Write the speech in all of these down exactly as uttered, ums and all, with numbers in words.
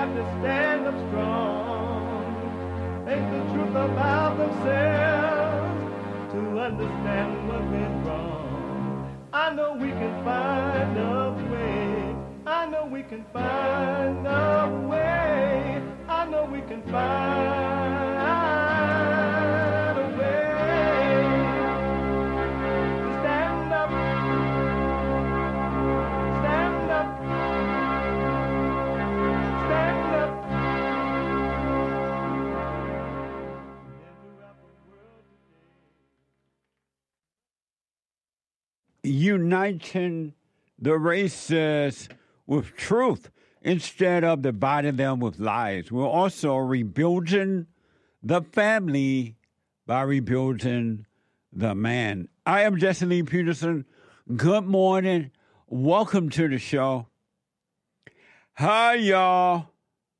have to stand up strong, think the truth about themselves, to understand what went wrong. I know we can find a way. I know we can find a way. I know we can find a way to stand up, stand up, stand up. Uniting the races with truth instead of dividing them with lies. We're also rebuilding the family by rebuilding the man. I am Jesse Lee Peterson. Good morning. Welcome to the show. Hi, y'all.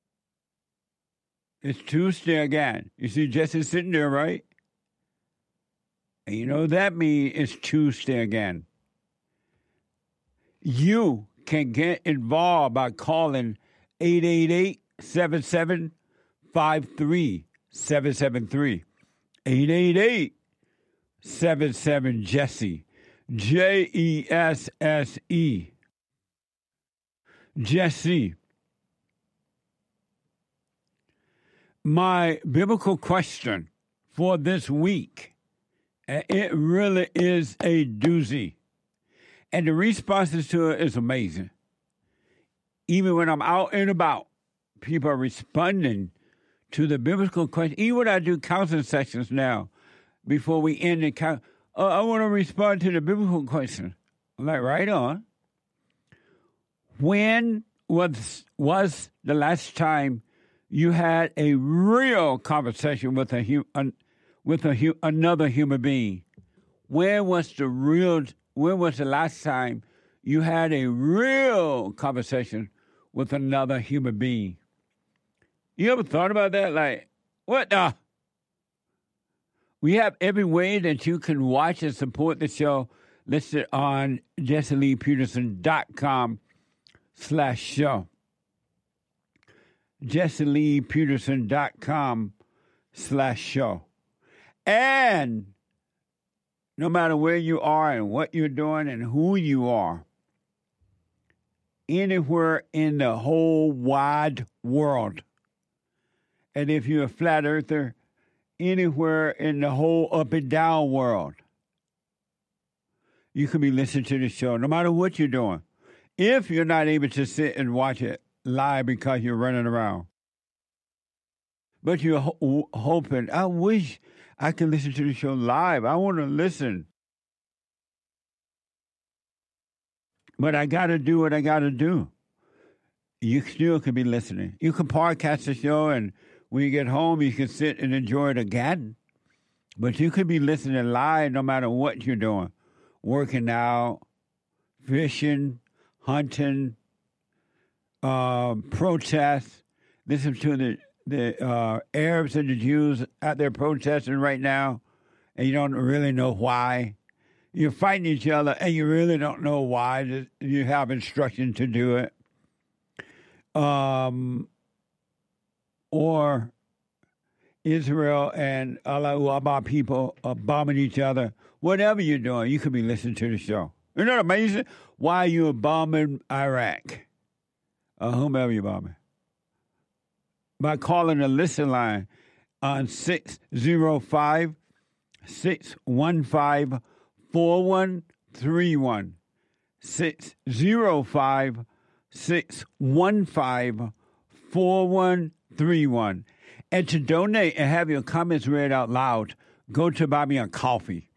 It's Tuesday again. You see Jesse sitting there, right? And you know that means it's Tuesday again. You can get involved by calling eight eight eight, seven seven five three seven seven three. eight eight eight, seven seven, Jesse. J E S S E. Jesse. My biblical question for this week, it really is a doozy. And the responses to it is amazing. Even when I'm out and about, people are responding to the biblical question. Even when I do counseling sessions now, before we end the count, oh, I want to respond to the biblical question. I'm like, right on. When was was the last time you had a real conversation with a uh, with a another human being? Where was the real? When was the last time you had a real conversation with another human being? You ever thought about that? Like, what the? We have every way that you can watch and support the show listed on jesseleepeterson.com slash show. jesseleepeterson.com slash show. And no matter where you are and what you're doing and who you are, anywhere in the whole wide world, and if you're a flat earther, anywhere in the whole up and down world, you can be listening to the show, no matter what you're doing. If you're not able to sit and watch it live because you're running around, but you're ho- hoping, I wish I can listen to the show live. I want to listen. But I got to do what I got to do. You still can be listening. You can podcast the show, and when you get home, you can sit and enjoy it again. But you could be listening live no matter what you're doing. Working out, fishing, hunting, uh, protests. Listen to the The uh, Arabs and the Jews out there protesting right now, and you don't really know why. You're fighting each other, and you really don't know why. You have instruction to do it. Um, or Israel and Allahu Akbar people are bombing each other. Whatever you're doing, you could be listening to the show. Isn't that amazing? Why you're bombing Iraq or whomever you're bombing? By calling the listen line on six oh five, six one five, four one three one. six oh five, six one five, four one three one. And to donate and have your comments read out loud, go to Buy Me a Coffee.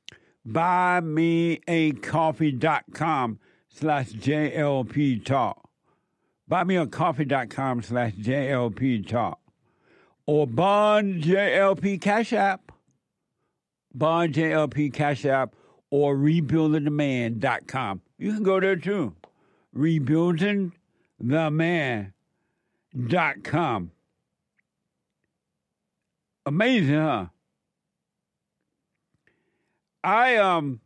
buymeacoffee.com slash JLP Talk. buymeacoffee.com slash JLP Talk. Or Bond J L P Cash App. Bond J L P Cash App. Or rebuilding the man dot com. You can go there too. rebuilding the man dot com. Amazing, huh? I, um,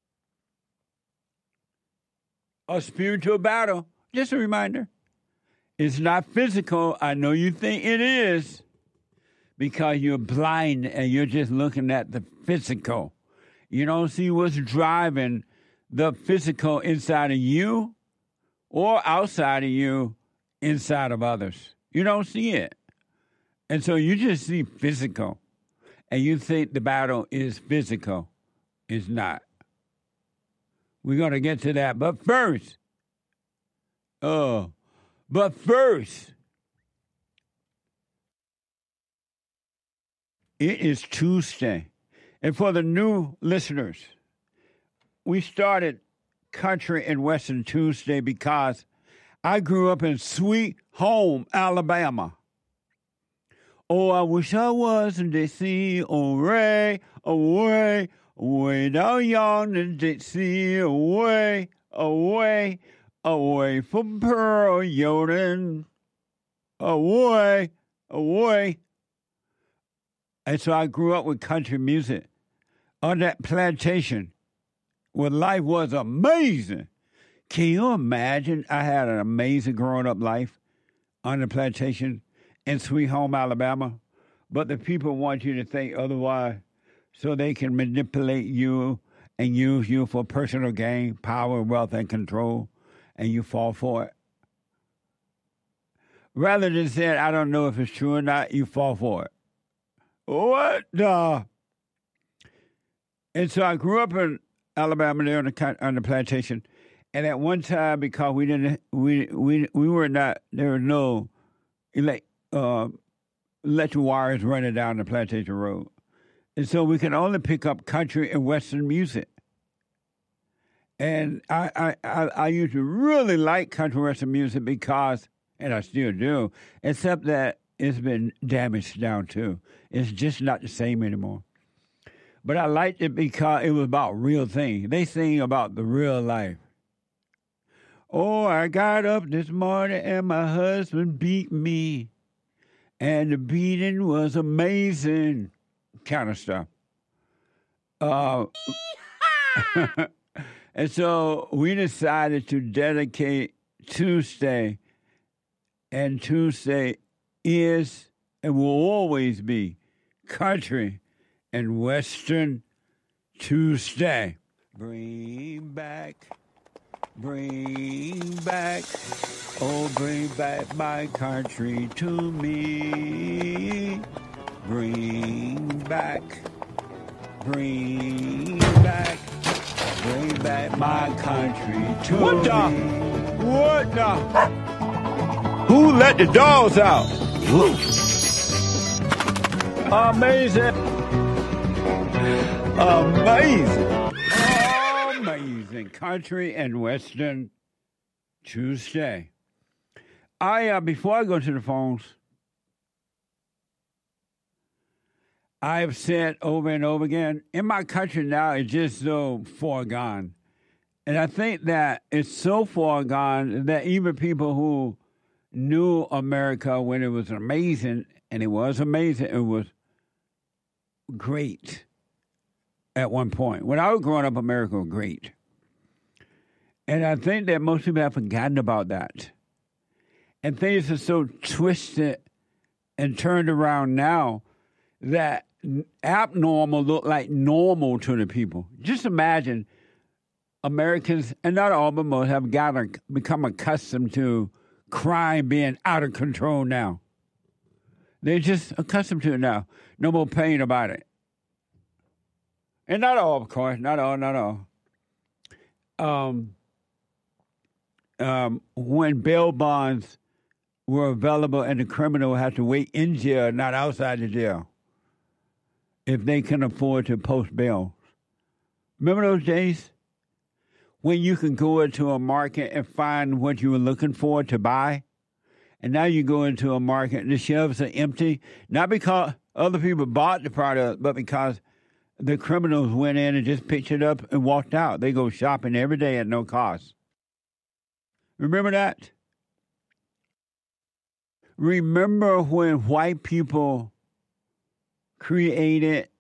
a spiritual battle, just a reminder. It's not physical. I know you think it is because you're blind and you're just looking at the physical. You don't see what's driving the physical inside of you or outside of you inside of others. You don't see it. And so you just see physical. And you think the battle is physical. It's not. We're going to get to that. But first, oh, but first, it is Tuesday. And for the new listeners, we started Country and Western Tuesday because I grew up in Sweet Home, Alabama. Oh, I wish I was in Dixie, away, away, away down yonder in Dixie, away, away, away from Pearl Jordan, away, away. And so I grew up with country music on that plantation where life was amazing. Can you imagine? I had an amazing growing up life on the plantation in Sweet Home, Alabama. But the people want you to think otherwise so they can manipulate you and use you for personal gain, power, wealth, and control, and you fall for it. Rather than saying, I don't know if it's true or not, you fall for it. What the? And so I grew up in Alabama there on the, on the plantation. And at one time, because we didn't, we we we were not, there were no elect, uh, electric wires running down the plantation road. And so we could only pick up country and Western music. And I, I, I, I used to really like country Western music because, and I still do, except that it's been damaged down too. It's just not the same anymore. But I liked it because it was about real things. They sing about the real life. Oh, I got up this morning and my husband beat me. And the beating was amazing. Kind of stuff. Uh, and so we decided to dedicate Tuesday. And Tuesday is and will always be Country and Western Tuesday. Bring back... Bring back, oh, bring back my country to me. Bring back, bring back, bring back my country to what me. The? What the? Who let the dogs out? Amazing. Amazing. Amazing. Country and Western Tuesday. I, uh, before I go to the phones, I've said over and over again, in my country now, it's just so far gone. And I think that it's so far gone that even people who knew America when it was amazing, and it was amazing, it was great at one point. When I was growing up, America was great. And I think that most people have forgotten about that. And things are so twisted and turned around now that abnormal look like normal to the people. Just imagine Americans, and not all, but most, have got to become accustomed to crime being out of control now. They're just accustomed to it now. No more pain about it. And not all, of course. Not all, not all. Um, um, when bail bonds were available and the criminal had to wait in jail, not outside the jail, if they can afford to post bail. Remember those days when you can go into a market and find what you were looking for to buy? And now you go into a market and the shelves are empty, not because other people bought the product, but because the criminals went in and just picked it up and walked out. They go shopping every day at no cost. Remember that? Remember when white people created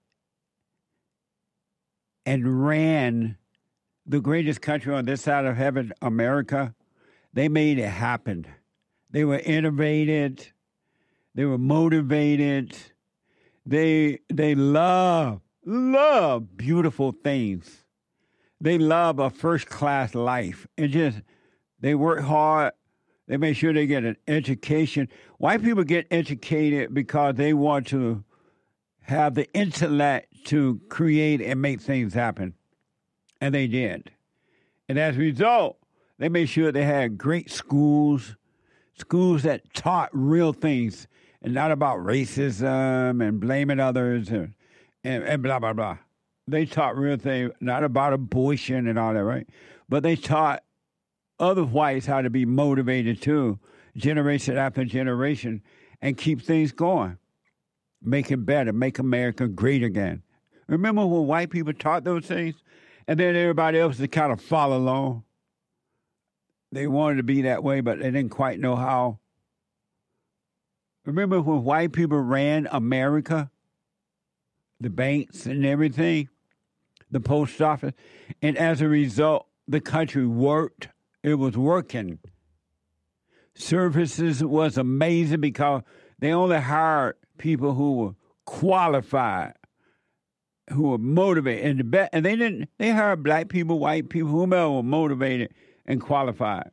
and ran the greatest country on this side of heaven, America? They made it happen. They were innovated. They were motivated. They they love, love beautiful things. They love a first-class life. And just, they work hard. They make sure they get an education. White people get educated because they want to have the intellect to create and make things happen. And they did. And as a result, they made sure they had great schools, schools that taught real things and not about racism and blaming others and, and, and blah, blah, blah. They taught real things, not about abortion and all that, right? But they taught other whites how to be motivated too, generation after generation, and keep things going. Make it better, make America great again. Remember when white people taught those things? And then everybody else to kind of follow along. They wanted to be that way, but they didn't quite know how. Remember when white people ran America? The banks and everything, the post office. And as a result, the country worked. It was working. Services was amazing because they only hired people who were qualified, who were motivated. And, the be- and they didn't, they hired black people, white people, whomever were motivated and qualified.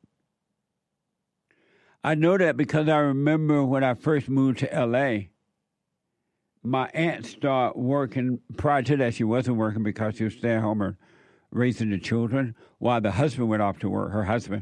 I know that because I remember when I first moved to L A, my aunt started working. Prior to that, she wasn't working because she was staying home and raising the children while the husband went off to work, her husband.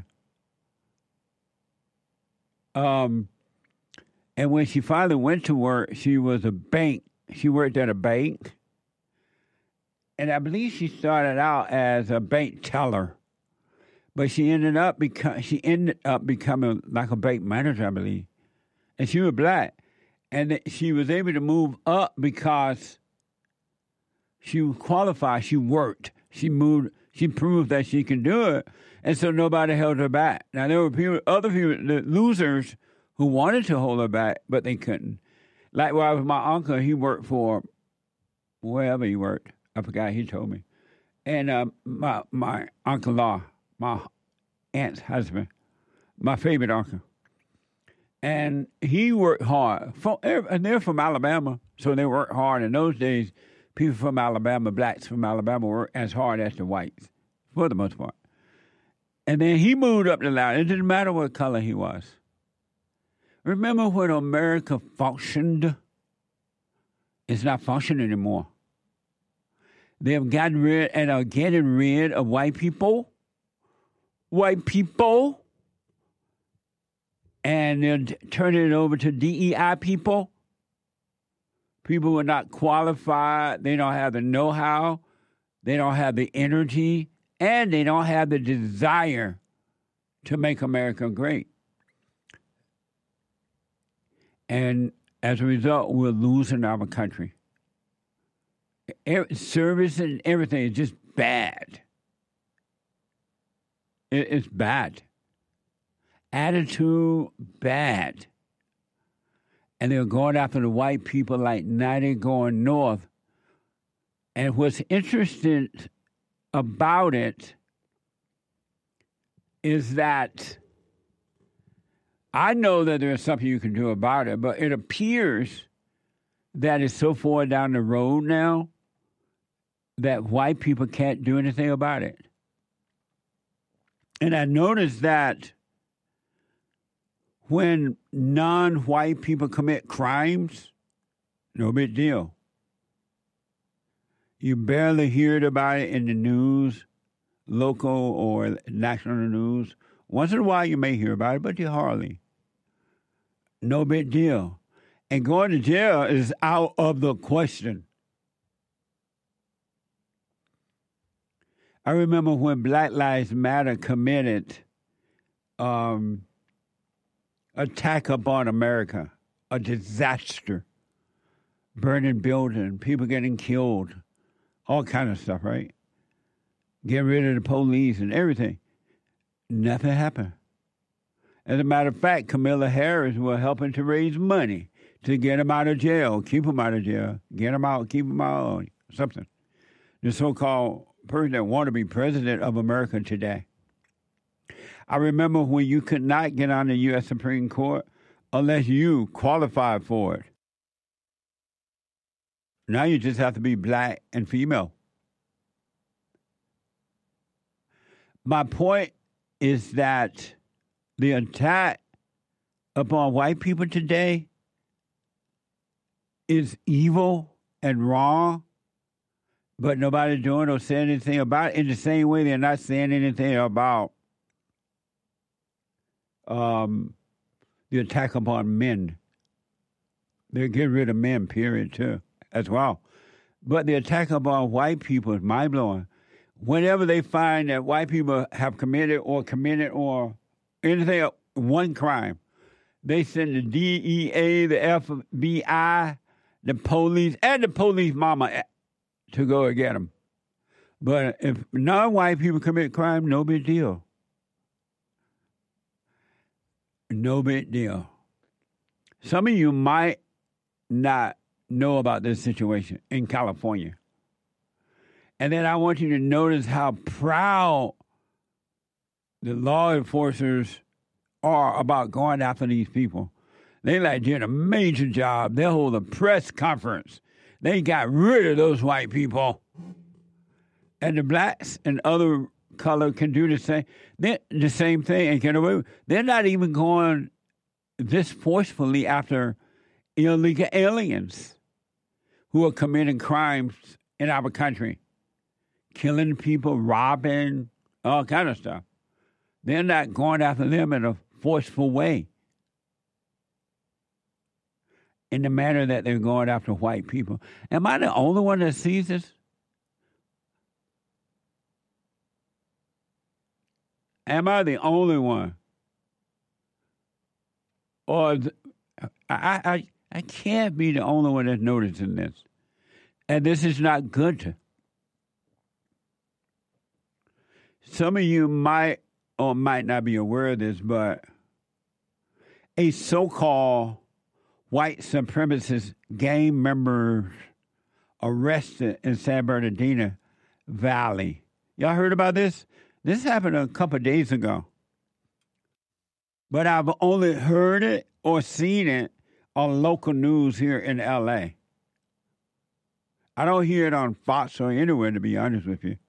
Um, and when she finally went to work, she was a bank. She worked at a bank. And I believe she started out as a bank teller. But she ended up become she ended up becoming like a bank manager, I believe. And she was black. And she was able to move up because she was qualified. She worked. She moved. She proved that she can do it. And so nobody held her back. Now, there were people, other people, the losers, who wanted to hold her back, but they couldn't. Likewise, my uncle, he worked for wherever he worked. I forgot, he told me. And uh, my, my uncle-in-law, my aunt's husband, my favorite uncle. And he worked hard. And they're from Alabama, so they worked hard. In those days, people from Alabama, blacks from Alabama, worked as hard as the whites, for the most part. And then he moved up the ladder. It didn't matter what color he was. Remember when America functioned? It's not functioning anymore. They have gotten rid and are getting rid of white people. White people. And they're turning it over to D E I people. People who are not qualified. They don't have the know-how. They don't have the energy. And they don't have the desire to make America great. And as a result, we're losing our country. Service and everything is just bad. It's bad. Attitude, bad. And they're going after the white people like now they're going north. And what's interesting about it is that I know that there's something you can do about it, but it appears that it's so far down the road now that white people can't do anything about it. And I noticed that when non-white people commit crimes, no big deal. You barely hear about it in the news, local or national news. Once in a while you may hear about it, but you hardly. No big deal. And going to jail is out of the question. I remember when Black Lives Matter committed um, attack upon America, a disaster, burning building, people getting killed, all kind of stuff, right? Getting rid of the police and everything. Nothing happened. As a matter of fact, Kamala Harris was helping to raise money to get him out of jail, keep him out of jail, get him out, keep him out, something. The so-called person that want to be president of America today. I remember when you could not get on the U S Supreme Court unless you qualified for it. Now you just have to be black and female. My point is that the attack upon white people today is evil and wrong, but nobody's doing or saying anything about it. In the same way, they're not saying anything about um, the attack upon men. They're getting rid of men, period, too, as well. But the attack upon white people is mind-blowing. Whenever they find that white people have committed or committed or anything, one crime, they send the D E A, the F B I, the police, and the police mama to go and get them. But if non-white people commit crime, no big deal. No big deal. Some of you might not know about this situation in California. And then I want you to notice how proud the law enforcers are about going after these people. They like did a major job. They hold a press conference. They got rid of those white people. And the blacks and other color can do the same, They're the same thing and get away with it. They're not even going this forcefully after illegal aliens who are committing crimes in our country. Killing people, robbing, all kind of stuff. They're not going after them in a forceful way. In the manner that they're going after white people. Am I the only one that sees this? Am I the only one? Or th- I, I, I can't be the only one that's noticing this. And this is not good to. Some of you might or might not be aware of this, but a so-called white supremacist gang member arrested in San Bernardino Valley. Y'all heard about this? This happened a couple of days ago. But I've only heard it or seen it on local news here in L A. I don't hear it on Fox or anywhere, to be honest with you.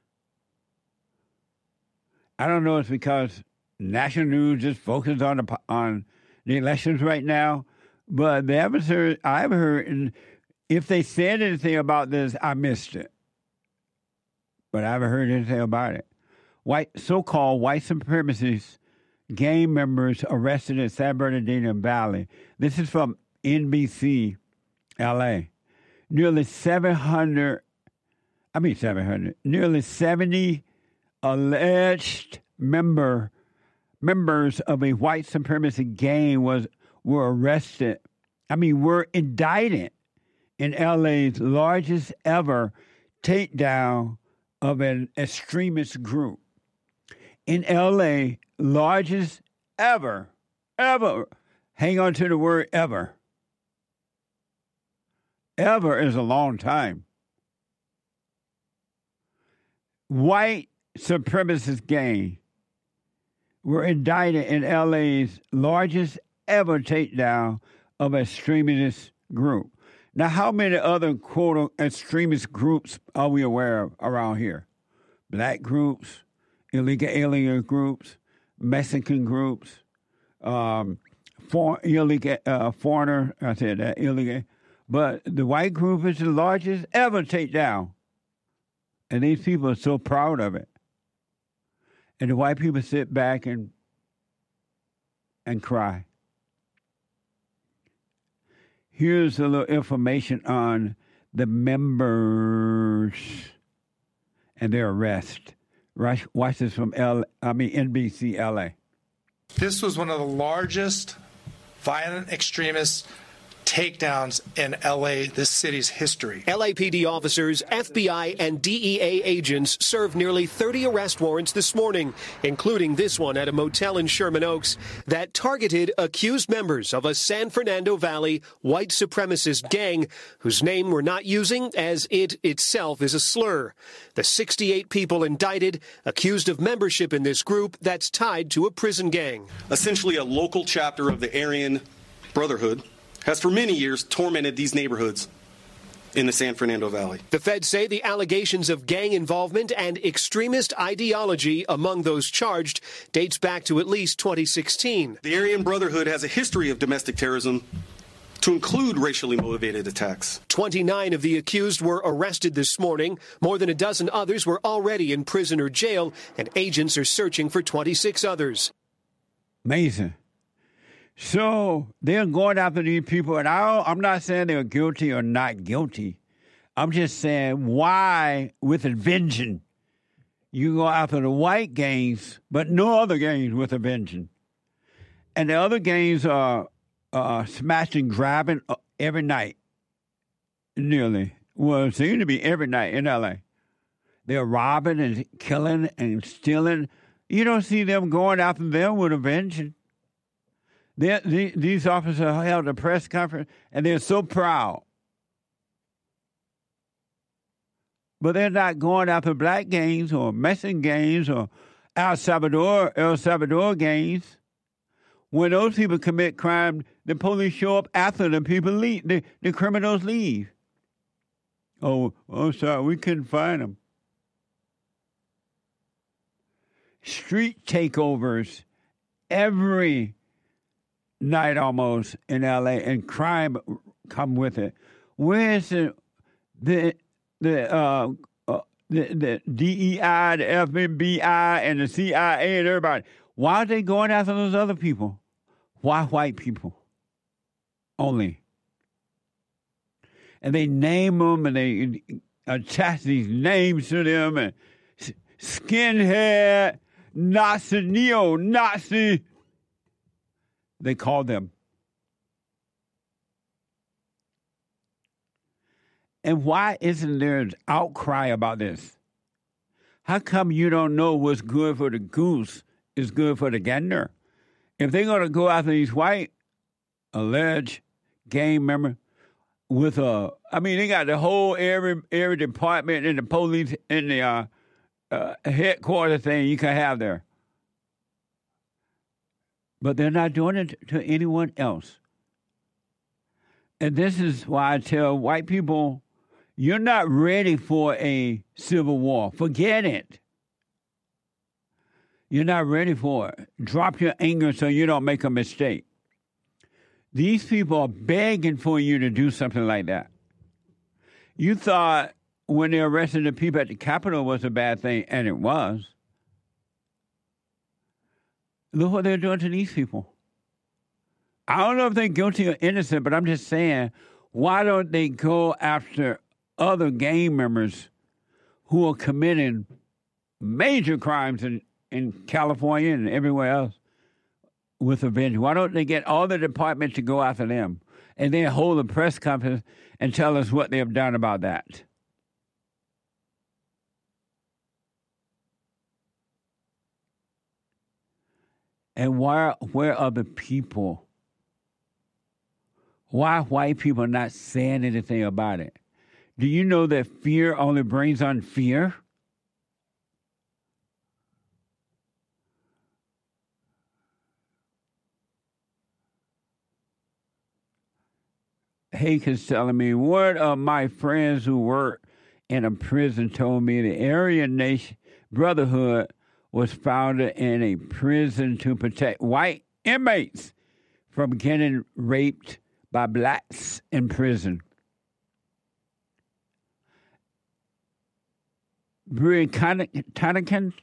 I don't know if it's because national news just focuses on the on the elections right now, but they haven't heard, I haven't heard, and if they said anything about this, I missed it. But I haven't heard anything about it. White, so-called white supremacists, gang members arrested in San Bernardino Valley. This is from N B C L A. Nearly seven hundred, I mean seven hundred, nearly seventy alleged member members of a white supremacist gang was were arrested. I mean, were indicted in L A's largest ever takedown of an extremist group. In L A, largest ever, ever. Hang on to the word ever. Ever is a long time. White supremacist gang were indicted in L A's largest ever takedown of an extremist group. Now, how many other quote extremist groups are we aware of around here? Black groups, illegal alien groups, Mexican groups, um, for, illegal uh, foreigner. I said that illegal, but the white group is the largest ever takedown, and these people are so proud of it. And the white people sit back and and cry. Here's a little information on the members and their arrest. Watch this from L. I mean N B C L A. This was one of the largest violent extremist takedowns in L A, this city's history. L A P D officers, F B I, and D E A agents served nearly thirty arrest warrants this morning, including this one at a motel in Sherman Oaks that targeted accused members of a San Fernando Valley white supremacist gang whose name we're not using as it itself is a slur. The sixty-eight people indicted accused of membership in this group that's tied to a prison gang. Essentially a local chapter of the Aryan Brotherhood has for many years tormented these neighborhoods in the San Fernando Valley. The feds say the allegations of gang involvement and extremist ideology among those charged dates back to at least twenty sixteen. The Aryan Brotherhood has a history of domestic terrorism, to include racially motivated attacks. twenty-nine of the accused were arrested this morning. More than a dozen others were already in prison or jail, and agents are searching for twenty-six others. Amazing. So they're going after these people, and I don't, I'm not saying they're guilty or not guilty. I'm just saying why, with a vengeance, you go after the white gangs, but no other gangs with a vengeance. And the other gangs are uh, smashing, grabbing every night, nearly. Well, it seems to be every night in L A. They're robbing and killing and stealing. You don't see them going after them with a vengeance. They, they, these officers held a press conference, and they're so proud. But they're not going after black gangs or Mexican gangs or El Salvador, El Salvador gangs. When those people commit crime, the police show up after the people leave. The, the criminals leave. Oh, oh, sorry, we couldn't find them. Street takeovers every night almost in L A, and crime come with it. Where's the the the uh, uh the, the D E I, the F B I, and the C I A, and everybody? Why are they going after those other people? Why white people only? And they name them, and they attach these names to them, and skinhead, Nazi, neo-Nazi. They call them. And why isn't there an outcry about this? How come you don't know what's good for the goose is good for the gander? If they're going to go after these white alleged gang members with a, I mean, they got the whole every every department in the police in the uh, uh, headquarters thing you can have there. But they're not doing it to anyone else. And this is why I tell white people, you're not ready for a civil war. Forget it. You're not ready for it. Drop your anger so you don't make a mistake. These people are begging for you to do something like that. You thought when they arrested the people at the Capitol was a bad thing, and it was. Look what they're doing to these people. I don't know if they're guilty or innocent, but I'm just saying, why don't they go after other gang members who are committing major crimes in, in California and everywhere else with a vengeance? Why don't they get all the departments to go after them and then hold a press conference and tell us what they have done about that? And why, where are the people? Why are white people not saying anything about it? Do you know that fear only brings on fear? Hake is telling me, one of my friends who work in a prison told me the Aryan Nation Brotherhood was founded in a prison to protect white inmates from getting raped by blacks in prison. Britannica,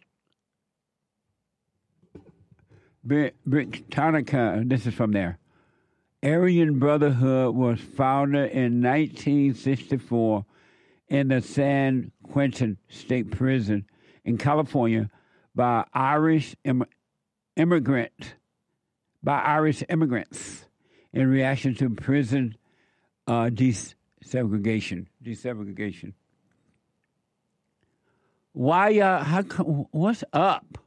Britannica, this is from there. Aryan Brotherhood was founded in nineteen sixty-four in the San Quentin State Prison in California by Irish Im- immigrant, by Irish immigrants in reaction to prison uh, desegregation. Desegregation. Why? Uh, how? co- What's up?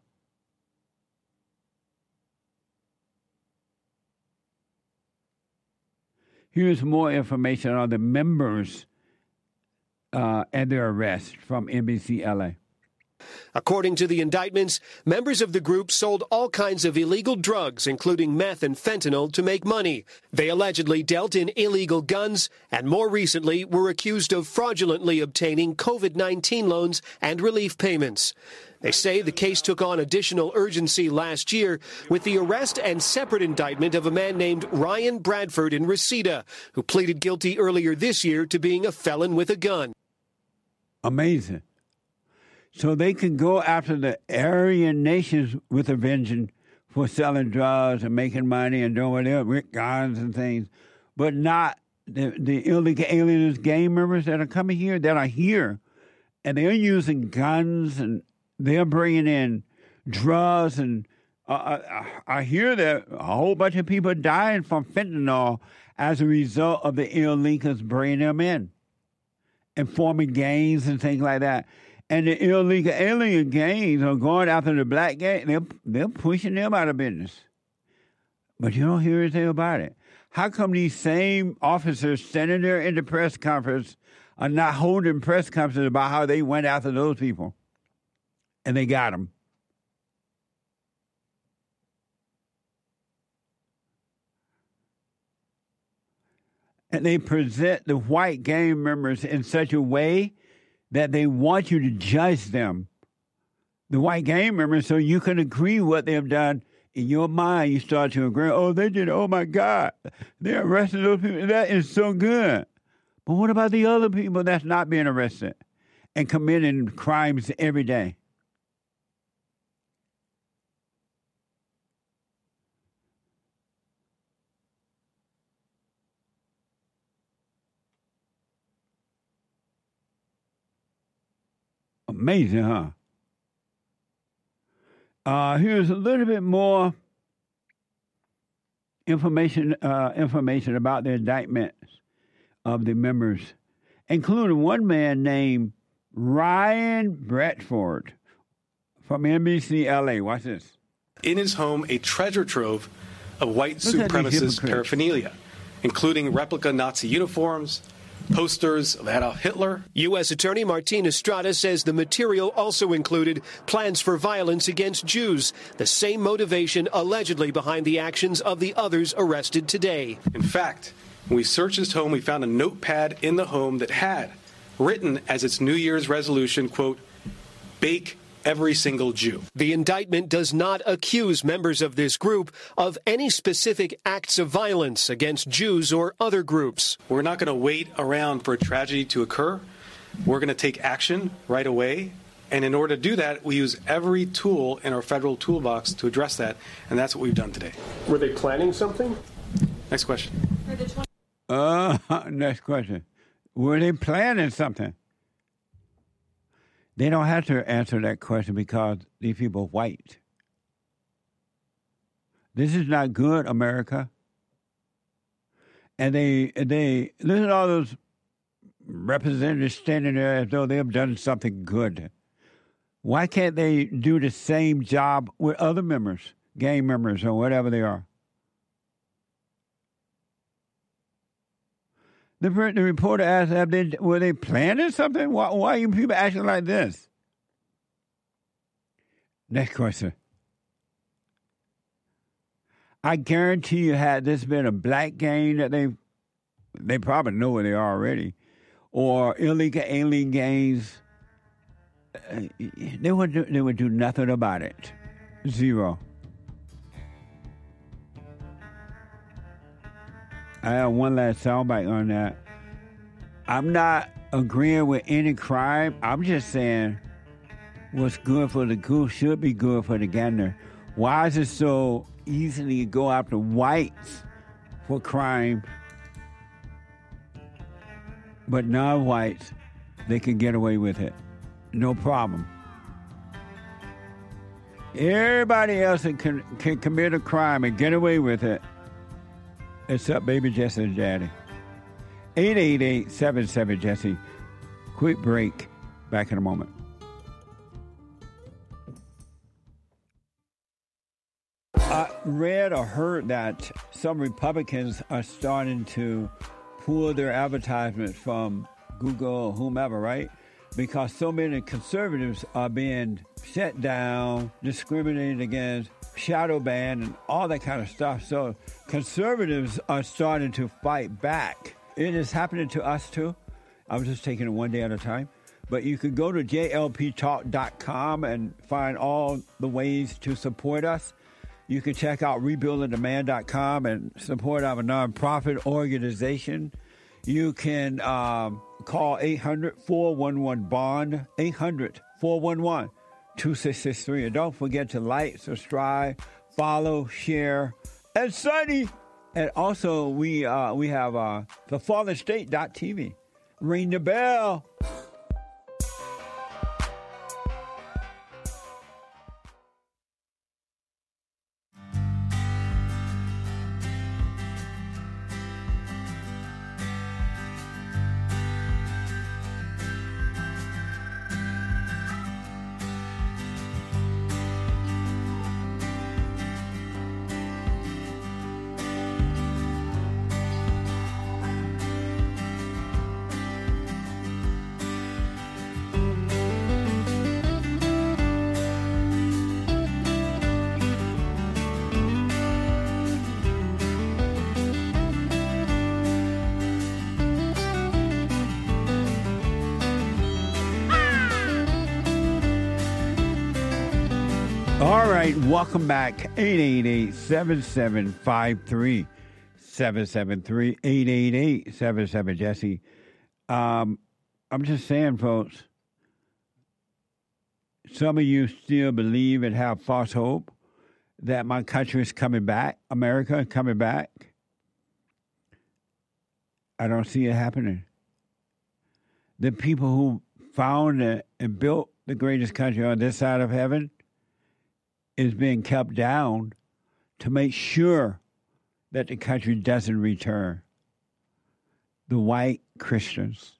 Here's more information on the members uh, and their arrest from N B C L A. According to the indictments, members of the group sold all kinds of illegal drugs, including meth and fentanyl, to make money. They allegedly dealt in illegal guns and more recently were accused of fraudulently obtaining COVID nineteen loans and relief payments. They say the case took on additional urgency last year with the arrest and separate indictment of a man named Ryan Bradford in Reseda, who pleaded guilty earlier this year to being a felon with a gun. Amazing. So they can go after the Aryan nations with a vengeance for selling drugs and making money and doing whatever, with guns and things, but not the, the illegal aliens, gang members that are coming here, that are here, and they're using guns and they're bringing in drugs. And uh, I, I hear that a whole bunch of people are dying from fentanyl as a result of the illegals bringing them in and forming gangs and things like that. And the illegal alien gangs are going after the black gang. They're, they're pushing them out of business. But you don't hear anything about it. How come these same officers standing there in the press conference are not holding press conferences about how they went after those people? And they got them. And they present the white gang members in such a way that they want you to judge them, the white gang members, so you can agree what they've done. In your mind, you start to agree, oh, they did, oh, my God, they arrested those people. That is so good. But what about the other people that's not being arrested and committing crimes every day? Amazing, huh? Uh, here's a little bit more information uh, information about the indictments of the members, including one man named Ryan Bradford from N B C L A. Watch this. In his home, a treasure trove of white Look at the supremacist hypocrites. paraphernalia, including replica Nazi uniforms, posters of Adolf Hitler. U S. Attorney Martin Estrada says the material also included plans for violence against Jews, the same motivation allegedly behind the actions of the others arrested today. In fact, when we searched his home, we found a notepad in the home that had written as its New Year's resolution, quote, bake every single Jew. The indictment does not accuse members of this group of any specific acts of violence against Jews or other groups. We're not going to wait around for a tragedy to occur. We're going to take action right away. And in order to do that, we use every tool in our federal toolbox to address that. And that's what we've done today. Were they planning something? Next question. Uh, next question. Were they planning something? They don't have to answer that question because these people are white. This is not good, America. And they, they listen to all those representatives standing there as though they have done something good. Why can't they do the same job with other members, gang members, or whatever they are? The, the reporter asked, have they, were they planning something? Why, why are you people acting like this? Next question. I guarantee you, had this been a black gang that they, they probably know where they are already, or illegal alien gangs, uh, they would do, they would do nothing about it. Zero. I have one last soundbite on that. I'm not agreeing with any crime. I'm just saying what's good for the goose should be good for the gander. Why is it so easily go after whites for crime, but non-whites, they can get away with it? No problem. Everybody else can, can commit a crime and get away with it, except baby Jess and daddy. eight eight eight, seven seven, Jesse. Quick break. Back in a moment. I read or heard that some Republicans are starting to pull their advertisements from Google or whomever, right? Because so many conservatives are being shut down, discriminated against, shadow banned, and all that kind of stuff. So conservatives are starting to fight back. It is happening to us too. I was just taking it one day at a time. But you can go to J L P talk dot com and find all the ways to support us. You can check out rebuild on demand dot com and support our nonprofit organization. You can um, call eight hundred, four one one, bond, eight hundred, four one one, two six six three. And don't forget to like, subscribe, follow, share, and Sunny. And also, we uh, we have uh, the fallen state dot t v. Ring the bell. All right, welcome back. eight eight eight, seven seven five three, seven seven three, eight eight eight, seven seven, Jesse. Um, I'm just saying, folks, some of you still believe and have false hope that my country is coming back, America is coming back. I don't see it happening. The people who found it and built the greatest country on this side of heaven is being kept down to make sure that the country doesn't return. The white Christians.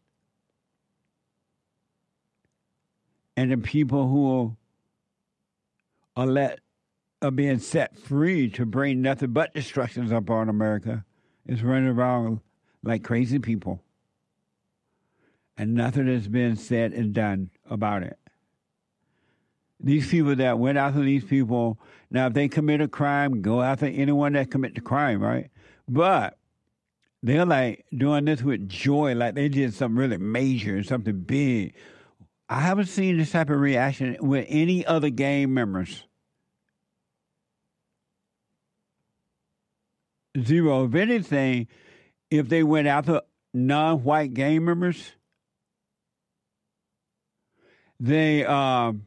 And the people who are let are being set free to bring nothing but destructions upon America is running around like crazy people. And nothing has been said and done about it. These people that went after these people, now if they commit a crime, go after anyone that commit the crime, right? But they're like doing this with joy, like they did something really major, something big. I haven't seen this type of reaction with any other gang members. Zero. If anything, if they went after non-white gang members, they... Um,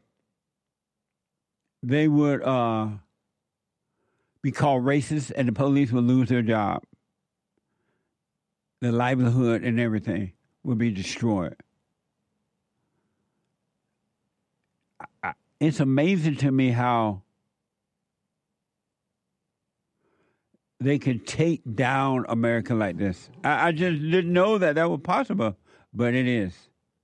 They would uh, be called racist, and the police would lose their job. Their livelihood and everything would be destroyed. I, it's amazing to me how they could take down America like this. I, I just didn't know that that was possible, but it is.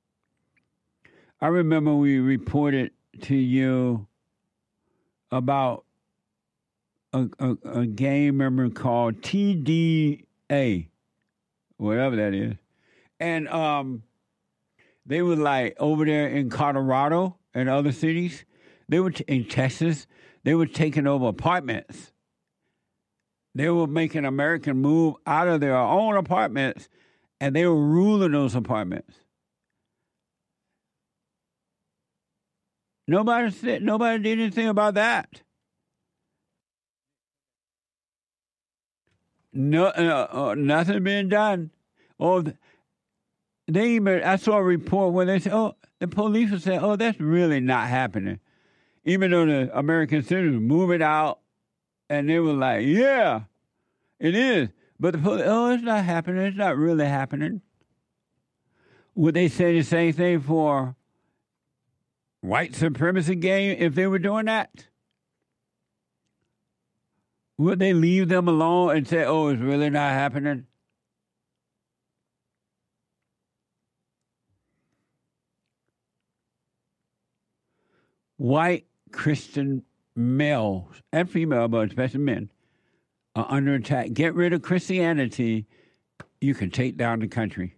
I remember we reported to you about a, a, a gang member called T D A, whatever that is. And um, they were like over there in Colorado and other cities. They were t- in Texas. They were taking over apartments. They were making Americans move out of their own apartments, and they were ruling those apartments. Nobody said, nobody did anything about that. No, uh, uh, nothing being done. Oh, they even, I saw a report where they said, oh, the police would say, oh, that's really not happening. Even though the American citizens move it out, and they were like, yeah, it is. But the police, oh, it's not happening. It's not really happening. Would they say the same thing for white supremacy gang if they were doing that? Would they leave them alone and say, oh, it's really not happening? white Christian males and female, but especially men, are under attack. Get rid of Christianity, you can take down the country.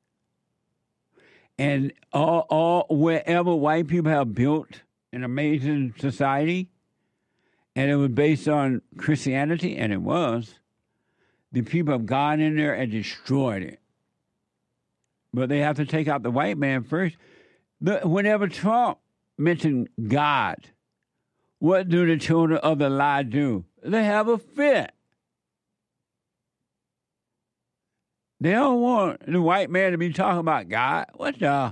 And all, all wherever white people have built an amazing society, and it was based on Christianity, and it was, the people have gone in there and destroyed it. But they have to take out the white man first. The, whenever Trump mentioned God, what do the children of the lie do? They have a fit. They don't want the white man to be talking about God. What the?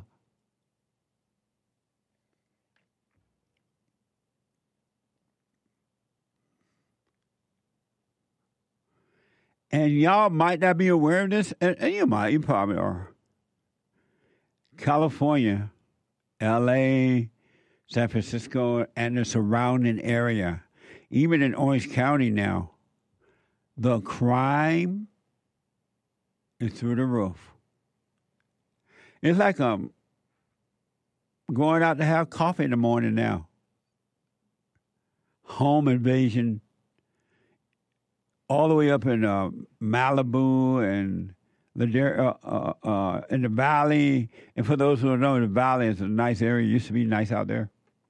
And y'all might not be aware of this, and, and you might, you probably are. California, L A, San Francisco, and the surrounding area, even in Orange County now, the crime is through the roof. It's like um going out to have coffee in the morning now. Home invasion, all the way up in uh, Malibu and the uh, uh, uh, in the valley. And for those who don't know, the valley is a nice area. It used to be nice out there.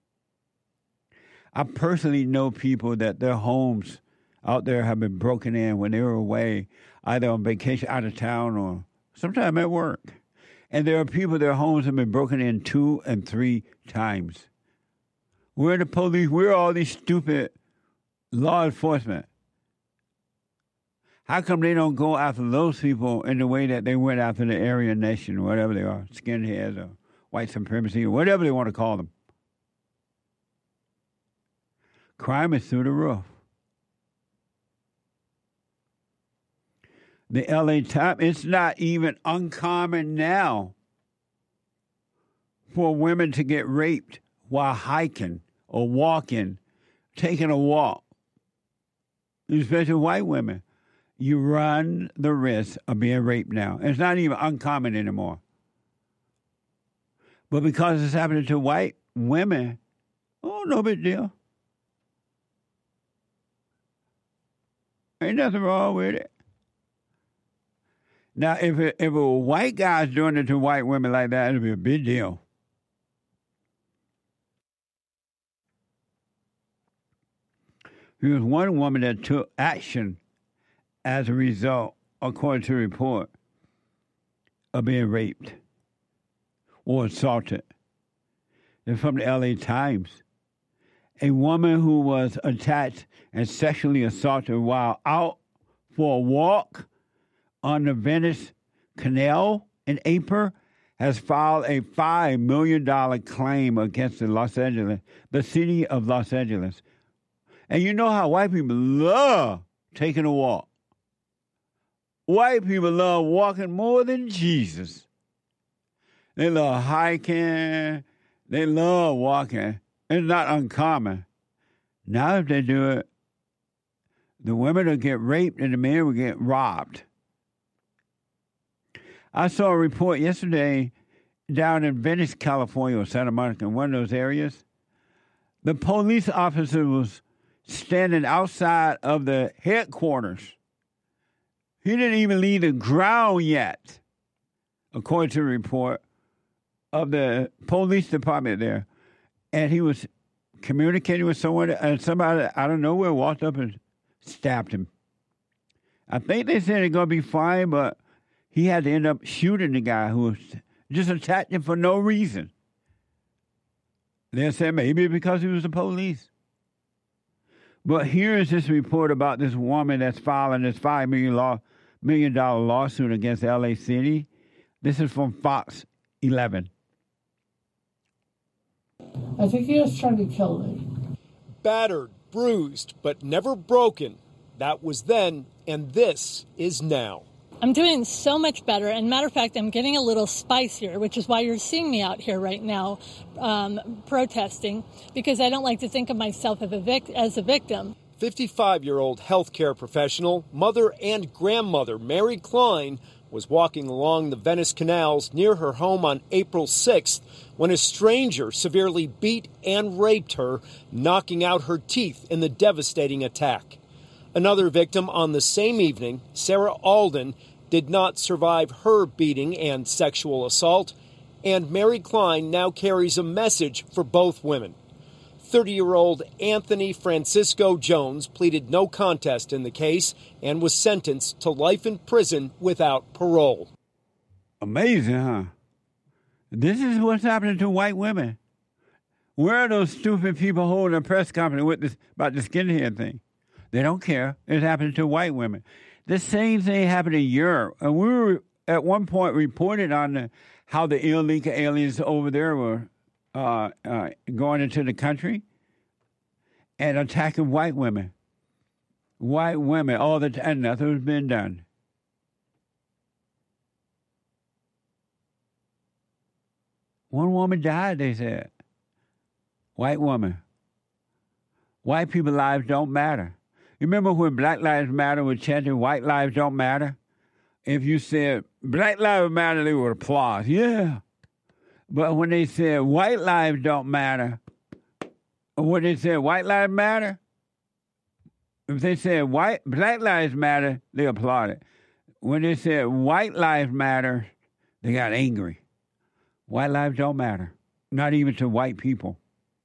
I personally know people that their homes out there have been broken in when they were away, either on vacation out of town or sometime at work. And there are people, their homes have been broken in two and three times. We're the police. We're all these stupid law enforcement. How come they don't go after those people in the way that they went after the Aryan Nation, whatever they are, skinheads or white supremacy or whatever they want to call them? Crime is through the roof. The L A Times, it's not even uncommon now for women to get raped while hiking or walking, taking a walk, especially white women. You run the risk of being raped now. It's not even uncommon anymore. But because it's happening to white women, oh, no big deal. Ain't nothing wrong with it. Now, if it, if a white guy's doing it to white women like that, it'd be a big deal. There was one woman that took action as a result, according to the report, of being raped or assaulted. They're from the L A Times. A woman who was attacked and sexually assaulted while out for a walk on the Venice Canal in April has filed a five million dollars claim against the Los Angeles, the city of Los Angeles. And you know how white people love taking a walk. White people love walking more than Jesus. They love hiking. They love walking. It's not uncommon. Now if they do it, the women will get raped and the men will get robbed. I saw a report yesterday down in Venice, California, or Santa Monica, in one of those areas. The police officer was standing outside of the headquarters. He didn't even leave the ground yet, according to the report of the police department there. And he was communicating with someone, and somebody out of nowhere walked up and stabbed him. I think they said it's going to be fine, but he had to end up shooting the guy who was just attacked him for no reason. They said maybe because he was the police. But here is this report about this woman that's filing this five million law, million dollar lawsuit against L A City. This is from Fox eleven. I think he was trying to kill me. Battered, bruised, but never broken. That was then, and this is now. I'm doing so much better. And matter of fact, I'm getting a little spicier, which is why you're seeing me out here right now um, protesting, because I don't like to think of myself as a, vic- as a victim. fifty-five-year-old healthcare professional, mother and grandmother Mary Klein was walking along the Venice canals near her home on April sixth when a stranger severely beat and raped her, knocking out her teeth in the devastating attack. Another victim on the same evening, Sarah Alden, did not survive her beating and sexual assault, and Mary Klein now carries a message for both women. thirty-year-old Anthony Francisco Jones pleaded no contest in the case and was sentenced to life in prison without parole. Amazing, huh? This is what's happening to white women. Where are those stupid people holding a press conference with this about the skinhead thing? They don't care. It's happening to white women. The same thing happened in Europe. And we were at one point reported on the, how the illegal aliens over there were uh, uh, going into the country and attacking white women. White women all the time, and nothing was being done. One woman died, they said. White woman. White people's lives don't matter. You remember when Black Lives Matter was chanting, white lives don't matter? If you said, Black Lives Matter, they would applaud. Yeah. But when they said, white lives don't matter, when they said, white lives matter, if they said, white Black Lives Matter, they applauded. When they said, white lives matter, they got angry. White lives don't matter, not even to white people.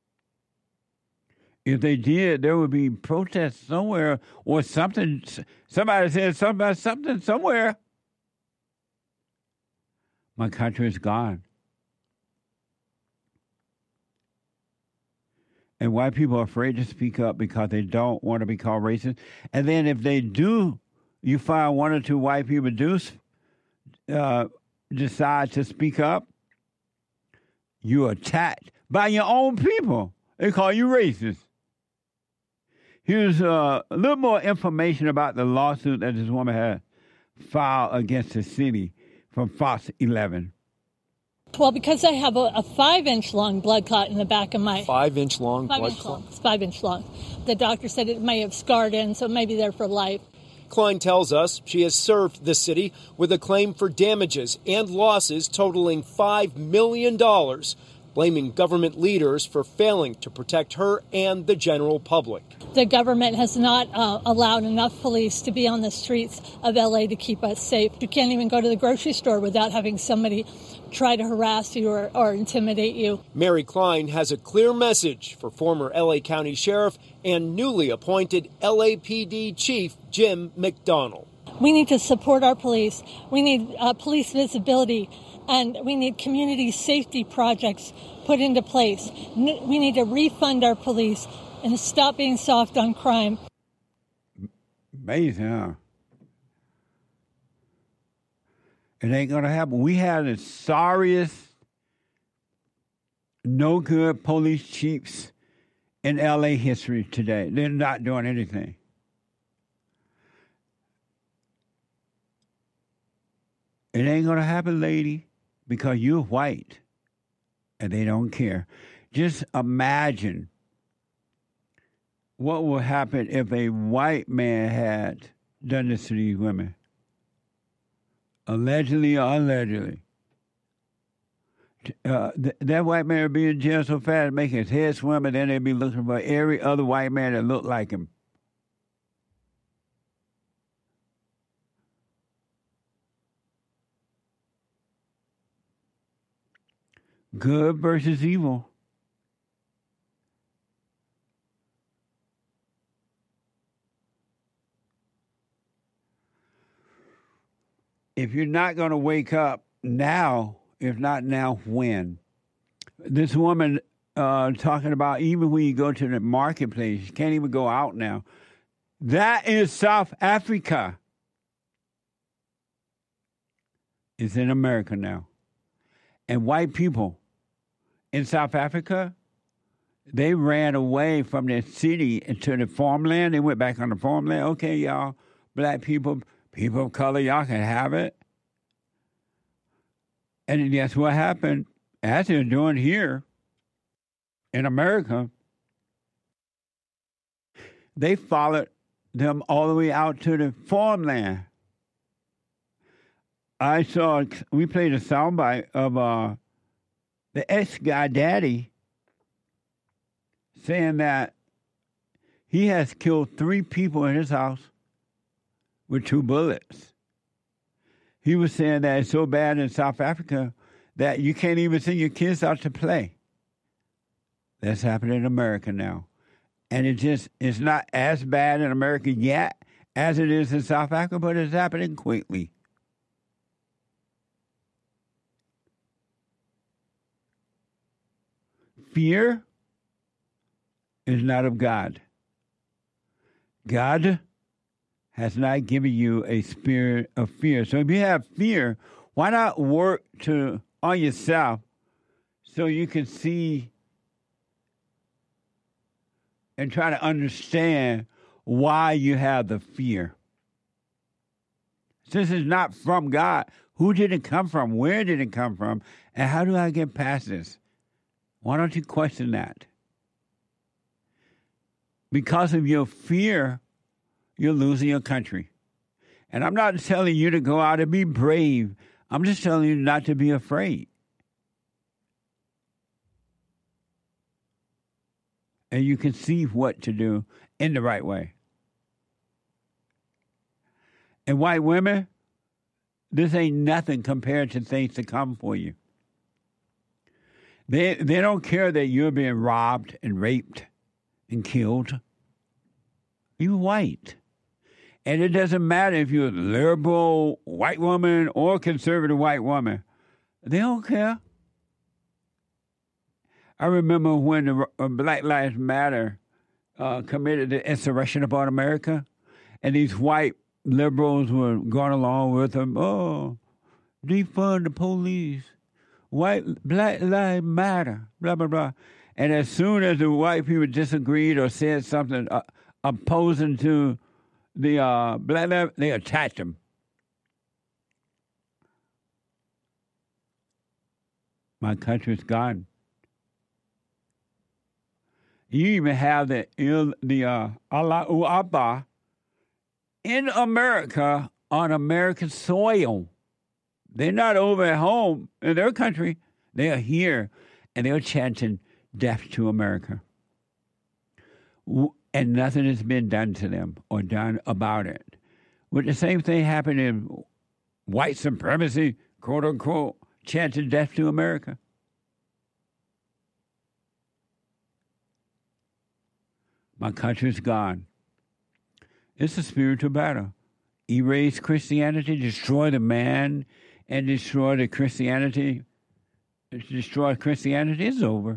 If they did, there would be protests somewhere or something. Somebody said something about something somewhere. My country is gone. And white people are afraid to speak up because they don't want to be called racist. And then if they do, you find one or two white people do uh, decide to speak up, you're attacked by your own people. They call you racist. Here's uh, a little more information about the lawsuit that this woman had filed against the city from Fox eleven. Well, because I have a, a five-inch long blood clot in the back of my... Five-inch long five blood inch clot? Long. It's five-inch long. The doctor said it may have scarred in, so it may be there for life. Klein tells us she has served the city with a claim for damages and losses totaling five million dollars, blaming government leaders for failing to protect her and the general public. The government has not uh, allowed enough police to be on the streets of L A to keep us safe. You can't even go to the grocery store without having somebody try to harass you or, or intimidate you. Mary Klein has a clear message for former L A County Sheriff and newly appointed L A P D Chief Jim McDonnell. We need to support our police. We need uh, police visibility. And we need community safety projects put into place. We need to refund our police and stop being soft on crime. Amazing, huh? It ain't going to happen. We had the sorriest, no good police chiefs in L A history today. They're not doing anything. It ain't going to happen, lady, because you're white and they don't care. Just imagine what would happen if a white man had done this to these women. Allegedly or allegedly. Uh, th- that white man would be in jail so fast, make his head swim, and then they'd be looking for every other white man that looked like him. Good versus evil. If you're not going to wake up now, if not now, when? This woman uh, talking about even when you go to the marketplace, you can't even go out now. That is South Africa. It's in America now. And white people in South Africa, they ran away from their city into the farmland. They went back on the farmland. Okay, y'all, black people, people of color, y'all can have it. And guess what happened? As they're doing here in America, they followed them all the way out to the farmland. I saw, we played a soundbite of uh, the ex-guy daddy saying that he has killed three people in his house with two bullets. He was saying that it's so bad in South Africa that you can't even send your kids out to play. That's happening in America now. And it just, it's not as bad in America yet as it is in South Africa, but it's happening quickly. Fear is not of God. God has not given you a spirit of fear. So if you have fear, why not work to on yourself so you can see and try to understand why you have the fear? Since it's not from God, who did it come from? Where did it come from? And how do I get past this? Why don't you question that? Because of your fear, you're losing your country. And I'm not telling you to go out and be brave. I'm just telling you not to be afraid. And you can see what to do in the right way. And white women, this ain't nothing compared to things to come for you. They they don't care that you're being robbed and raped and killed. You're white. And it doesn't matter if you're a liberal white woman or conservative white woman. They don't care. I remember when the Black Lives Matter uh, committed the insurrection about America, and these white liberals were going along with them. Oh, defund the police. White Black Lives Matter, blah, blah, blah. And as soon as the white people disagreed or said something uh, opposing to the uh, Black Lives, they attacked them. My country's gone. You even have the the uh, Allahu Akbar in America on American soil. They're not over at home in their country. They are here, and they're chanting death to America. And nothing has been done to them or done about it. Would the same thing happen in white supremacy, quote unquote, chanting death to America? My country's gone. It's a spiritual battle. Erase Christianity, destroy the man, and destroy the Christianity. Destroy Christianity is over.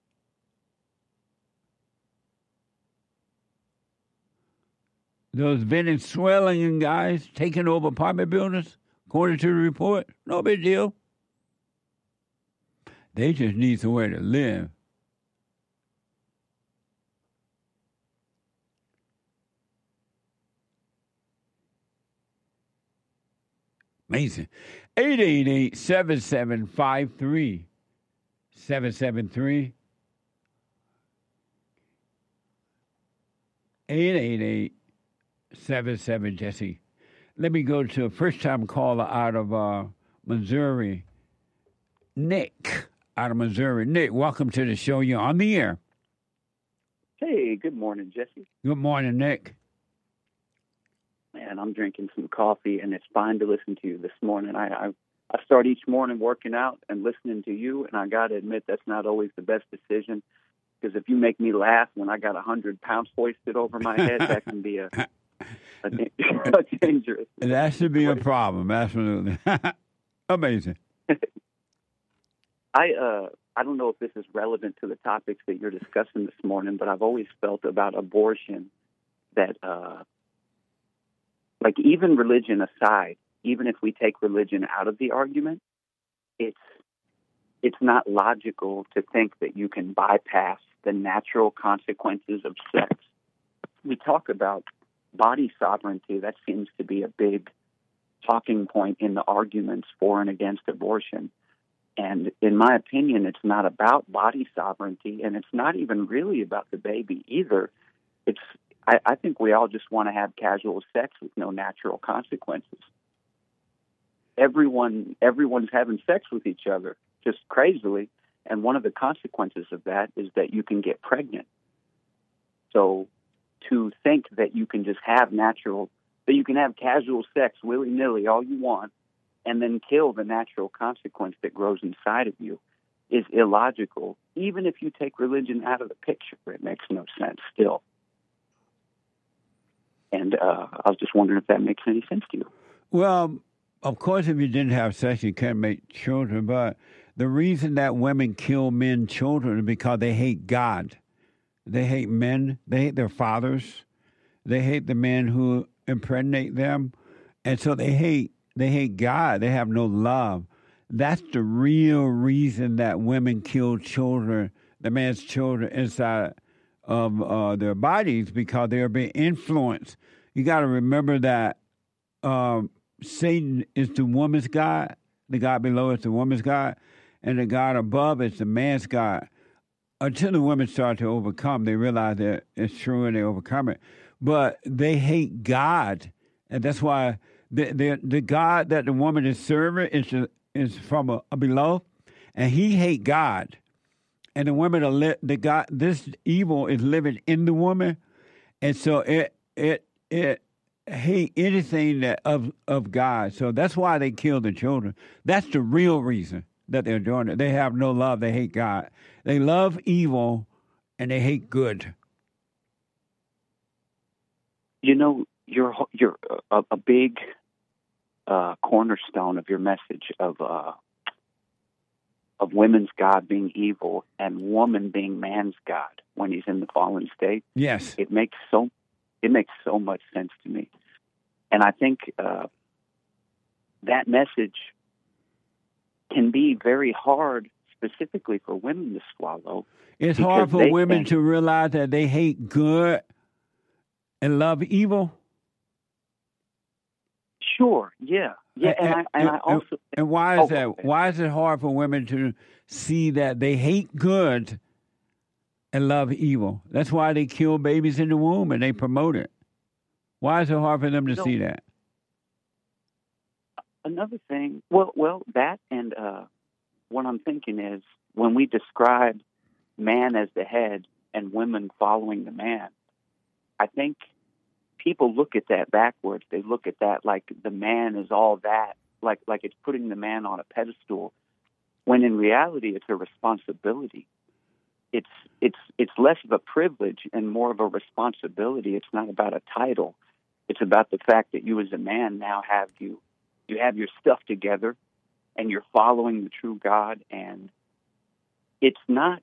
Those Venezuelan guys taking over apartment buildings, according to the report, no big deal. They just need somewhere to live. Amazing. eight eight eight, seven seven five, three seven seven three. eight eight eight, seven seven, Jesse. Let me go to a first-time caller out of uh, Missouri. Nick, out of Missouri. Nick, welcome to the show. You're on the air. Hey, good morning, Jesse. Good morning, Nick. Man, I'm drinking some coffee, and it's fine to listen to you this morning. I, I I start each morning working out and listening to you, and I got to admit that's not always the best decision, because if you make me laugh when I got one hundred pounds hoisted over my head, that can be a, a, a dangerous. That should be a problem, absolutely. Amazing. I uh I don't know if this is relevant to the topics that you're discussing this morning, but I've always felt about abortion that uh. Like, even religion aside, even if we take religion out of the argument, it's it's not logical to think that you can bypass the natural consequences of sex. We talk about body sovereignty. That seems to be a big talking point in the arguments for and against abortion. And in my opinion, it's not about body sovereignty, and it's not even really about the baby either. It's I, I think we all just want to have casual sex with no natural consequences. everyone everyone's having sex with each other just crazily, and one of the consequences of that is that you can get pregnant. So to think that you can just have natural, that you can have casual sex willy-nilly all you want and then kill the natural consequence that grows inside of you is illogical. Even if you take religion out of the picture, it makes no sense still. And uh, I was just wondering if that makes any sense to you. Well, of course, if you didn't have sex, you can't make children. But the reason that women kill men children is because they hate God. They hate men. They hate their fathers. They hate the men who impregnate them. And so they hate they hate God. They have no love. That's the real reason that women kill children, the man's children, inside of uh, their bodies, because they are being influenced. You got to remember that um, Satan is the woman's God. The God below is the woman's God. And the God above is the man's God. Until the women start to overcome, they realize that it's true and they overcome it. But they hate God. And that's why the the, the God that the woman is serving is, is from a, a below. And he hate God. And the women are li- the God. This evil is living in the woman, and so it it it hate anything that of of God. So that's why they kill the children. That's the real reason that they're doing it. They have no love. They hate God. They love evil, and they hate good. You know, you're you're a, a big uh, cornerstone of your message of. Uh, of women's God being evil and woman being man's God when he's in the fallen state. Yes. It makes so it makes so much sense to me. And I think uh, that message can be very hard specifically for women to swallow. It's hard for women think, to realize that they hate good and love evil. Sure, yeah. Yeah, and, and, I, and I also and, and why is oh, that? Okay. Why is it hard for women to see that they hate good and love evil? That's why they kill babies in the womb and they promote it. Why is it hard for them to so, see that? Another thing, well, well, that and uh, what I'm thinking is when we describe man as the head and women following the man, I think people look at that backwards. They look at that like the man is all that, like like it's putting the man on a pedestal, when in reality it's a responsibility. It's it's it's less of a privilege and more of a responsibility. It's not about a title. It's about the fact that you as a man now have you you have your stuff together and you're following the true God, and it's not,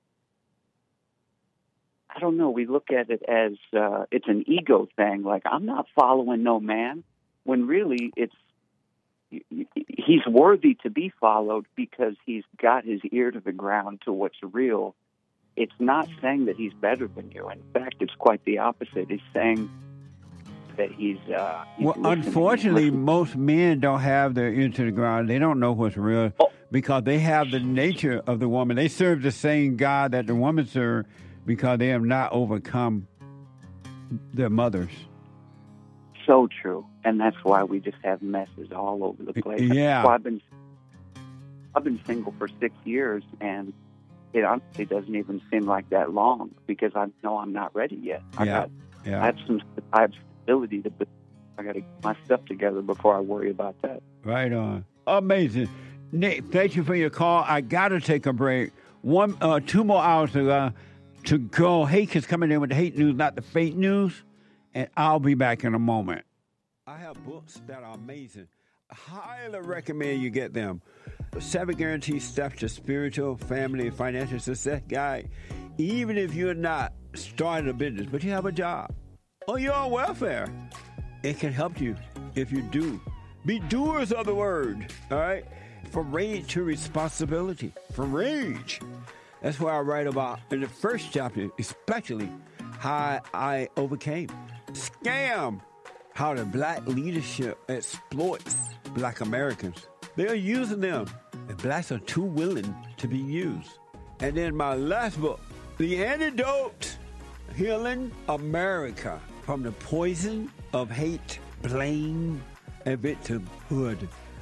I don't know, we look at it as uh, it's an ego thing, like I'm not following no man, when really it's he's worthy to be followed because he's got his ear to the ground to what's real. It's not saying that he's better than you. In fact, it's quite the opposite. It's saying that he's... Uh, he's well, unfortunately, most men don't have their ear to the ground. They don't know what's real oh. because they have the nature of the woman. They serve the same God that the woman serves, because they have not overcome their mothers. So true. And that's why we just have messes all over the place. Yeah. That's why I've been, I've been single for six years, and it honestly doesn't even seem like that long because I know I'm not ready yet. I yeah. got, yeah. I have some, I have stability to, I got to get my stuff together before I worry about that. Right on. Amazing. Nick, thank you for your call. I got to take a break. One, uh, two more hours to uh, to go. Hake is coming in with the hate news, not the fake news, and I'll be back in a moment. I have books that are amazing. I highly recommend you get them. Seven Guaranteed Steps to Spiritual, Family, and Financial Success Guide. Even if you're not starting a business, but you have a job, or you're on welfare, it can help you if you do. Be doers of the word, all right? From rage to responsibility. From rage. That's what I write about in the first chapter, especially how I overcame scam, how the black leadership exploits black Americans. They are using them, and blacks are too willing to be used. And then my last book, The Antidote, Healing America from the Poison of Hate, Blame, and Victimhood.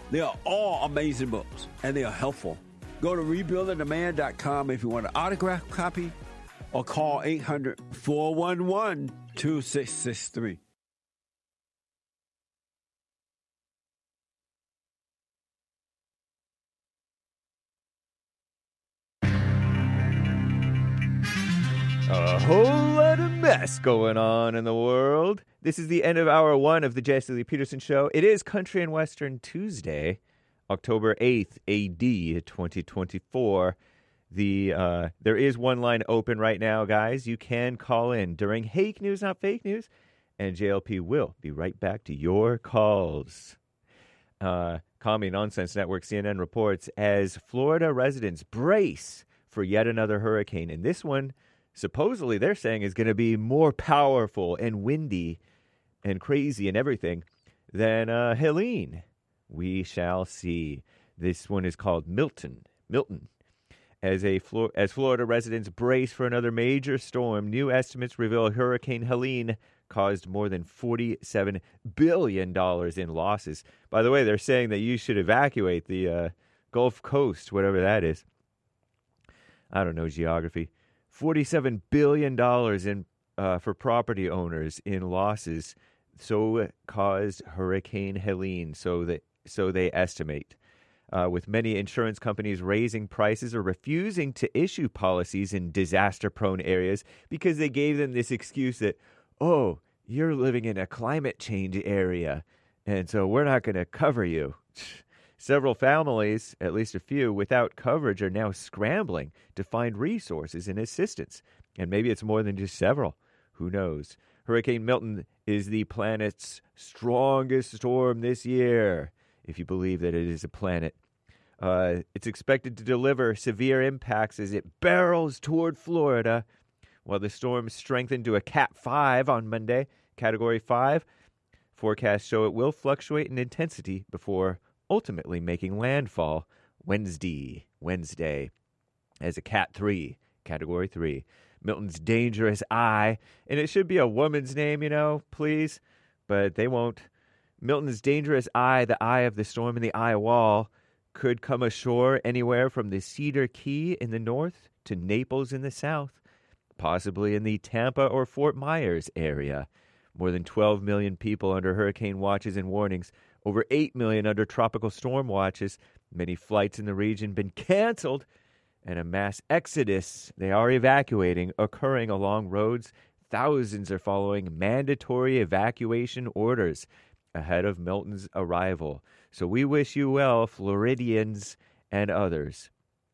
They are all amazing books, and they are helpful. Go to rebuilding the man dot com if you want an autographed copy, or call eight hundred, four one one, two six six three. A whole lot of mess going on in the world. This is the end of hour one of the Jesse Lee Peterson Show. It is Country and Western Tuesday, October eighth, A D twenty twenty-four. The uh, there is one line open right now, guys. You can call in during Hake News, Not Fake News, and J L P will be right back to your calls. Uh, Comedy Nonsense Network, C N N reports, as Florida residents brace for yet another hurricane, and this one supposedly they're saying is going to be more powerful and windy and crazy and everything than uh, Helene. We shall see. This one is called Milton. Milton. As a Flor- as Florida residents brace for another major storm, new estimates reveal Hurricane Helene caused more than forty-seven billion dollars in losses. By the way, they're saying that you should evacuate the uh, Gulf Coast, whatever that is. I don't know geography. forty-seven billion dollars in uh, for property owners in losses. So caused Hurricane Helene, so that so they estimate. Uh, with many insurance companies raising prices or refusing to issue policies in disaster-prone areas because they gave them this excuse that, oh, you're living in a climate change area, and so we're not going to cover you. Several families, at least a few, without coverage are now scrambling to find resources and assistance. And maybe it's more than just several. Who knows? Hurricane Milton is the planet's strongest storm this year, if you believe that it is a planet. Uh, it's expected to deliver severe impacts as it barrels toward Florida. While the storm strengthened to a Cat five on Monday, Category five, forecasts show it will fluctuate in intensity before ultimately making landfall Wednesday, Wednesday as a Cat three, Category three. Milton's dangerous eye, and it should be a woman's name, you know, please, but they won't. Milton's dangerous eye, the eye of the storm in the eye wall, could come ashore anywhere from the Cedar Key in the north to Naples in the south, possibly in the Tampa or Fort Myers area. More than twelve million people under hurricane watches and warnings, over eight million under tropical storm watches. Many flights in the region been canceled, and a mass exodus, they are evacuating, occurring along roads. Thousands are following mandatory evacuation orders ahead of Milton's arrival. So we wish you well, Floridians and others.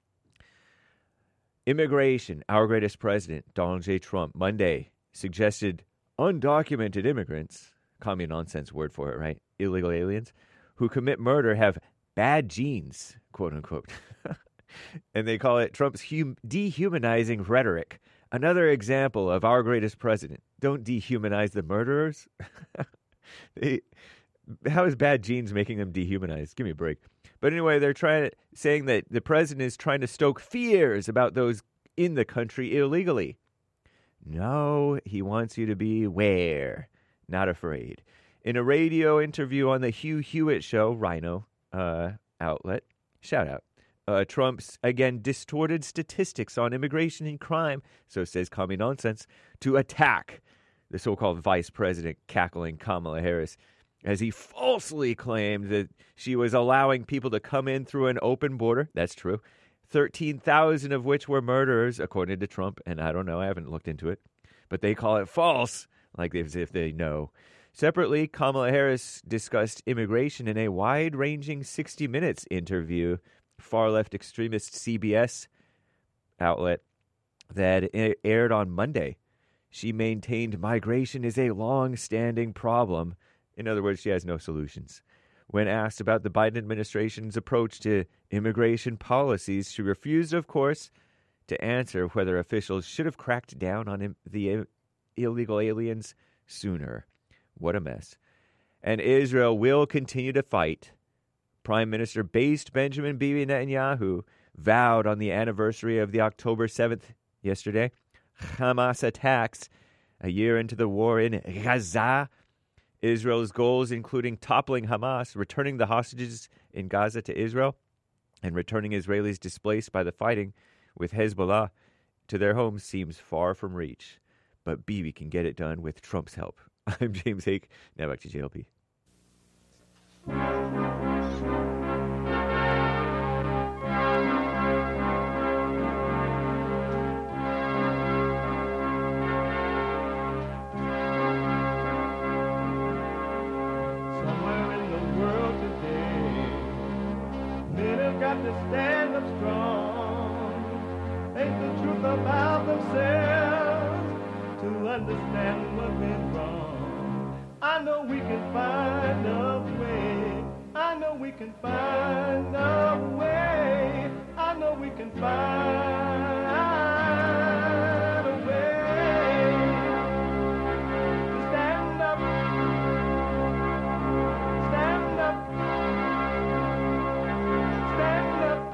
Immigration. Our greatest president, Donald J. Trump, Monday suggested undocumented immigrants, common nonsense word for it, right? Illegal aliens, who commit murder have bad genes, quote unquote. And they call it Trump's hum- dehumanizing rhetoric. Another example of our greatest president. Don't dehumanize the murderers. they, how is bad genes making them dehumanized? Give me a break. But anyway, they're trying to, saying that the president is trying to stoke fears about those in the country illegally. No, he wants you to be aware, not afraid. In a radio interview on the Hugh Hewitt Show, Rhino uh, outlet, shout out, uh, Trump's, again, distorted statistics on immigration and crime, so says Commie Nonsense, to attack the so-called vice president, cackling Kamala Harris, as he falsely claimed that she was allowing people to come in through an open border. That's true. thirteen thousand of which were murderers, according to Trump. And I don't know, I haven't looked into it. But they call it false, like as if they know. Separately, Kamala Harris discussed immigration in a wide-ranging sixty minutes interview, far-left extremist C B S outlet, that aired on Monday. She maintained migration is a long-standing problem. In other words, she has no solutions. When asked about the Biden administration's approach to immigration policies, she refused, of course, to answer whether officials should have cracked down on im- the illegal aliens sooner. What a mess. And Israel will continue to fight. Prime Minister-based Benjamin Bibi Netanyahu vowed on the anniversary of the October seventh, yesterday, Hamas attacks, a year into the war in Gaza, Israel's goals, including toppling Hamas, returning the hostages in Gaza to Israel, and returning Israelis displaced by the fighting with Hezbollah to their homes, seems far from reach. But Bibi can get it done with Trump's help. I'm James Hake. Now back to J L P. Somewhere in the world today, men have got to stand up strong, think the truth about themselves, to understand what went wrong. I know we can find a way. I know we can find a way. I know we can find a way to stand up, stand up, stand up.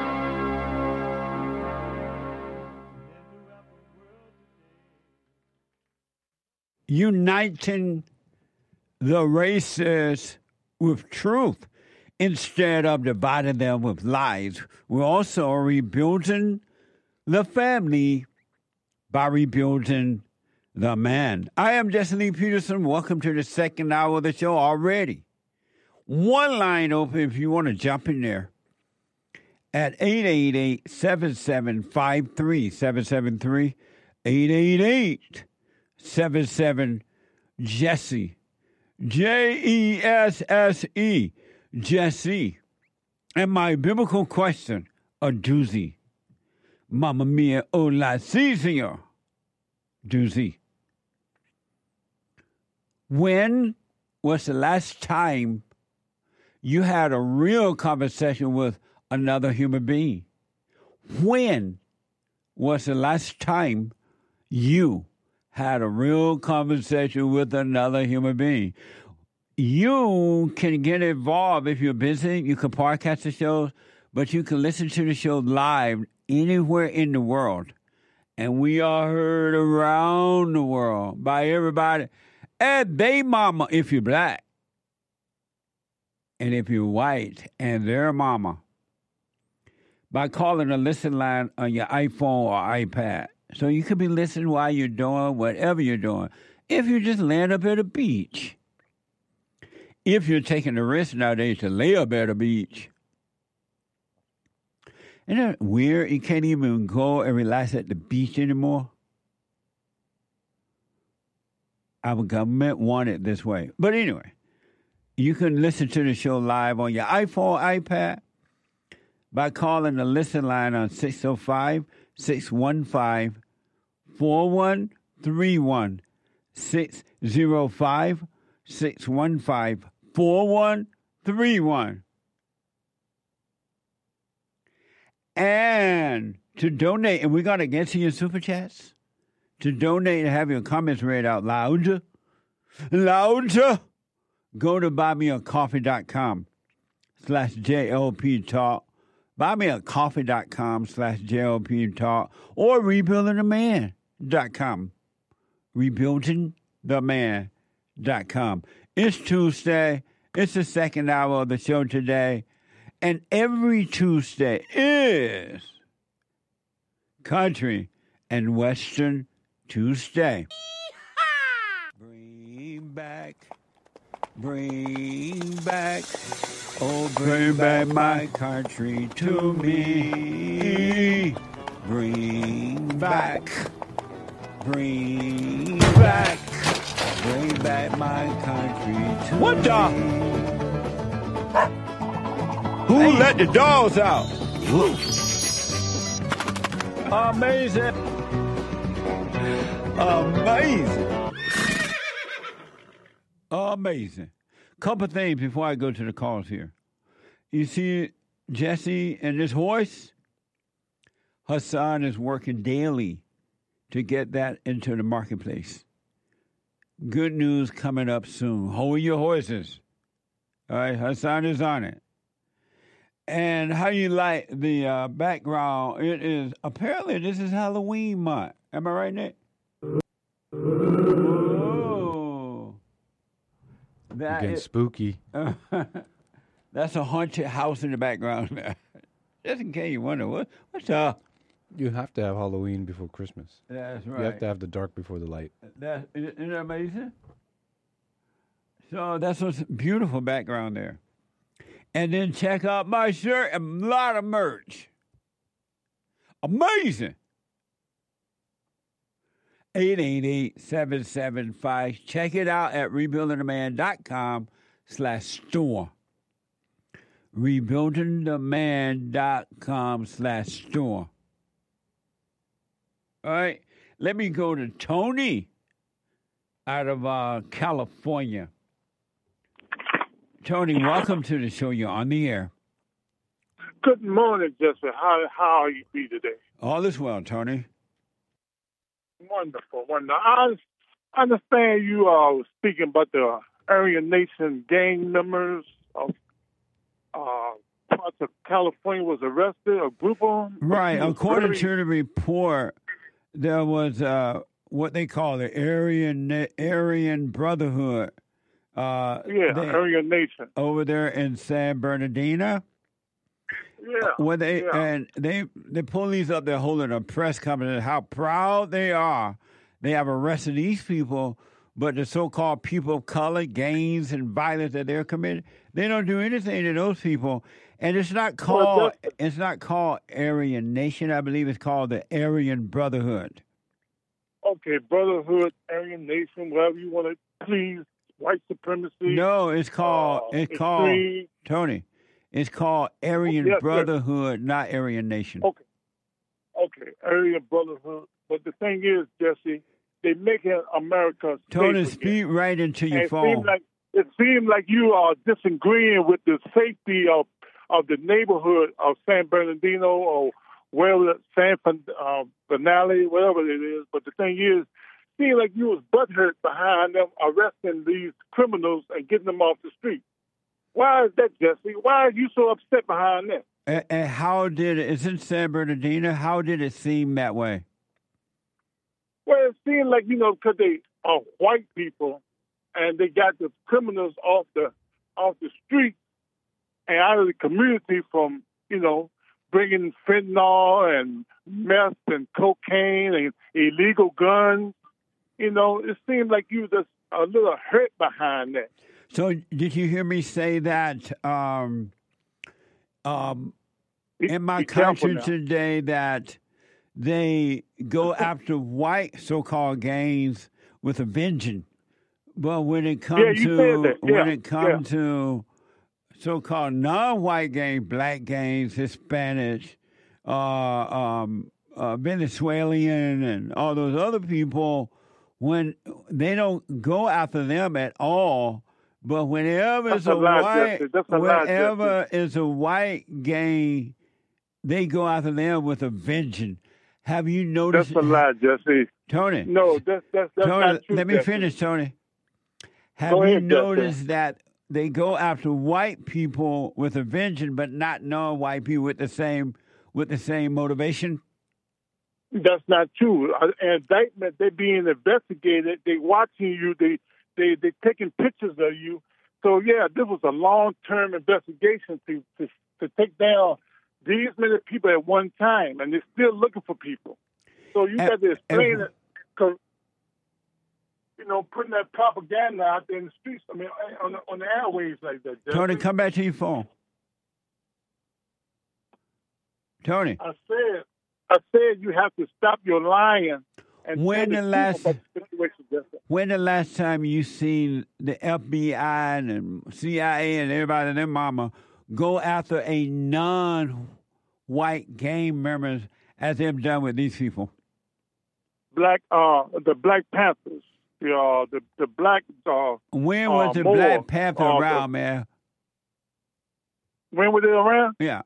Uniting the races with truth instead of dividing them with lies. We're also rebuilding the family by rebuilding the man. I am Jesse Lee Peterson. Welcome to the second hour of the show already. One line open if you want to jump in there at eight eight eight, seven seven five, three seven seven three, eight eight eight, seven seven Jesse. J E S S E, Jesse. And my biblical question, a doozy. Mamma mia, oh la si, senor. Doozy. When was the last time you had a real conversation with another human being? When was the last time you had a real conversation with another human being? You can get involved if you're busy. You can podcast the show, but you can listen to the show live anywhere in the world. And we are heard around the world by everybody. And they mama if you're black. And if you're white, and their mama. By calling the listen line on your iPhone or iPad. So you could be listening while you're doing whatever you're doing. If you just land up at a beach. If you're taking the risk nowadays to lay up at a beach. Isn't that weird? You can't even go and relax at the beach anymore. Our government wanted it this way. But anyway, you can listen to the show live on your iPhone, iPad by calling the listen line on six oh five, six one five, four one three one. six oh five, six one five, four one three one. And to donate, and we're going to get to your super chats. To donate and have your comments read out loud, louder, go to buymeacoffee.com slash JLP Talk. Buymeacoffee.com slash JLP Talk or rebuilding the man dot com. rebuilding the man dot com. It's Tuesday. It's the second hour of the show today. And every Tuesday is Country and Western Tuesday. Bring back, bring back, oh, bring back my country to me. Bring back, bring back, bring back my country to what me. What the? Who hey. Let the dogs out? Amazing. Amazing. Amazing. Couple things before I go to the calls here. You see Jesse and this horse? Hassan is working daily to get that into the marketplace. Good news coming up soon. Hold your horses. All right, Hassan is on it. And how you like the uh, background? It is, apparently this is Halloween month. Am I right, Nick? Oh. That Getting is- spooky. Uh, that's a haunted house in the background there. Just in case you wonder, what, what's up? You have to have Halloween before Christmas. That's right. You have to have the dark before the light. That, isn't that amazing? So that's a beautiful background there. And then check out my shirt, a lot of merch. Amazing. eight eight eight, seven seven five. Check it out at rebuildingtheman.com slash store. rebuildingtheman.com slash store. All right. Let me go to Tony out of uh, California. Tony, welcome to the show. You're on the air. Good morning, Jesse. How how are you be today? All is well, Tony. Wonderful, wonderful. I understand you are speaking about the Aryan Nation gang members of uh, parts of California was arrested, a group of them. Right. According very- to the report, there was uh, what they call the Aryan Aryan Brotherhood. Uh, Yeah, they- Aryan Nation. over there in San Bernardino. Yeah. Where they yeah. and they the police up there holding a press conference how proud they are. They have arrested these people, but the so-called people of color, gangs and violence that they're committing, they don't do anything to those people. And it's not called it's not called Aryan Nation. I believe it's called the Aryan Brotherhood. Okay, Brotherhood, Aryan Nation, whatever you want to please, white supremacy. No, it's called uh, it's called extreme. Tony. It's called Aryan Yes, yes. Brotherhood, not Aryan Nation. Okay. Okay, Aryan Brotherhood. But the thing is, Jesse, they making America safe Tony, again. speak right into your And it phone. seems like it seems like you are disagreeing with the safety of of the neighborhood of San Bernardino or wherever San uh, Bernali, whatever it is. But the thing is, it seems like you was butthurt behind them arresting these criminals and getting them off the street. Why is that, Jesse? Why are you so upset behind that? And, and how did it? It's in San Bernardino. How did it seem that way? Well, it seems like, you know, because they are white people and they got the criminals off the off the street and out of the community from, you know, bringing fentanyl and meth and cocaine and illegal guns. You know, it seemed like you were just a little hurt behind that. So, did you hear me say that um, um, in my be careful country now. today that they go after white so-called gangs with a vengeance, but when it comes Yeah, you to said that. Yeah, when it comes yeah. to so-called non-white gangs, black gangs, Hispanics, uh, um, uh, Venezuelan, and all those other people, when they don't go after them at all. But whenever That's it's a a lie, white, Jesse. That's a lie, whenever it's a white gang, they go after them with a vengeance. Have you noticed? That's a lie, Jesse. Tony. No, that's that's, that's Tony, not true. let me Jesse. finish, Tony. Have Go you ahead, Jesse. noticed that they go after white people with a vengeance, but not non-white people with the same with the same motivation? That's not true. Uh, indictment, they're being investigated. They watching you. They they they taking pictures of you. So yeah, this was a long term investigation to, to to take down these many people at one time, and they're still looking for people. So you got to explain and- it, because you know, putting that propaganda out there in the streets. I mean, on the, on the airwaves like that. Jesse. Tony, come back to your phone. Tony. I said, I said you have to stop your lying. And When tell the the last- truth about the situation, Jesse. When the last time you seen the F B I and C I A and everybody and their mama go after a non-white gang members as they've done with these people? Black, uh, the Black Panthers, the uh, the the black. Uh, When was uh, the Moors, Black Panther uh, around, man? When were they around? Yeah.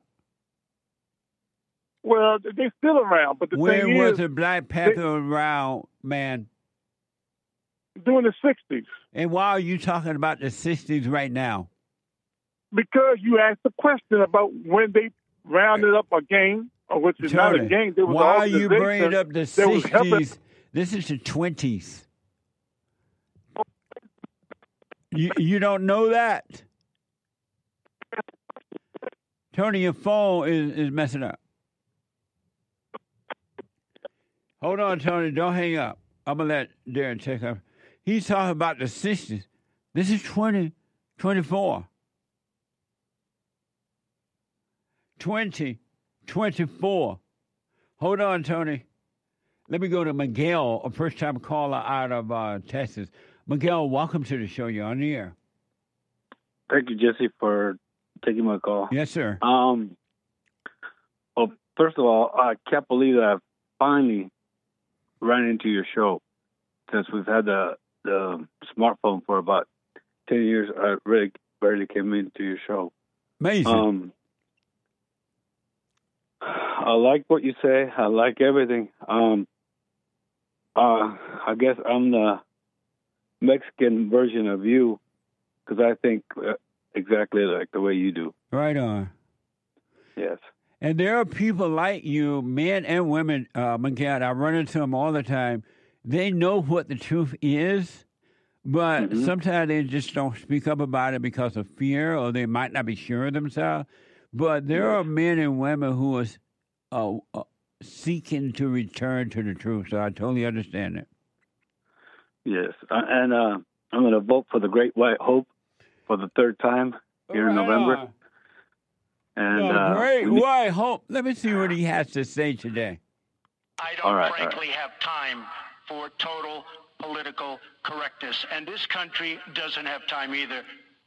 Well, they're still around, but the When thing was is, the Black Panther around, man? during the sixties, And why are you talking about the sixties right now? because you asked the question about when they rounded up a gang, or which is not a Tony, gang. There was why an are you bringing up the that was helping- sixties? This is the twenties. You, you don't know that? Tony, your phone is, is messing up. Hold on, Tony. Don't hang up. I'm going to let Darren check up. He's talking about the sixties. This is twenty twenty-four. twenty twenty-four. Hold on, Tony. Let me go to Miguel, a first-time caller out of uh, Texas. Miguel, welcome to the show. You're on the air. Thank you, Jesse, for taking my call. Yes, sir. Um. Well, first of all, I can't believe that I finally ran into your show. Since we've had the the smartphone for about ten years, I really barely came into your show. Amazing. Um, I like what you say. I like everything. Um, uh, I guess I'm the Mexican version of you because I think uh, exactly like the way you do. Right on. Yes. And there are people like you, men and women, uh, Miguel, I run into them all the time. They know what the truth is, but Mm-hmm. sometimes they just don't speak up about it because of fear, or they might not be sure of themselves. But there are men and women who are uh, uh, seeking to return to the truth, so I totally understand it. Yes. Uh, and uh, I'm going to vote for the Great White Hope for the third time here in Right November. on. And Oh, uh, great we- white hope. Let me see what he has to say today. I don't All right, all frankly have time for total political correctness, and this country doesn't have time either.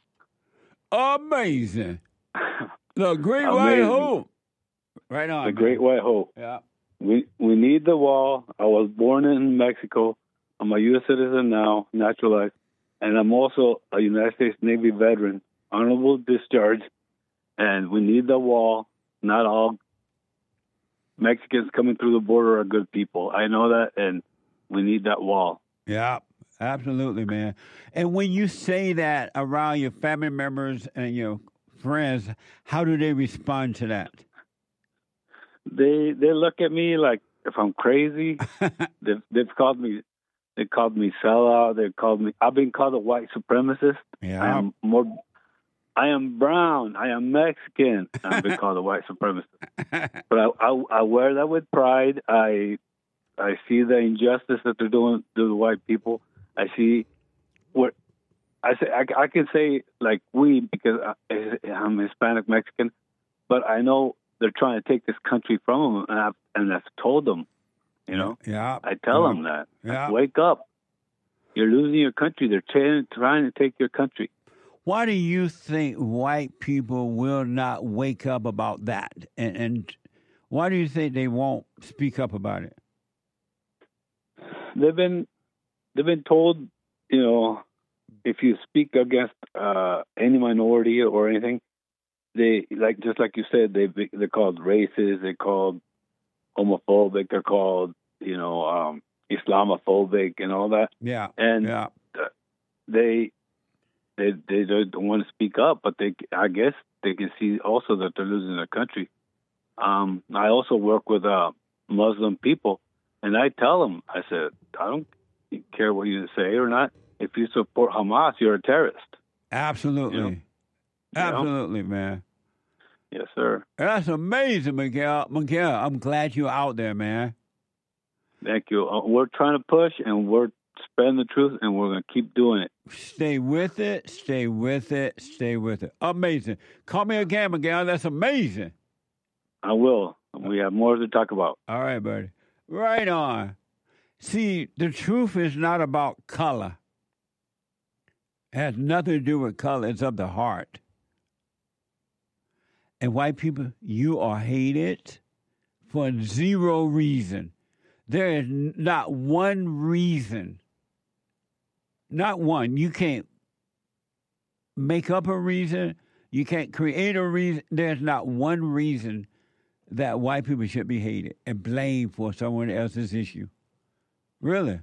Amazing. The great white Amazing. hope. Right on. the man. Great White Hope. Yeah. We we need the wall. I was born in Mexico. I'm a U S citizen now, naturalized, and I'm also a United States Navy veteran, honorable discharge. And we need the wall. Not all Mexicans coming through the border are good people. I know that, and we need that wall. Yeah, absolutely, man. And when you say that around your family members and your friends, how do they respond to that? They they look at me like if I'm crazy. they've they've called me they called me sellout. They called me. I've been called a white supremacist. Yeah. I am more. I am brown. I am Mexican. I've been called a white supremacist. But I, I I wear that with pride. I I see the injustice that they're doing to the white people. I see what I say. I, I can say like we because I, I'm Hispanic Mexican, but I know they're trying to take this country from them, and I've, and I've told them, you know. Yeah. I tell yeah. them that. Yeah. Wake up. You're losing your country. They're trying, trying to take your country. Why do you think white people will not wake up about that? And, and why do you think they won't speak up about it? They've been they've been told, you know, if you speak against uh, any minority or anything, they like just like you said, they they're called racist, they're called homophobic, they're called you know um, Islamophobic and all that. Yeah, and yeah. they they they don't want to speak up, but they I guess they can see also that they're losing their country. Um, I also work with uh, Muslim people, and I tell them, I said, I don't care what you say or not. If you support Hamas, you're a terrorist. Absolutely. You know? Absolutely, man. Yes, sir. That's amazing, Miguel. Miguel, I'm glad you're out there, man. Thank you. Uh, we're trying to push, and we're spreading the truth, and we're going to keep doing it. Stay with it. Stay with it. Stay with it. Amazing. Call me again, Miguel. That's amazing. I will. We have more to talk about. All right, buddy. Right on. See, the truth is not about color. It has nothing to do with color. It's of the heart. And white people, you are hated for zero reason. There is not one reason. Not one. You can't make up a reason. You can't create a reason. There's not one reason that white people should be hated and blamed for someone else's issue. Really.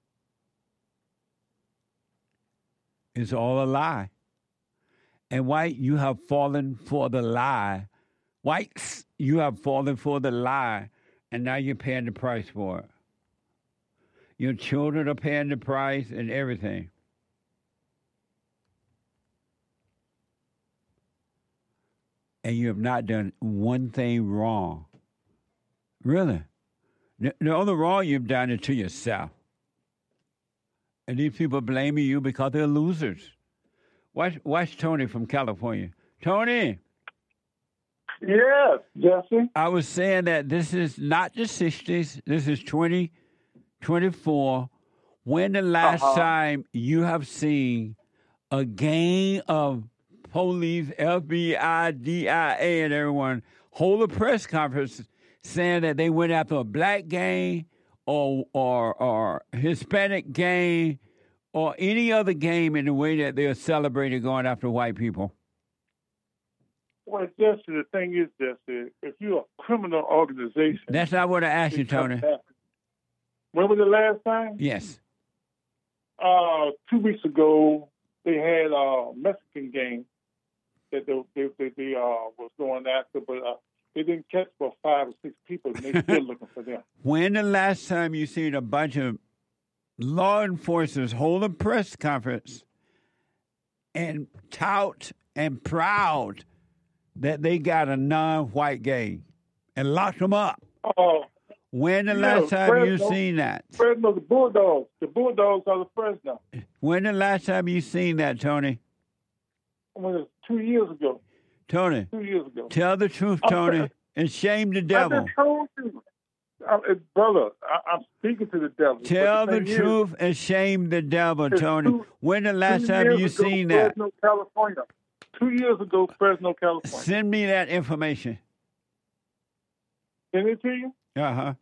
It's all a lie. And white, you have fallen for the lie. Whites, you have fallen for the lie, and now you're paying the price for it. Your children are paying the price and everything. and you have not done one thing wrong. Really. The, the only wrong you've done is to yourself. And these people blaming you because they're losers. Watch, watch Tony from California. Tony. Yes, Jesse. I was saying that this is not the sixties. This is twenty twenty-four. When the last Uh-huh. time you have seen a gang of police, F B I, D I A, and everyone hold a press conference saying that they went after a black gang or or or Hispanic gang or any other gang in the way that they're celebrating going after white people? Well, Jesse, the thing is, Jesse, if you're a criminal organization... That's not what I asked you, Tony. When was the last time? Yes. Uh, two weeks ago, they had a Mexican gang that they, they, they, they uh, was going after, but uh, they didn't catch about five or six people, and they're still looking for them. When the last time you seen a bunch of law enforcers hold a press conference and tout and proud that they got a non-white gang and locked them up? Oh, when the yeah, last time Fresno, you seen that? Fresno, the Bulldogs. The Bulldogs are the Fresno. When the last time you seen that, Tony? When it was two years ago. Tony, Two years ago. tell the truth, I'm Tony, sorry. and shame the I devil. just told you. I, uh, brother, I, I'm speaking to the devil. but Tell the thing is, truth and shame the devil, It's Tony. two- When the last two time years you ago, seen that? Fresno, California. Two years ago, Fresno, California. Send me that information. Send it to you? Uh-huh.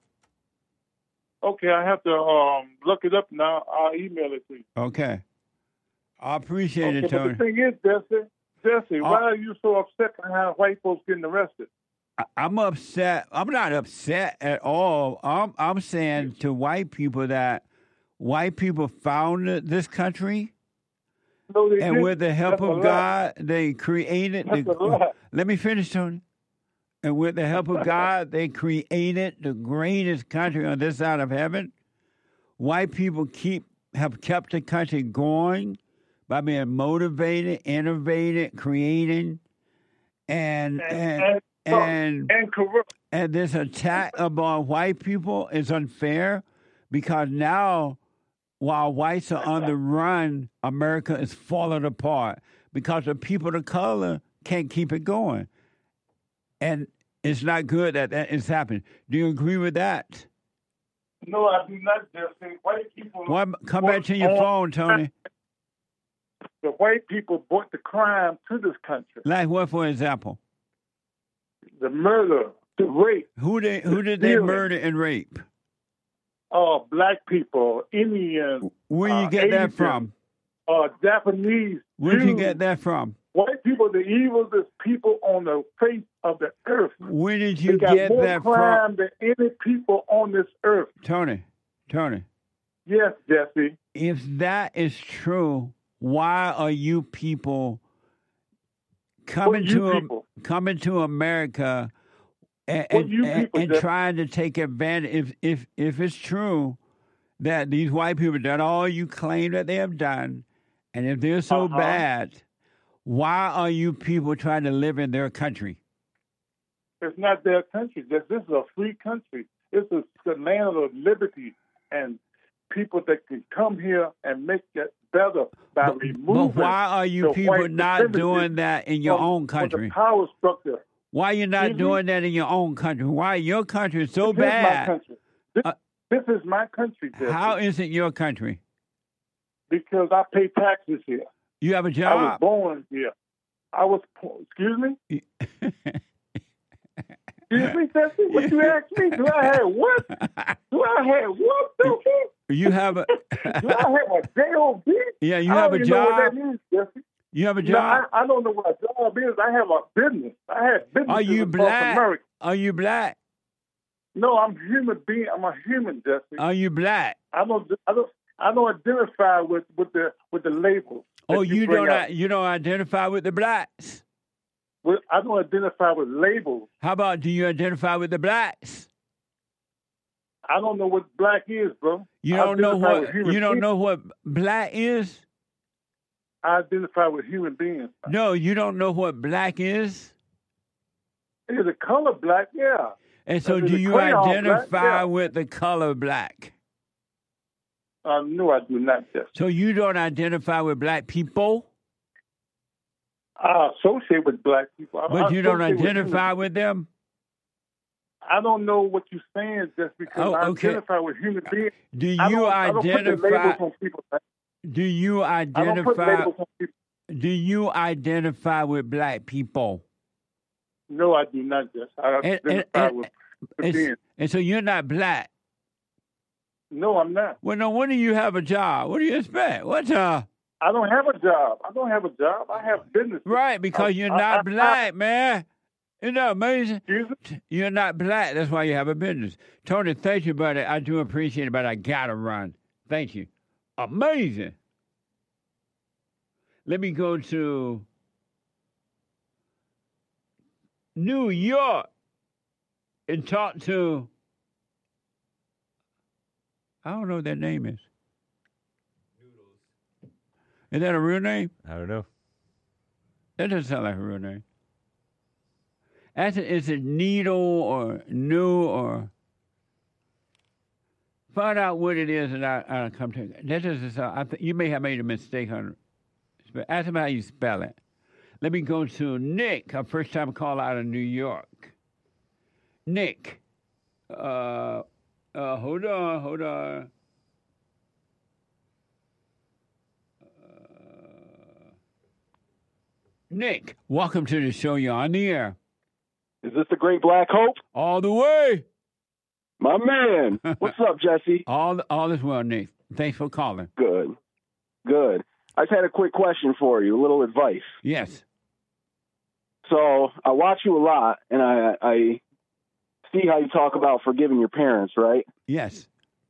Okay, I have to um, look it up now. I'll email it to you. Okay. I appreciate Okay, it, but Tony. the thing is, Jesse, Jesse, Uh, why are you so upset behind white folks getting arrested? I- I'm upset. I'm not upset at all. I'm I'm saying to white people that white people founded this country, No, they and didn't. with the help That's a of lie. God, they created That's the. a lie. Let me finish, Tony. And with the help of God, they created the greatest country on this side of heaven. White people keep have kept the country going by being motivated, innovated, creating, and and and and and corrupt. and this attack upon white people is unfair because now, while whites are on the run, America is falling apart because the people of color can't keep it going. And it's not good that that is happening. Do you agree with that? No, I do not, Jesse. White people. Well, come back to your phone, Tony. The white people brought the crime to this country. Like what, for example? The murder, the rape. Who they who did they stealing. murder and rape? Uh, black people, Indians. Where you uh, get that Asians, from? Uh, Japanese. Where'd you Jews. get that from? White people, the evilest people on the face of the earth. Where did They you got get more that crime from? than any people on this earth. Tony, Tony. Yes, Jesse. If that is true, why are you people coming you to people? coming to America and What and, you and, people and just- trying to take advantage? If if if it's true that these white people have done all you claim that they have done, and if they're so Uh-huh. bad, why are you people trying to live in their country? It's not their country. This, this is a free country. This is the land of liberty and people that can come here and make it better by But, removing. but why are you the people white not supremacy doing that in your from- own from country? The power structure. Why you not Excuse me? doing that in your own country? Why your country is so This is my bad? country. This, Uh, this is my country, Jesse, How is it your country? because I pay taxes here. You have a I was job. born here. I was. po- Excuse me. Excuse me, Jesse. What you asked me? Do I have what? Do I have what, Jesse? You have a Do I have a J O B? yeah. You I have don't a even know what job. that means, Jesse. You have a No, I, job. I don't know what a job is. I have a business. I have business. Are you across black? America. Are you black? No, I'm a human being. I'm a human, Jesse. Are you black? I don't. I don't. I don't identify with, with the with the labels. that Oh, you bring don't. out. i- You don't identify with the blacks. With- I don't identify with labels. How about do you identify with the blacks? I don't know what black is, bro. You I don't know identify with what human you don't beings. know what black is. I identify with human beings. No, you don't know what black is. Is it color black? Yeah. And so, Is do it you crayon black? identify Yeah. with the color black? Uh, no, I do not. Yes. So you don't identify with black people, I associate with black people. I, but I you don't associate with identify human- with them? I don't know what you're saying just because Oh, I okay. identify with human beings. Do I you don't, I don't put the identify? labels on people. Do you I don't put identify? labels on people. Do you identify with black people? No, I do not. Just I And, and, identify and, with the and, beings. and so you're not black. No, I'm not. Well, no. When do you have a job? What do you expect? What uh? I don't have a job. I don't have a job. I have business. Right, because I- you're I- not I- black, man. Isn't that amazing? Excuse You're not black. That's why you have a business. Tony, thank you, buddy. I do appreciate it, but I gotta run. Thank you. Amazing. Let me go to New York and talk to, I don't know what that name is. Is that a real name? I don't know. That doesn't sound like a real name. That's a, is it Needle or New or find out what it is and I, I'll come to it. That doesn't sound, I th- you may have made a mistake on it. Ask him how you spell it. Let me go to Nick, our first time call out of New York. Nick, uh, uh, hold on, hold on. Uh, Nick, welcome to the show. You're on the air. Is this the Great Black Hope? All the way. My man. What's up, Jesse? All, all is well, Nick. Thanks for calling. Good. Good. I just had a quick question for you, a little advice. Yes. So I watch you a lot, and I, I see how you talk about forgiving your parents, right? Yes.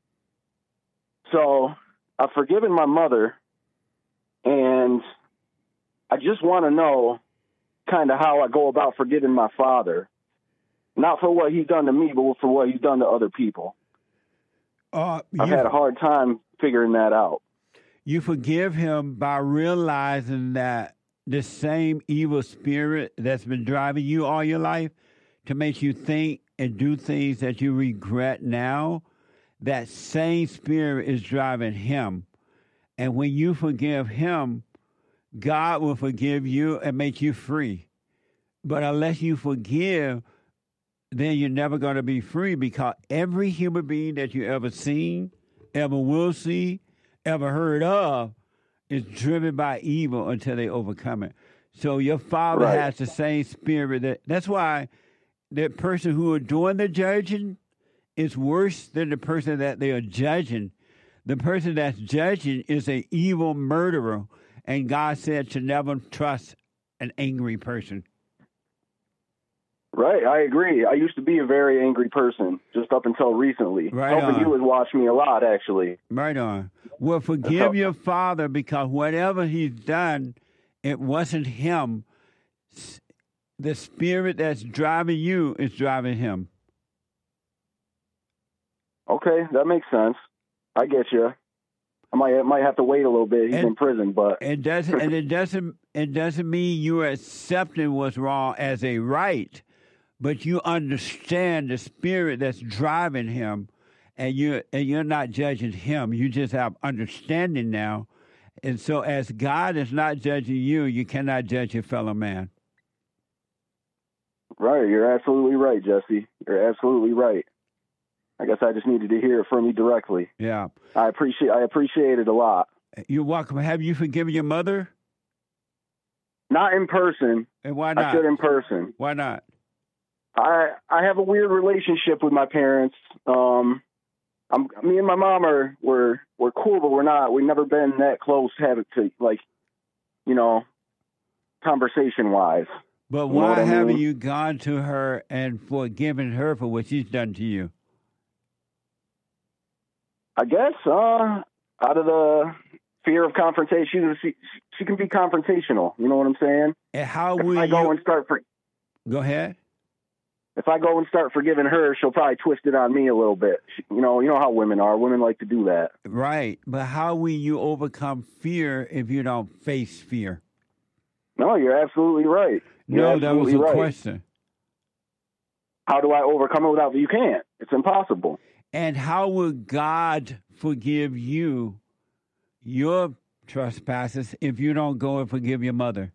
So I've forgiven my mother, and I just want to know kind of how I go about forgiving my father. Not for what he's done to me, but for what he's done to other people. Uh, I've you, had a hard time figuring that out. you forgive him by realizing that the same evil spirit that's been driving you all your life to make you think and do things that you regret now, that same spirit is driving him. And when you forgive him, God will forgive you and make you free. But unless you forgive, then you're never going to be free, because every human being that you ever seen, ever will see, ever heard of is driven by evil until they overcome it. So your father Right. has the same spirit. That, that's why the person who are doing the judging is worse than the person that they are judging. The person that's judging is an evil murderer, and God said to never trust an angry person. Right, I agree. I used to be a very angry person just up until recently. Right Helping on. you has watched me a lot, actually. Right on. Well, forgive your father, because whatever he's done, it wasn't him. S- The spirit that's driving you is driving him. Okay, that makes sense. I get you. I might might have to wait a little bit. He's And- in prison, but It doesn't, and it doesn't, it doesn't mean you are accepting what's wrong as a right, but you understand the spirit that's driving him, and you and you're not judging him. You just have understanding now, and so as God is not judging you, you cannot judge your fellow man. right, you're absolutely right, Jesse. You're absolutely right. I guess I just needed to hear it from you directly. Yeah, I appreciate I appreciate it a lot. you're welcome. Have you forgiven your mother? Not in person. And why I not? should in person. Why not? I I have a weird relationship with my parents. Um, I'm me and my mom are we're we're cool, but we're not. We've never been that close, have it to like, you know, conversation wise. But You know why what I haven't mean? you gone to her and forgiven her for what she's done to you? I guess uh, out of the fear of confrontation, she she can be confrontational. You know what I'm saying? And how If will I go you and start for, go ahead? if I go and start forgiving her, she'll probably twist it on me a little bit. She, you know, you know how women are. Women like to do that. Right, but how will you overcome fear if you don't face fear? No, you're absolutely right. You're No, that was absolutely a right. question. how do I overcome it without you? Can't. It's impossible. And how will God forgive you your trespasses if you don't go and forgive your mother?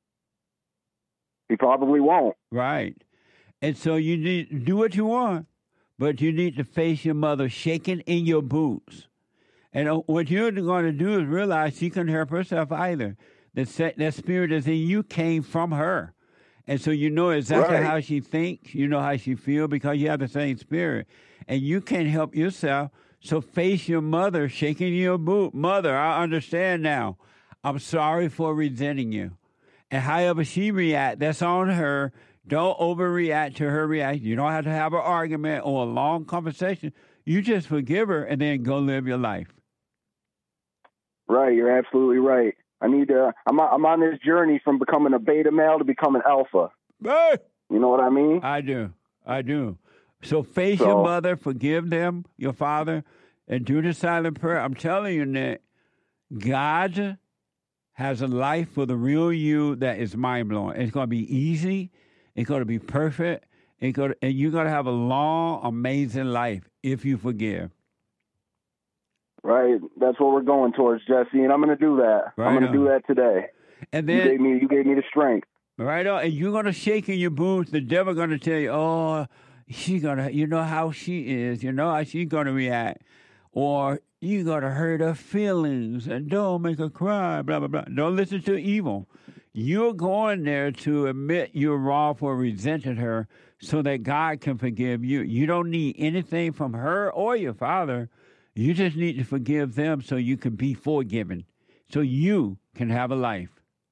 He probably won't. Right. And so you need to do what you want, but you need to face your mother shaking in your boots. And what you're going to do is realize she couldn't help herself either. That that spirit that's in you came from her. And so you know exactly Right. how she thinks, you know how she feels, because you have the same spirit. And you can't help yourself, so face your mother shaking your boot. Mother, I understand now. I'm sorry for resenting you. And however she reacts, that's on her. Don't overreact to her reaction. You don't have to have an argument or a long conversation. You just forgive her and then go live your life. Right, you're absolutely right. I need to. I'm I'm on this journey from becoming a beta male to becoming alpha. Hey! You know what I mean? I do. I do. So face So- your mother, forgive them, your father, and do the silent prayer. I'm telling you, Nick, God has a life for the real you that is mind blowing. It's going to be easy. It's going to be perfect. It's going to, and you're going to have a long, amazing life if you forgive. Right, that's what we're going towards, Jesse, and I'm going to do that. Right I'm going on. to do that today. And you then gave me, you gave me the strength. Right on. And you're going to shake in your boots. The devil going to tell you, oh, she's going to, you know how she is. You know how she's going to react. Or you got to hurt her feelings and don't make her cry, blah, blah, blah. Don't listen to evil. You're going there to admit you're wrong for resenting her so that God can forgive you. You don't need anything from her or your father. You just need to forgive them so you can be forgiven, so you can have a life.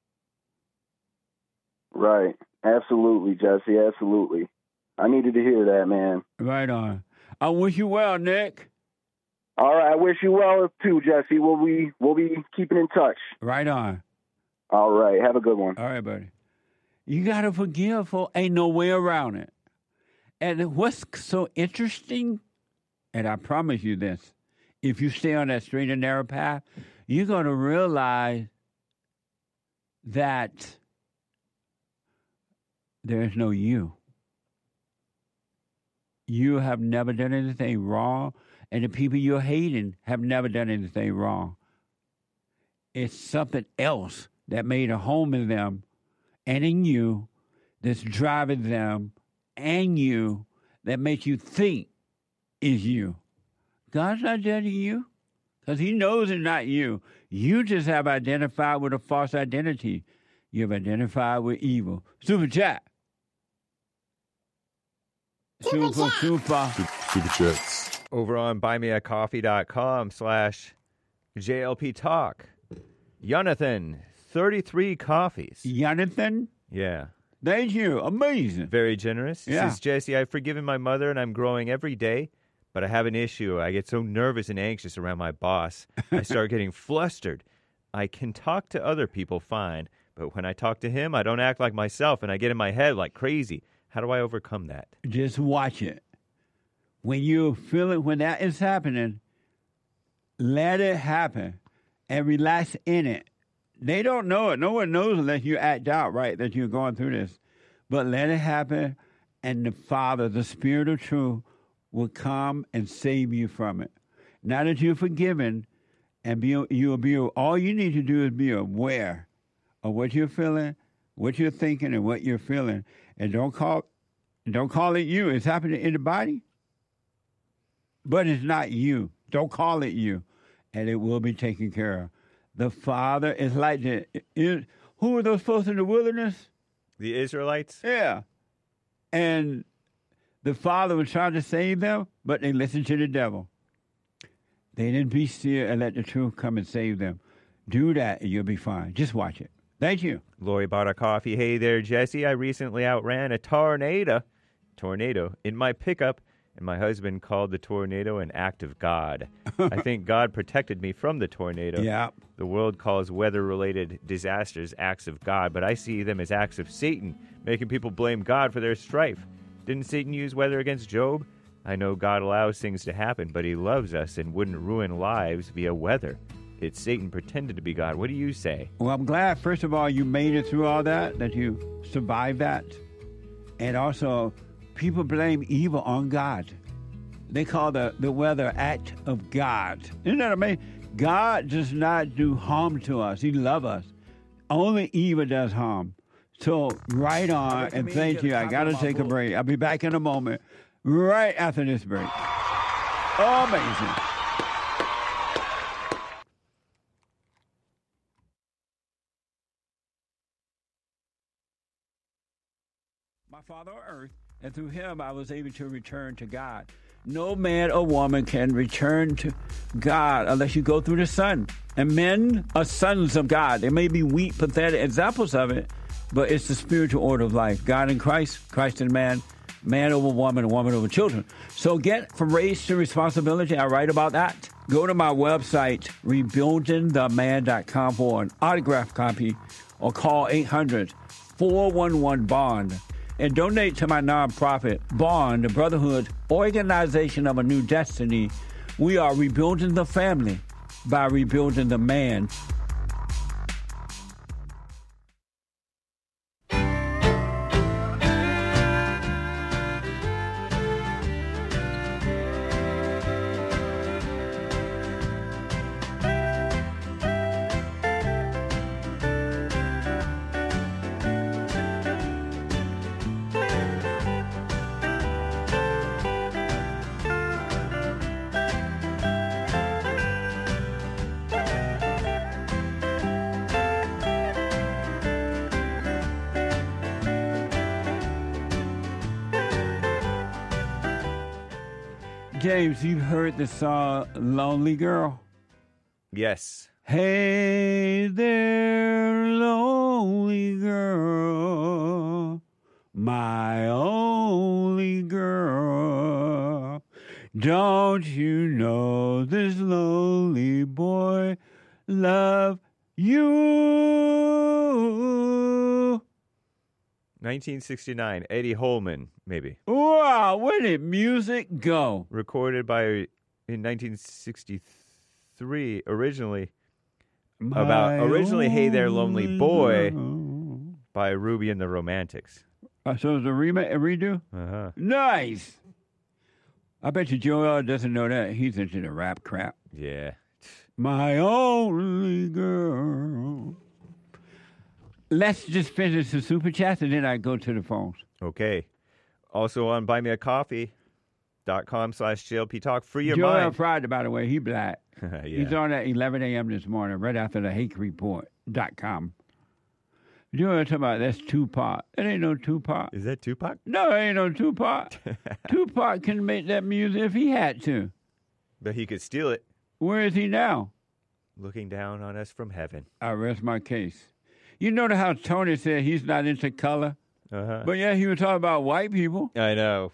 Right, absolutely, Jesse, absolutely. I needed to hear that, man. Right on. I wish you well, Nick. All right, I wish you well too, Jesse. We'll be we'll be keeping in touch. Right on. All right, have a good one. All right, buddy. You got to forgive, for ain't no way around it. And what's so interesting, and I promise you this, if you stay on that straight and narrow path, you're going to realize that there's no you. You have never done anything wrong, and the people you're hating have never done anything wrong. It's something else that made a home in them and in you that's driving them and you that makes you think is you. God's not judging you because he knows it's not you. You just have identified with a false identity. You've identified with evil. Super chat. Super, super. Super, super chats. Over on buymeacoffee.com slash JLP Talk. Jonathan, thirty-three coffees. Jonathan? Yeah. Thank you. Amazing. Very generous. Yeah. Says, Jesse, I've forgiven my mother and I'm growing every day, but I have an issue. I get so nervous and anxious around my boss. I start getting flustered. I can talk to other people fine, but when I talk to him, I don't act like myself and I get in my head like crazy. How do I overcome that? Just watch it. When you feel it, when that is happening, let it happen and relax in it. They don't know it. No one knows unless you act out, right, that you're going through this. But let it happen, and the Father, the Spirit of truth, will come and save you from it. Now that you're forgiven, and be, you'll be, all you need to do is be aware of what you're feeling, what you're thinking, and what you're feeling. And don't call, don't call it you. It's happening in the body, but it's not you. Don't call it you, and it will be taken care of. The Father is like the, is, who were those folks in the wilderness? The Israelites? Yeah. And the Father was trying to save them, but they listened to the devil. They didn't be still and let the truth come and save them. Do that and you'll be fine. Just watch it. Thank you. Lori bought a coffee. Hey there, Jesse. I recently outran a tornado, tornado in my pickup, and my husband called the tornado an act of God. I think God protected me from the tornado. Yeah. The world calls weather-related disasters acts of God, but I see them as acts of Satan, making people blame God for their strife. Didn't Satan use weather against Job? I know God allows things to happen, but he loves us and wouldn't ruin lives via weather. It's Satan pretended to be God. What do you say? Well, I'm glad, first of all, you made it through all that, that you survived that. And also, people blame evil on God. They call the, the weather act of God. Isn't that amazing? God does not do harm to us. He loves us. Only evil does harm. So, right on, and thank you. I got to take a break. I'll be back in a moment, right after this break. Amazing. My Father on earth, and through him I was able to return to God. No man or woman can return to God unless you go through the Son. And men are sons of God. They may be weak, pathetic examples of it, but it's the spiritual order of life. God in Christ, Christ in man, man over woman, and woman over children. So get from race to responsibility. I write about that. Go to my website, rebuilding the man dot com for an autographed copy, or call eight hundred, four one one, BOND. And donate to my nonprofit, Bond, the Brotherhood Organization of a New Destiny. We are rebuilding the family by rebuilding the man. James, you've heard the song Lonely Girl? Yes. Hey there, lonely girl, my only girl. Don't you know this lonely boy love you? nineteen sixty-nine, Eddie Holman, maybe. Wow, where did music go? Recorded by, in nineteen sixty-three, originally, My about, originally Hey There, Lonely Boy, girl. by Ruby and the Romantics. Uh, so it's a remake, a redo? Uh-huh. Nice! I bet you Joel doesn't know that. He's into the rap crap. Yeah. My only girl. Let's just finish the super chats and then I go to the phones. Okay. Also on buymeacoffee.com slash J L P Talk. Free your Joel mind. Friday, by the way, he black. Yeah. He's on at eleven a.m. this morning, right after the hake report dot com. Joel talking about that's Tupac. It ain't no Tupac. Is that Tupac? No, it ain't no Tupac. Tupac can make that music if he had to. But he could steal it. Where is he now? Looking down on us from heaven. I rest my case. You know how Tony said he's not into color? Uh-huh. But yeah, he was talking about white people. I know.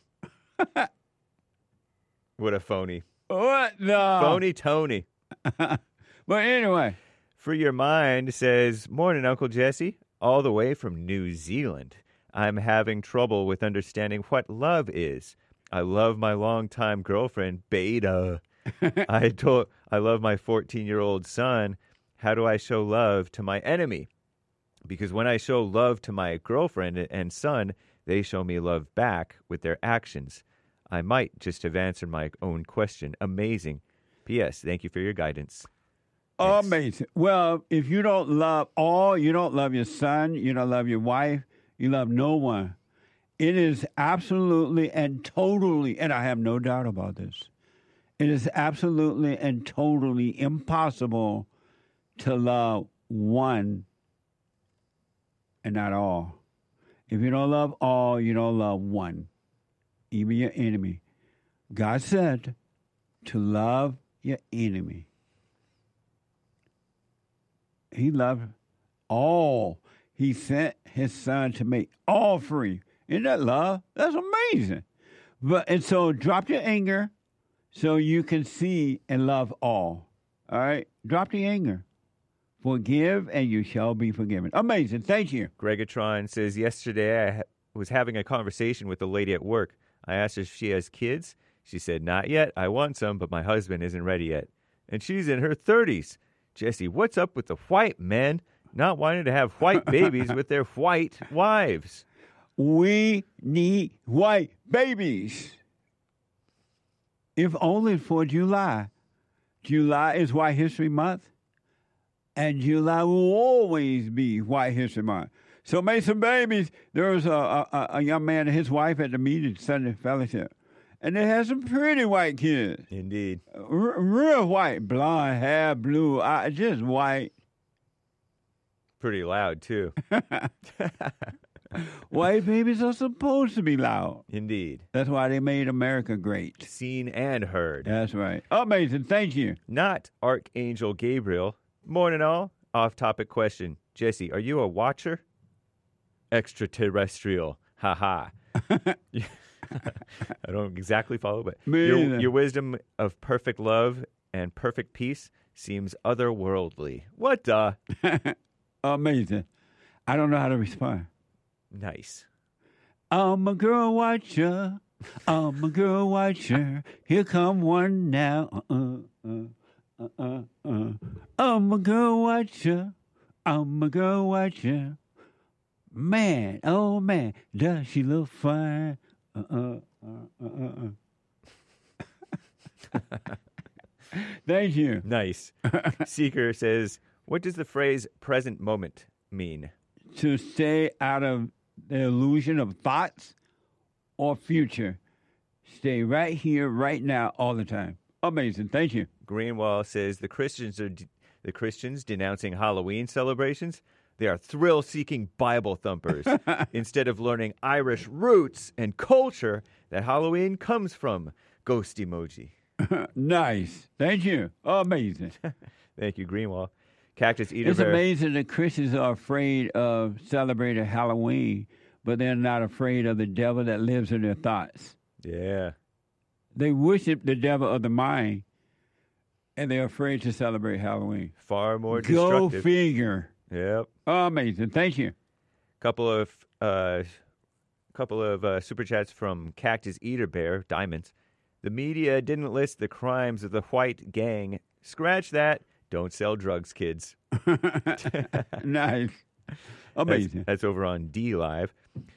What a phony. What the? Phony Tony. But anyway. Free Your Mind says, Morning, Uncle Jesse. All the way from New Zealand. I'm having trouble with understanding what love is. I love my longtime girlfriend, Beta. I told I love my fourteen-year-old son. How do I show love to my enemy? Because when I show love to my girlfriend and son, they show me love back with their actions. I might just have answered my own question. Amazing. P S. Thank you for your guidance. Thanks. Amazing. Well, if you don't love all, you don't love your son, you don't love your wife, you love no one. It is absolutely and totally, and I have no doubt about this, it is absolutely and totally impossible to love one and not all. If you don't love all, you don't love one, even your enemy. God said to love your enemy. He loved all. He sent his son to make all free. Isn't that love? That's amazing. But and so drop your anger so you can see and love all. All right? Drop the anger. Forgive and you shall be forgiven. Amazing. Thank you. Gregatron says, yesterday I ha- was having a conversation with a lady at work. I asked her if she has kids. She said, not yet. I want some, but my husband isn't ready yet. And she's in her thirties. Jesse, what's up with the white men not wanting to have white babies with their white wives? We need white babies. If only for July. July is White History Month, and July will always be White History Month. So make some babies. There was a, a, a young man and his wife at the meeting, Sunday Fellowship, and they had some pretty white kids. Indeed. R- real white, blonde hair, blue eyes, just white. Pretty loud, too. White babies are supposed to be loud. Indeed. That's why they made America great. Seen and heard. That's right. Amazing. Thank you. Not Archangel Gabriel. Morning all. Off-topic question. Jesse, are you a watcher? Extraterrestrial. Ha ha. I don't exactly follow, but your, your wisdom of perfect love and perfect peace seems otherworldly. What the? Amazing. I don't know how to respond. Nice. I'm a girl watcher. I'm a girl watcher. Here come one now. Uh, uh, uh, uh, uh. I'm a girl watcher. I'm a girl watcher. Man, oh man, does she look fine? Uh, uh, uh, uh, uh. Thank you. Nice. Seeker says, what does the phrase present moment mean? To stay out of the illusion of thoughts or future. Stay right here, right now, all the time. Amazing. Thank you. Greenwall says the Christians are de- the Christians denouncing Halloween celebrations. They are thrill-seeking Bible thumpers instead of learning Irish roots and culture that Halloween comes from. Ghost emoji. Nice. Thank you. Amazing. Thank you, Greenwall. Cactus Eater It's Bear. amazing that Christians are afraid of celebrating Halloween, but they're not afraid of the devil that lives in their thoughts. Yeah. They worship the devil of the mind, and they're afraid to celebrate Halloween. Far more Go destructive. figure. Yep. Amazing. Thank you. Couple of uh, couple of uh, super chats from Cactus Eater Bear Diamonds. The media didn't list the crimes of the white gang. Scratch that. Don't sell drugs, kids. Nice. Amazing. That's, that's over on D Live.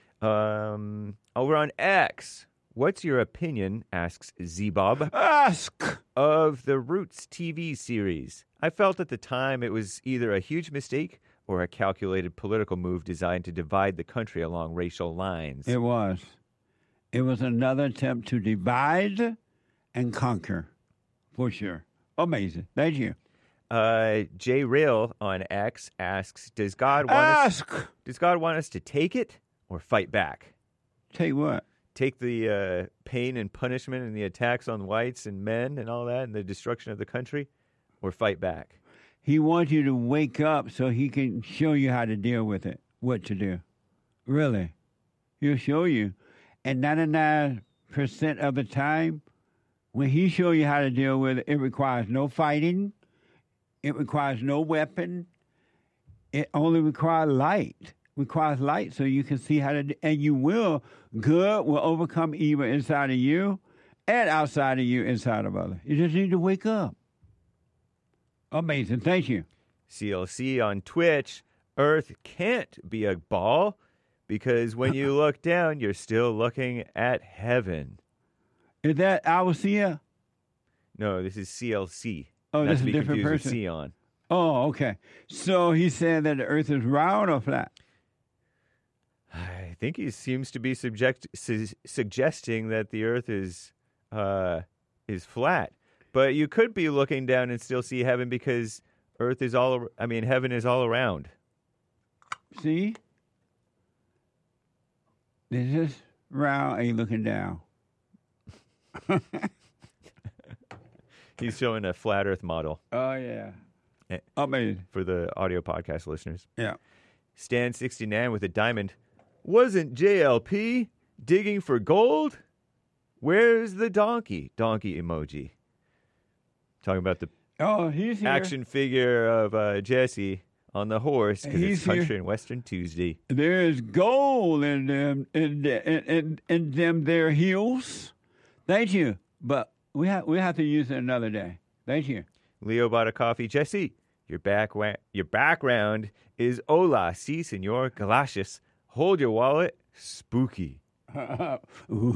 Um, over on X, what's your opinion, asks Z-Bob, Ask. of the Roots T V series? I felt at the time it was either a huge mistake or a calculated political move designed to divide the country along racial lines. It was. It was another attempt to divide and conquer, for sure. Amazing. Thank you. Uh, J Rail on X asks, "Does God want Ask. us? Does God want us to take it or fight back? Take what? Take the uh, pain and punishment and the attacks on whites and men and all that, and the destruction of the country, or fight back?" He wants you to wake up so he can show you how to deal with it, what to do. Really. He'll show you. And ninety-nine percent of the time, when he shows you how to deal with it, it requires no fighting. It requires no weapon. It only requires light. Requires light so you can see how to, and you will, good will overcome evil inside of you and outside of you, inside of others. You just need to wake up. Amazing. Thank you. C L C on Twitch, Earth can't be a ball because when you look down, you're still looking at heaven. Is that Alcia? No, this is C L C. Oh, Not that's to a be different confused person. with Sion. Oh, okay. So he said that the earth is round or flat? I think he seems to be subject, su- suggesting that the Earth is uh, is flat. But you could be looking down and still see heaven because Earth is all. ar- I mean, heaven is all around. See? This is round and you're looking down. He's showing a flat Earth model. Oh, yeah. Eh, Amazing. For the audio podcast listeners. Yeah. Stan sixty-nine with a diamond. Wasn't J L P digging for gold? Where's the donkey? Donkey emoji. Talking about the Oh, he's here. action figure of uh, Jesse on the horse because He's it's Country here. and Western Tuesday. There's gold in them in, the, in, in, in them their heels. Thank you. But we have we have to use it another day. Thank you. Leo bought a coffee. Jesse, your back wa- your background is hola, si, senor, galachis. Hold your wallet. Spooky. ooh,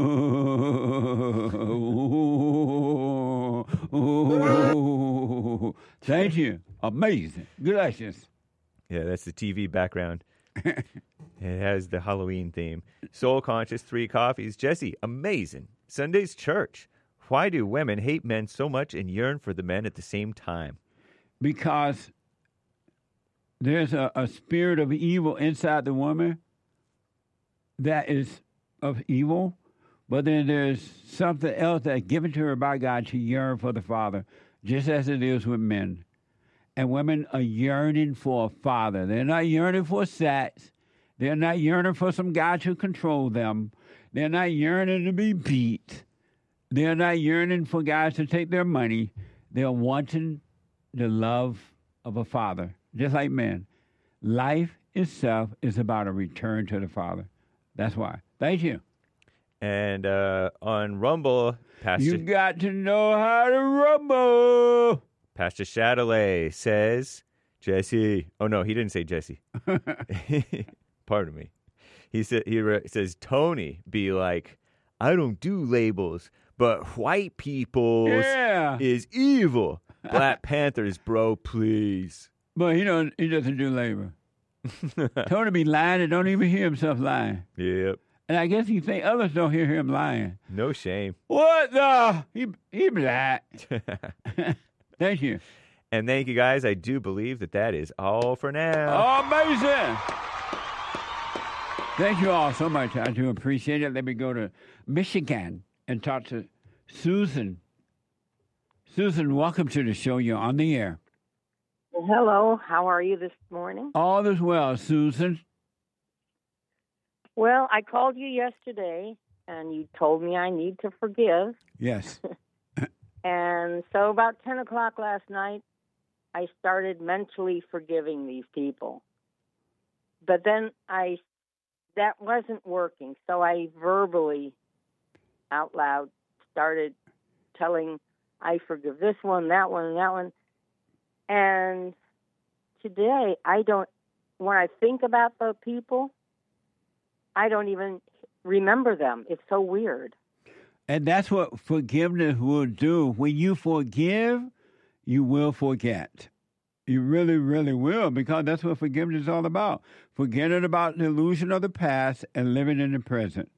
ooh, ooh. Thank you. Amazing. Gracious. Yeah, that's the T V background. It has the Halloween theme. Soul Conscious, three coffees. Jesse, amazing. Sunday's church. Why do women hate men so much and yearn for the men at the same time? Because there's a, a spirit of evil inside the woman that is of evil, but then there's something else that's given to her by God to yearn for the Father, just as it is with men. And women are yearning for a father. They're not yearning for sex. They're not yearning for some guy to control them. They're not yearning to be beat. They're not yearning for guys to take their money. They're wanting the love of a father, just like men. Life itself is about a return to the Father. That's why. Thank you. And uh, on Rumble, Pastor... You got to know how to rumble. Pastor Chatelet says, Jesse... Oh, no, he didn't say Jesse. Pardon me. He, said, he re- says, Tony be like, I don't do labels, but white people's yeah. is evil. Black Panthers, bro, please. But he don't. He doesn't do labor. Tony be lying and don't even hear himself lying. Yep. And I guess he think others don't hear him lying. No shame. What the? He he black. Thank you. And thank you, guys. I do believe that that is all for now. Amazing. Thank you all so much. I do appreciate it. Let me go to Michigan and talk to Susan. Susan, welcome to the show. You're on the air. Hello. How are you this morning? All is well, Susan. Well, I called you yesterday, and you told me I need to forgive. Yes. And so about ten o'clock last night, I started mentally forgiving these people. But then I, that wasn't working, so I verbally, out loud, started telling, I forgive this one, that one, and that one. And today, I don't, when I think about the people, I don't even remember them. It's so weird. And that's what forgiveness will do. When you forgive, you will forget. You really, really will, because that's what forgiveness is all about. Forgetting about the illusion of the past and living in the present.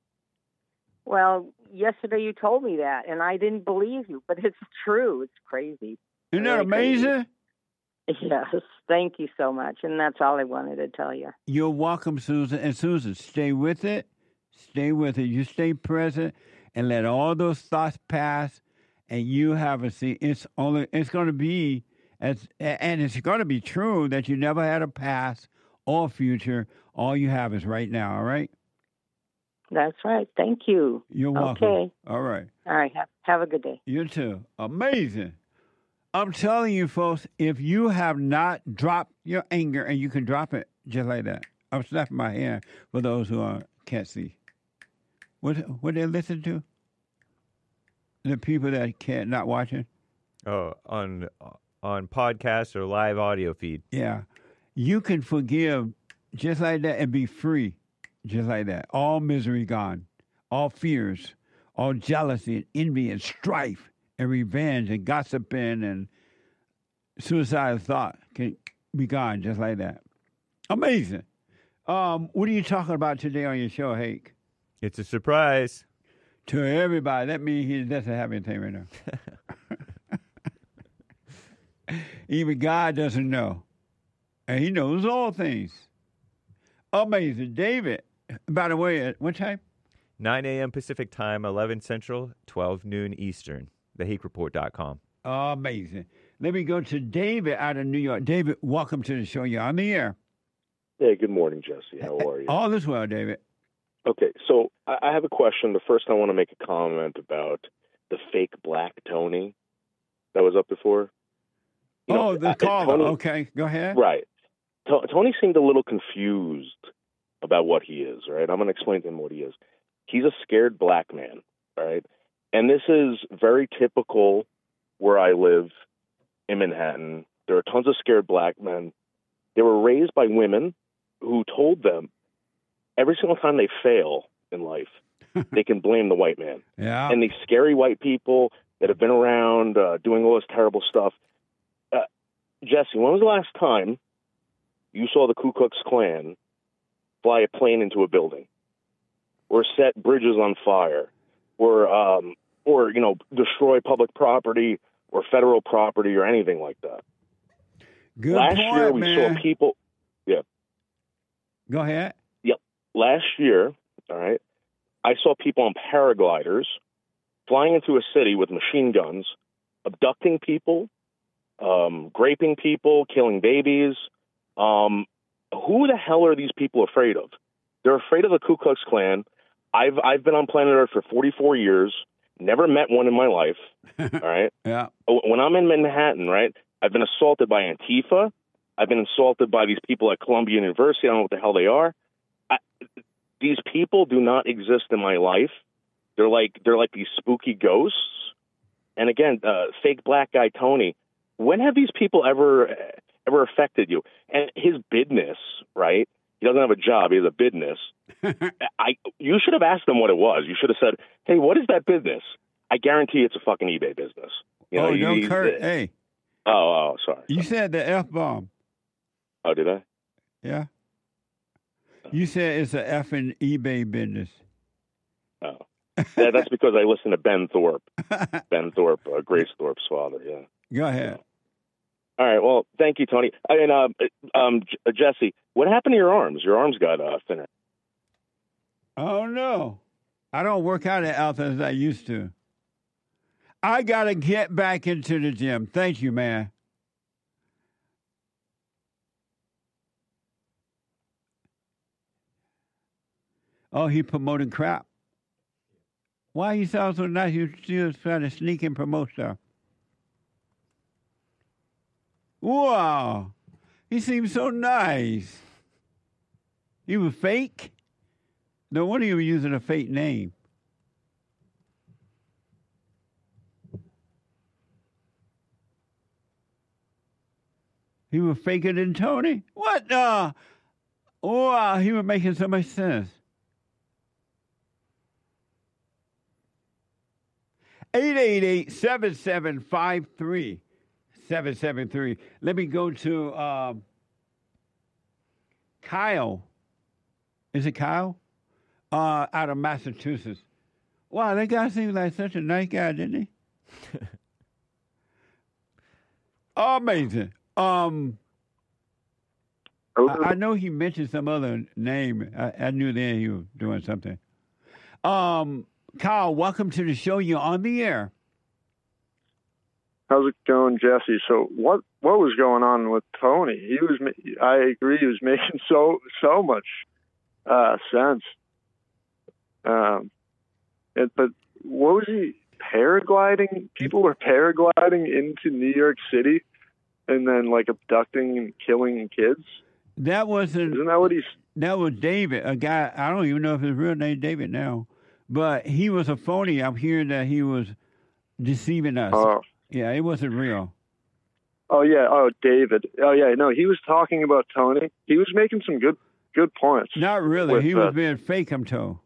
Well, yesterday you told me that, and I didn't believe you, but it's true. It's crazy. Isn't that amazing? Yes. Thank you so much. And that's all I wanted to tell you. You're welcome, Susan. And Susan, stay with it. Stay with it. You stay present and let all those thoughts pass. And you have a see. It's only. It's going to be as, and it's going to be true that you never had a past or future. All you have is right now. All right. That's right. Thank you. You're welcome. Okay. All right. All right. Have, have a good day. You too. Amazing. I'm telling you, folks, if you have not dropped your anger, and you can drop it just like that. I'm snapping my hand for those who are, can't see. What what they listen to? The people that can't, not watching? Oh, on on podcast or live audio feed. Yeah. You can forgive just like that and be free just like that. All misery gone. All fears. All jealousy and envy and strife and revenge and gossiping and suicidal thought can be gone just like that. Amazing. Um, what are you talking about today on your show, Hake? It's a surprise. To everybody. That means he doesn't have anything right now. Even God doesn't know. And he knows all things. Amazing. David, by the way, at what time? nine a.m. Pacific time, eleven Central, twelve noon Eastern. the hake report dot com. Amazing. Let me go to David out of New York. David, welcome to the show. You're on the air. Hey, good morning, Jesse. How are you? All is well, David. Okay, so I I have a question. But first, I want to make a comment about the fake Black Tony that was up before. You oh, know, the I- caller. Tony- Okay, go ahead. Right. To- Tony seemed a little confused about what he is, right? I'm going to explain to him what he is. He's a scared black man, right? And this is very typical where I live in Manhattan. There are tons of scared black men. They were raised by women who told them every single time they fail in life, they can blame the white man. Yeah. And these scary white people that have been around uh, doing all this terrible stuff. Uh, Jesse, when was the last time you saw the Ku Klux Klan fly a plane into a building, or set bridges on fire, or um, or you know destroy public property or federal property or anything like that? Good last point, year we man. saw people. Yeah. Go ahead. Yep. Last year, all right, I saw people on paragliders flying into a city with machine guns, abducting people, um, raping people, killing babies. Um, who the hell are these people afraid of? They're afraid of the Ku Klux Klan. I've I've been on planet Earth for forty-four years, never met one in my life. All right. Yeah. When I'm in Manhattan, right, I've been assaulted by Antifa. I've been assaulted by these people at Columbia University. I don't know what the hell they are. I, these people do not exist in my life. They're like they're like these spooky ghosts. And again, uh, fake black guy Tony. When have these people ever ever affected you? And his business, right? He doesn't have a job. He has a business. I you should have asked him what it was. You should have said, "Hey, what is that business?" I guarantee it's a fucking eBay business. You know, oh, no, you, Kurt. uh, hey. Oh, oh, sorry. You said the F bomb. Oh, did I? Yeah. You said it's a effing eBay business. Oh. Yeah, that's because I listen to Ben Thorpe. Ben Thorpe, uh, Grace Thorpe's father, yeah. Go ahead. All right, well, thank you, Tony. I mean, uh, um, J- Jesse, what happened to your arms? Your arms got uh, thinner. Oh, no. I don't work out as often as I used to. I got to get back into the gym. Thank you, man. Oh, he promoting crap. Why he sound so nice? He still trying to sneak and promote stuff. Wow. He seems so nice. He was fake? No wonder you were using a fake name. He was faker than Tony? What? Uh, wow, he was making so much sense. eight eight eight, seven seven five, three seven seven three. Let me go to um, Kyle. Is it Kyle? Uh, out of Massachusetts. Wow, that guy seems like such a nice guy, didn't he? Amazing. Um, I, I know he mentioned some other name. I, I knew then he was doing something. Um, Kyle, welcome to the show. You're on the air. How's it going, Jesse? So what what was going on with Tony? He was, I agree, he was making so so much uh, sense. Um, it, but what was he paragliding? People were paragliding into New York City, and then like abducting and killing kids. That wasn't. Isn't that what he's? That was David, a guy. I don't even know if his real name David now, but he was a phony. I'm hearing that he was deceiving us. Oh. Yeah, it wasn't real. Oh yeah, oh David. Oh yeah, no, he was talking about Tony. He was making some good good points. Not really. with, He was uh, being fake, I'm told.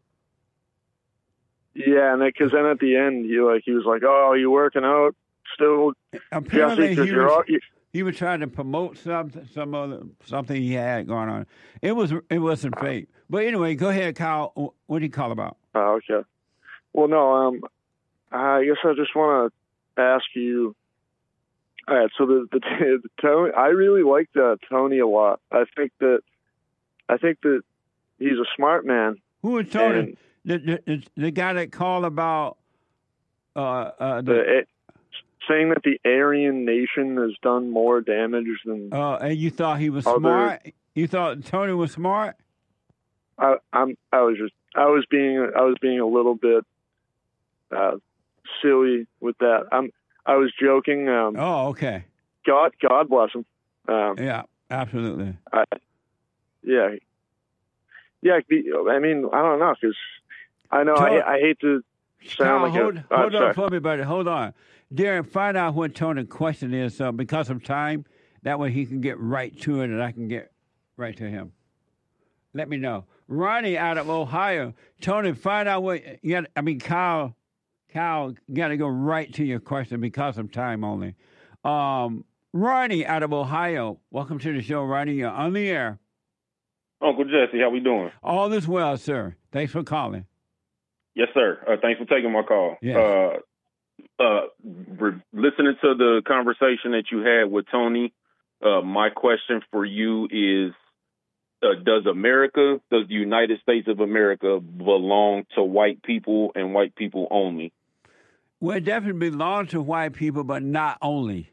Yeah, and because then, then at the end, he like he was like, "Oh, you working out still, Apparently, Jesse? 'Cause he you're was, all, you, he was trying to promote something, some other something he had going on. It was it wasn't fake. But anyway, go ahead, Kyle. What do you call about? Oh, okay. Well, no, um, I guess I just want to ask you. All right, so the the, the Tony, I really like uh, Tony a lot. I think that I think that he's a smart man. Who is Tony? And The, the, the, the guy that called about uh, uh, the, the, saying that the Aryan nation has done more damage than. uh, and you thought he was other, smart? You thought Tony was smart? I, I'm. I was just. I was being. I was being a little bit uh, silly with that. I'm. I was joking. Um, oh, okay. God. God bless him. Um, yeah, absolutely. I, yeah. Yeah. I mean, I don't know because I know Tony, I, I hate to sound Kyle, like hold, a. Uh, hold sorry. on for me, buddy. Hold on. Darren, find out what Tony's question is uh, because of time. That way he can get right to it and I can get right to him. Let me know. Ronnie out of Ohio. Tony, find out what you got. I mean, Kyle, Kyle, got to go right to your question because of time only. Um, Ronnie out of Ohio. Welcome to the show, Ronnie. You're on the air. Uncle Jesse, how we doing? All is well, sir. Thanks for calling. Yes, sir. Uh, thanks for taking my call. Yes. Uh, uh, re- listening to the conversation that you had with Tony, uh, my question for you is, uh, does America, does the United States of America belong to white people and white people only? Well, it definitely belongs to white people, but not only.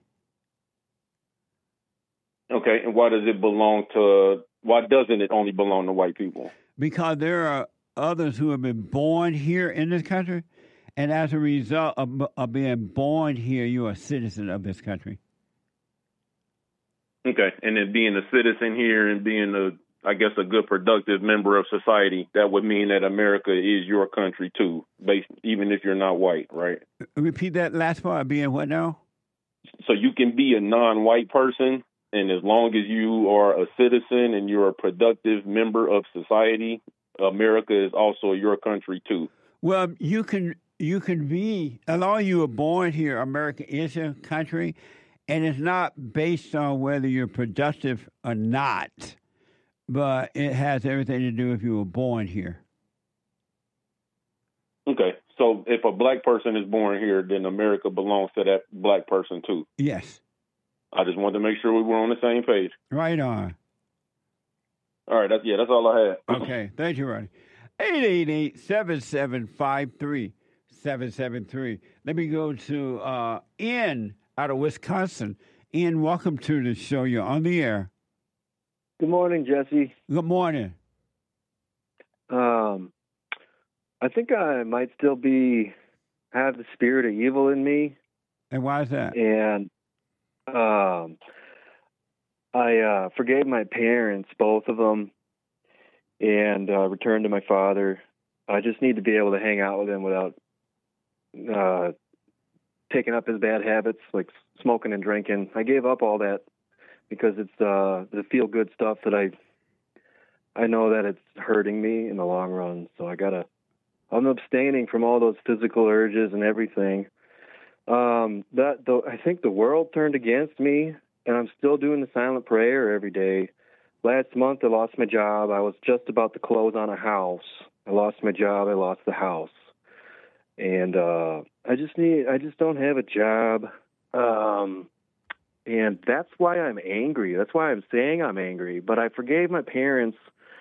Okay, and why does it belong to, why doesn't it only belong to white people? Because there are others who have been born here in this country, and as a result of, of being born here, you're a citizen of this country. Okay, and then being a citizen here and being a, I guess, a good productive member of society, that would mean that America is your country too, based, even if you're not white, right? Repeat that last part, being what now? So you can be a non-white person, and as long as you are a citizen and you're a productive member of society, America is also your country too. Well, you can you can be, as long as you were born here, America is your country, and it's not based on whether you're productive or not, but it has everything to do if you were born here. Okay, so if a black person is born here, then America belongs to that black person too. Yes. I just wanted to make sure we were on the same page. Right on. All right, that's, yeah, that's all I had. Okay, thank you, Ronnie. eight eight eight, seven seven five, three seven seven three. Let me go to uh, Ian out of Wisconsin. Ian, welcome to the show. You're on the air. Good morning, Jesse. Good morning. Um, I think I might still be have the spirit of evil in me. And why is that? And um, I uh, forgave my parents, both of them, and uh, returned to my father. I just need to be able to hang out with him without uh, taking up his bad habits, like smoking and drinking. I gave up all that because it's uh, the feel-good stuff that I I know that it's hurting me in the long run. So I gotta. I'm abstaining from all those physical urges and everything. Um, that the, I think the world turned against me, and I'm still doing the silent prayer every day. Last month, I lost my job. I was just about to close on a house. I lost my job. I lost the house, and uh, I just need. I just don't have a job, um, and that's why I'm angry. That's why I'm saying I'm angry. But I forgave my parents,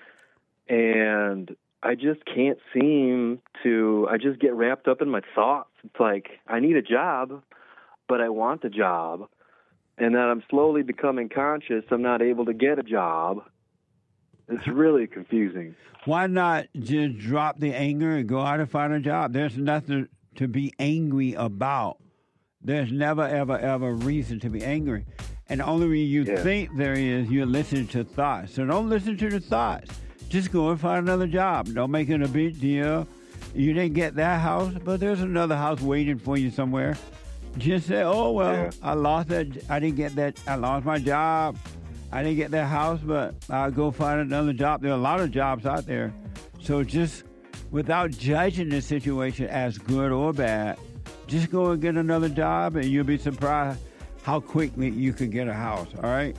and I just can't seem to, I just get wrapped up in my thoughts. It's like, I need a job, but I want a job. And then I'm slowly becoming conscious I'm not able to get a job. It's really confusing. Why not just drop the anger and go out and find a job? There's nothing to be angry about. There's never, ever, ever reason to be angry. And the only reason you Yeah. think there is, you're listening to thoughts. So don't listen to the thoughts. Just go and find another job. Don't make it a big deal. You didn't get that house, but there's another house waiting for you somewhere. Just say, oh, well, Yeah. I lost that. I didn't get that. I lost my job. I didn't get that house, but I'll go find another job. There are a lot of jobs out there. So just without judging the situation as good or bad, just go and get another job, and you'll be surprised how quickly you can get a house, all right?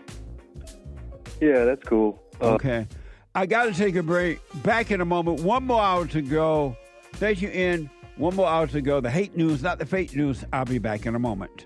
Yeah, that's cool. Uh, Okay. I got to take a break. Back in a moment. One more hour to go. Thank you, Ian. One more hour to go. The hate news, not the fake news. I'll be back in a moment.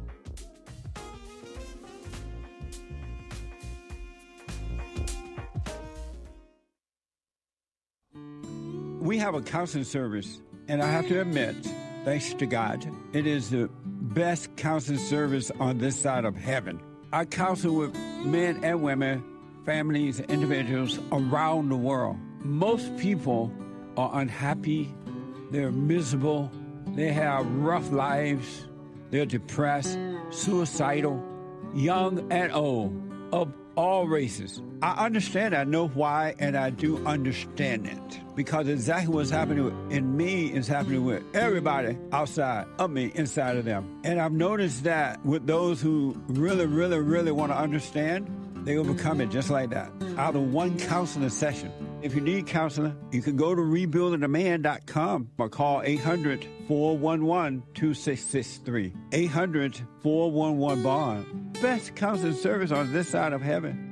We have a counseling service, and I have to admit, thanks to God, it is the best counseling service on this side of heaven. I counsel with men and women, families, individuals around the world. Most people are unhappy, they're miserable, they have rough lives, they're depressed, suicidal, young and old, of all races. I understand, I know why, and I do understand it. Because exactly what's happening in me is happening with everybody outside of me, inside of them. And I've noticed that with those who really, really, really want to understand, they overcome it just like that. Out of one counseling session, If you need counseling, you can go to rebuilding a man dot com or call eight hundred, four one one, two six six three. eight hundred, four one one, bond. Best counseling service on this side of heaven.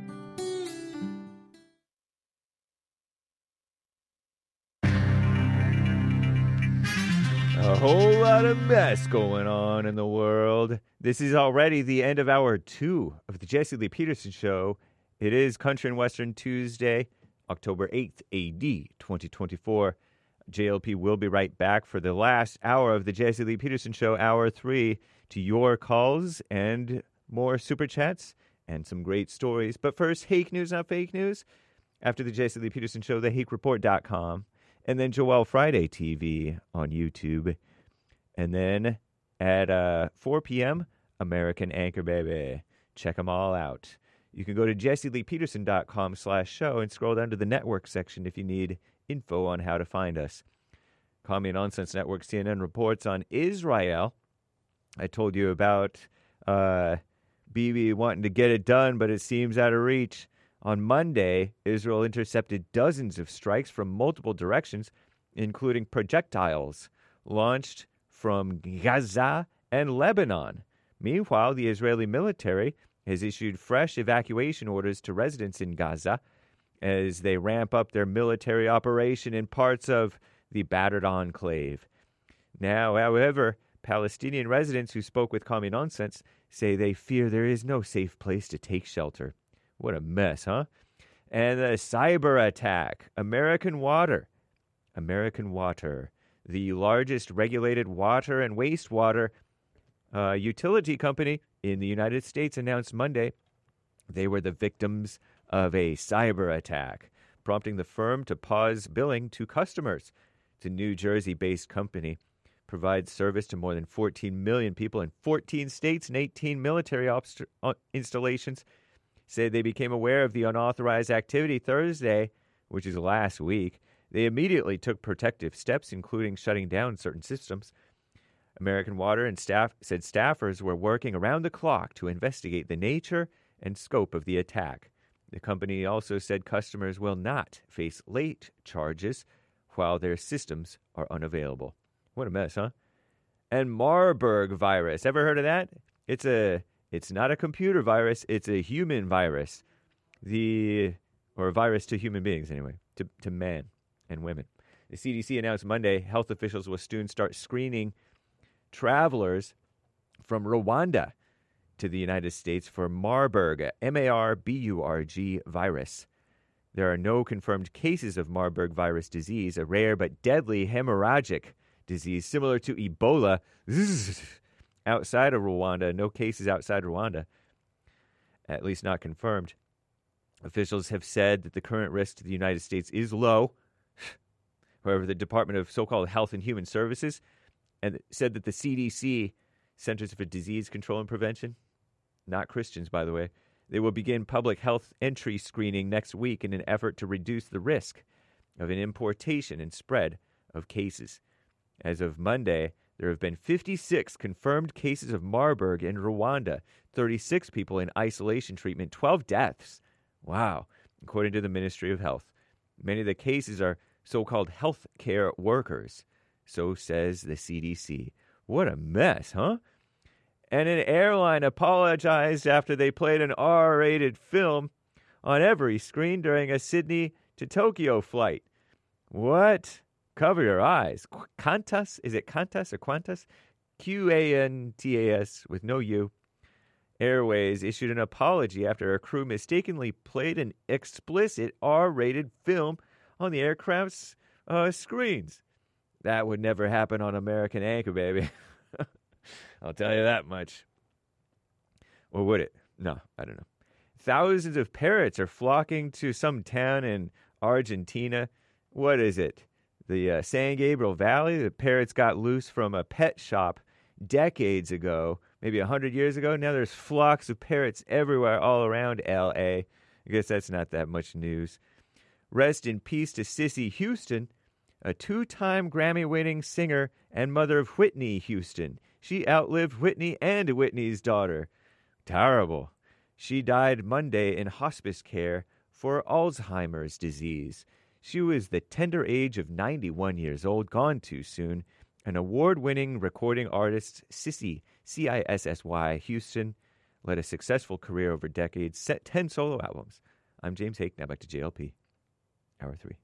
A whole lot of mess going on in the world. This is already the end of hour two of the Jesse Lee Peterson Show. It is Country and Western Tuesday, October eighth, A D twenty twenty-four. J L P will be right back for the last hour of the Jesse Lee Peterson Show, hour three, to your calls and more super chats and some great stories. But first, Hake News, not fake news. After the Jesse Lee Peterson Show, the hake report dot com. And then Joel Friday T V on YouTube. And then at uh, four p.m., American Anchor Baby. Check them all out. You can go to jesse lee peterson dot com slash show and scroll down to the network section if you need info on how to find us. Commie Nonsense Network C N N reports on Israel. I told you about uh, Bibi wanting to get it done, but it seems out of reach. On Monday, Israel intercepted dozens of strikes from multiple directions, including projectiles launched from Gaza and Lebanon. Meanwhile, the Israeli military has issued fresh evacuation orders to residents in Gaza as they ramp up their military operation in parts of the battered enclave. Now, however, Palestinian residents who spoke with Commie Nonsense say they fear there is no safe place to take shelter. What a mess, huh? And the cyber attack. American Water. American Water, the largest regulated water and wastewater uh, utility company in the United States, announced Monday they were the victims of a cyber attack, prompting the firm to pause billing to customers. It's a New Jersey-based company. Provides service to more than fourteen million people in fourteen states and eighteen military obst- uh, installations. Say they became aware of the unauthorized activity Thursday, which is last week. They immediately took protective steps, including shutting down certain systems. American Water and staff said staffers were working around the clock to investigate the nature and scope of the attack. The company also said customers will not face late charges while their systems are unavailable. What a mess, huh? And Marburg virus. Ever heard of that? It's a It's not a computer virus. It's a human virus. The or a virus to human beings, anyway, to, to man and women. The C D C announced Monday health officials will soon start screening travelers from Rwanda to the United States for Marburg, M A R B U R G virus. There are no confirmed cases of Marburg virus disease, a rare but deadly hemorrhagic disease similar to Ebola. Outside of Rwanda, no cases outside Rwanda, at least not confirmed. Officials have said that the current risk to the United States is low. However, the Department of so-called Health and Human Services and said that the C D C, Centers for Disease Control and Prevention, not Christians, by the way, they will begin public health entry screening next week in an effort to reduce the risk of an importation and spread of cases. As of Monday, there have been fifty-six confirmed cases of Marburg in Rwanda, thirty-six people in isolation treatment, twelve deaths. Wow, according to the Ministry of Health. Many of the cases are so-called health care workers, so says the C D C. What a mess, huh? And an airline apologized after they played an R-rated film on every screen during a Sydney to Tokyo flight. What? Cover your eyes. Qantas? Is it Qantas or Qantas? Q A N T A S with no U. Airways issued an apology after a crew mistakenly played an explicit R-rated film on the aircraft's uh, screens. That would never happen on American Anchor, baby. I'll tell you that much. Or would it? No, I don't know. Thousands of parrots are flocking to some town in Argentina. What is it? The uh, San Gabriel Valley? The parrots got loose from a pet shop decades ago, maybe one hundred years ago. Now there's flocks of parrots everywhere all around L A. I guess that's not that much news. Rest in peace to Cissy Houston, a two-time Grammy-winning singer and mother of Whitney Houston. She outlived Whitney and Whitney's daughter. Terrible. She died Monday in hospice care for Alzheimer's disease. She was the tender age of ninety-one years old, gone too soon. An award-winning recording artist, Cissy, C I S S Y, Houston, led a successful career over decades, set ten solo albums. I'm James Hake, now back to J L P. Hour three.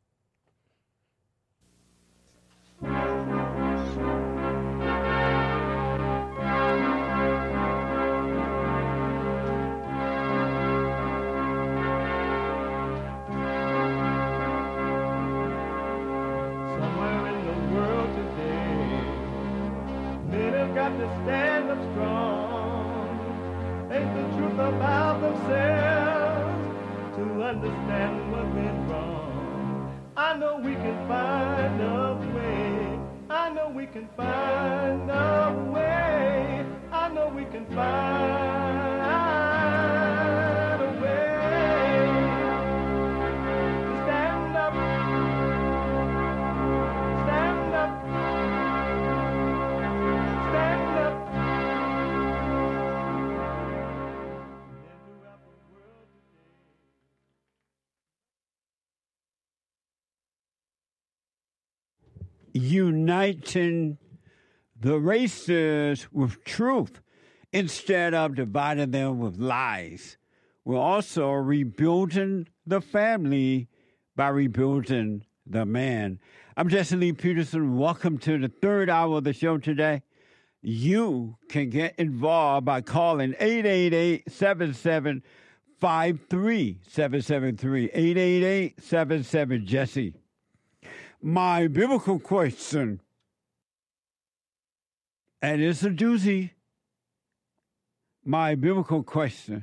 To stand up strong, face the truth about themselves, to understand what went wrong. I know we can find a way. I know we can find a way. I know we can find a way to stand up, stand up. Uniting the races with truth instead of dividing them with lies. We're also rebuilding the family by rebuilding the man. I'm Jesse Lee Peterson. Welcome to the third hour of the show today. You can get involved by calling eight eight eight, seven seven five three seven seven three, eight eight eight, seven seven, Jesse. My biblical question, and it's a doozy. My biblical question: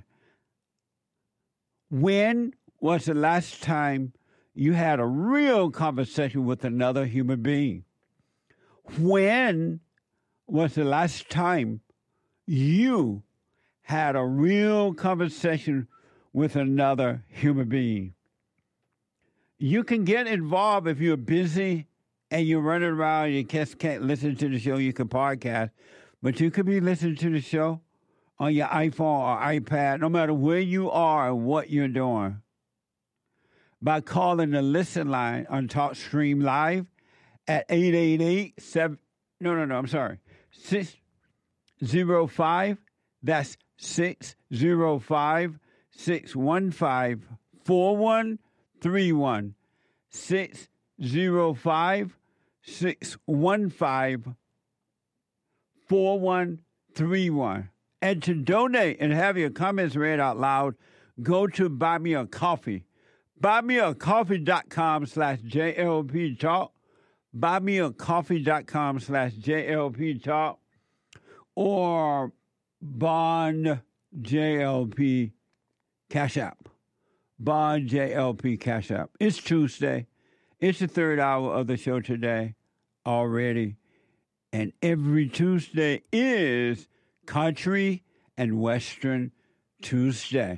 when was the last time you had a real conversation with another human being? When was the last time you had a real conversation with another human being? You can get involved if you're busy and you're running around, you just can't listen to the show, you can podcast, but you could be listening to the show on your iPhone or iPad, no matter where you are and what you're doing, by calling the listen line on TalkStream Live at eight eight eight, seven, no, no, no, I'm sorry, six oh five, that's six oh five, six one five, four one three one, six oh five, six one five, four one three one. And to donate and have your comments read out loud, go to Buy Me a Coffee. buymeacoffee.com slash JLP Talk. buymeacoffee.com slash JLP Talk. Or Bond J L P Cash App. Bond J L P Cash App. It's Tuesday. It's the third hour of the show today already. And every Tuesday is Country and Western Tuesday.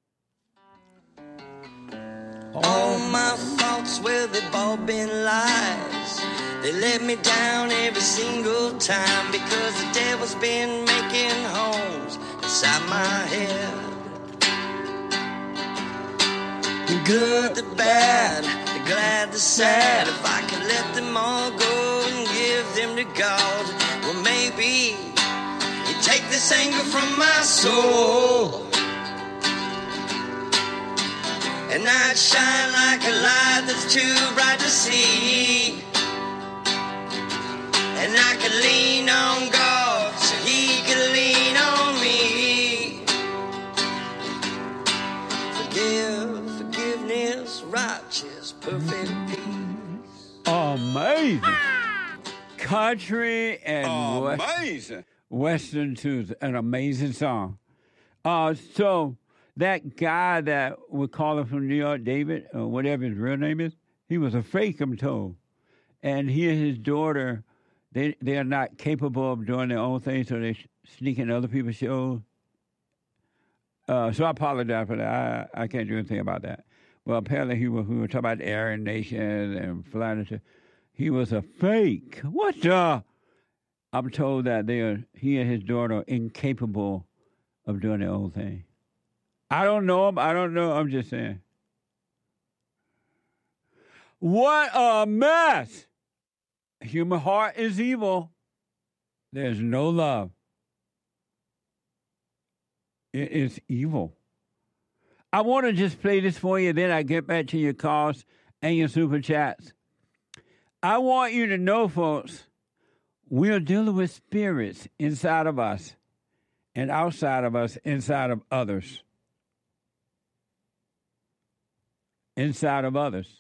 All my thoughts, well, they've all been lies. They let me down every single time because the devil's been making homes inside my head. The good, the bad, the glad, the sad. If I could let them all go and give them to God, well, maybe He'd take this anger from my soul, and I'd shine like a light that's too bright to see. And I could lean on God so He could lean on me. Forgive, forgiveness, righteous, perfect peace. Amazing. Country and Amazing. West, Western Tuesday. An amazing song. Uh, so that guy that we're calling from New York, David, or whatever his real name is, he was a fake, I'm told. And he and his daughter, they they are not capable of doing their own thing, so they sneak in other people's shows. Uh, so I apologize for that. I, I can't do anything about that. Well, apparently he was, we were talking about the Aryan Nation and flying to, he was a fake. What the? I'm told that they are, he and his daughter are incapable of doing their own thing. I don't know him. I don't know. I'm just saying. What a mess! Human heart is evil. There's no love. It is evil. I want to just play this for you, then I get back to your calls and your super chats. I want you to know, folks, we're dealing with spirits inside of us and outside of us, inside of others. Inside of others.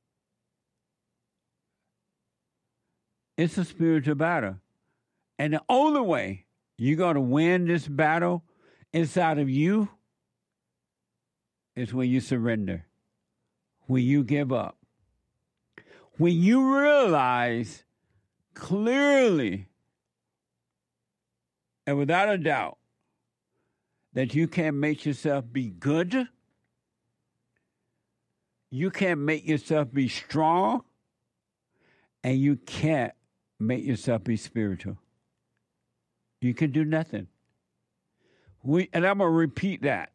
It's a spiritual battle. And the only way you're going to win this battle inside of you is when you surrender, when you give up, when you realize clearly and without a doubt that you can't make yourself be good, you can't make yourself be strong, and you can't make yourself be spiritual. You can do nothing. We, and I'm going to repeat that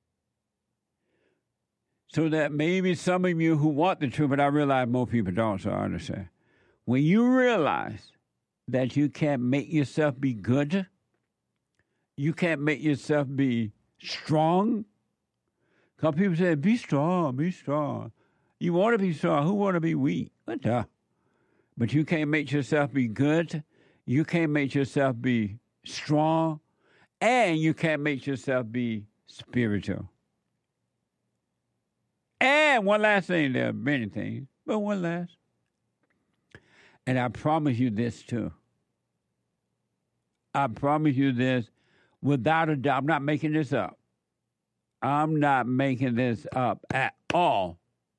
so that maybe some of you who want the truth, but I realize most people don't, so I understand. When you realize that you can't make yourself be good, you can't make yourself be strong. Because people say, be strong, be strong. You want to be strong. Who want to be weak? What the? But you can't make yourself be good. You can't make yourself be strong. And you can't make yourself be spiritual. And one last thing, there are many things, but one last. And I promise you this too. I promise you this without a doubt. I'm not making this up. I'm not making this up at all.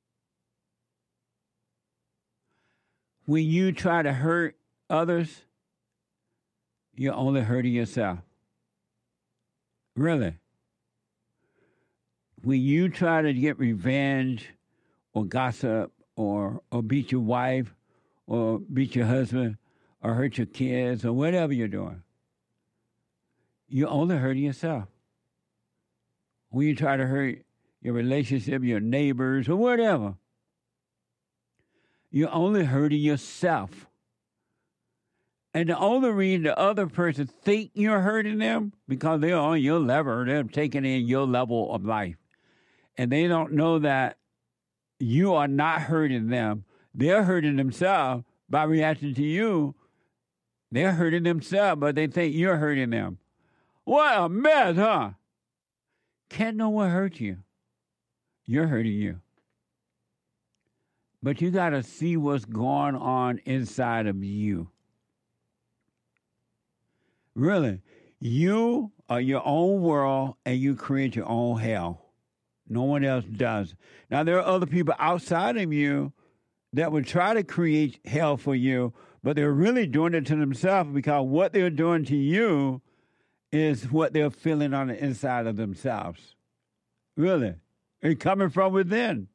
When you try to hurt others, you're only hurting yourself. Really. When you try to get revenge or gossip or, or beat your wife or beat your husband or hurt your kids or whatever you're doing, you're only hurting yourself. When you try to hurt your relationship, your neighbors or whatever, you're only hurting yourself. And the only reason the other person think you're hurting them because they're on your level, they're taking in your level of life. And they don't know that you are not hurting them. They're hurting themselves by reacting to you. They're hurting themselves, but they think you're hurting them. What a mess, huh? Can't no one hurt you. You're hurting you. But you got to see what's going on inside of you. Really, you are your own world and you create your own hell. No one else does. Now, there are other people outside of you that would try to create hell for you, but they're really doing it to themselves because what they're doing to you is what they're feeling on the inside of themselves. Really. It's coming from within.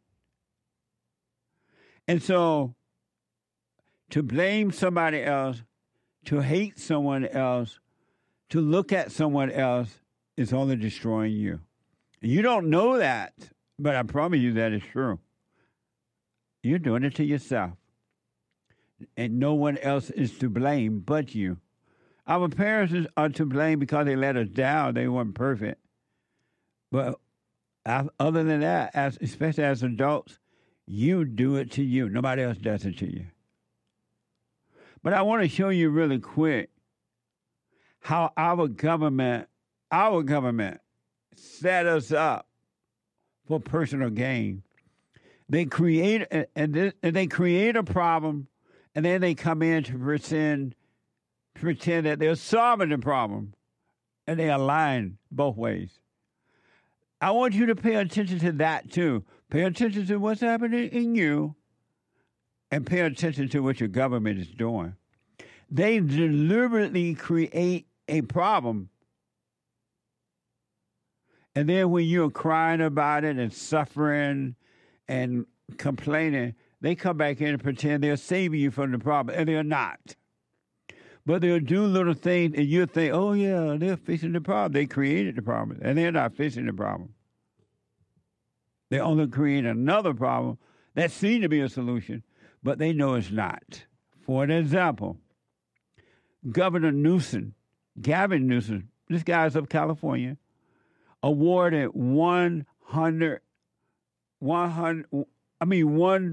And so, to blame somebody else, to hate someone else, to look at someone else is only destroying you. You don't know that, but I promise you that is true. You're doing it to yourself. And no one else is to blame but you. Our parents are to blame because they let us down. They weren't perfect. But other than that, as, especially as adults, you do it to you. Nobody else does it to you. But I want to show you really quick how our government, our government set us up for personal gain. They create and they create a problem, and then they come in to pretend pretend that they're solving the problem, and they align both ways. I want you to pay attention to that too. Pay attention to what's happening in you, and pay attention to what your government is doing. They deliberately create a problem. And then when you're crying about it and suffering and complaining, they come back in and pretend they're saving you from the problem, and they're not. But they'll do little things, and you'll think, oh, yeah, they're fixing the problem. They created the problem, and they're not fixing the problem. They only create another problem That seemed to be a solution, but they know it's not. For an example, Governor Newsom, Gavin Newsom, this guy's of California, awarded one hundred, one hundred, I mean, one,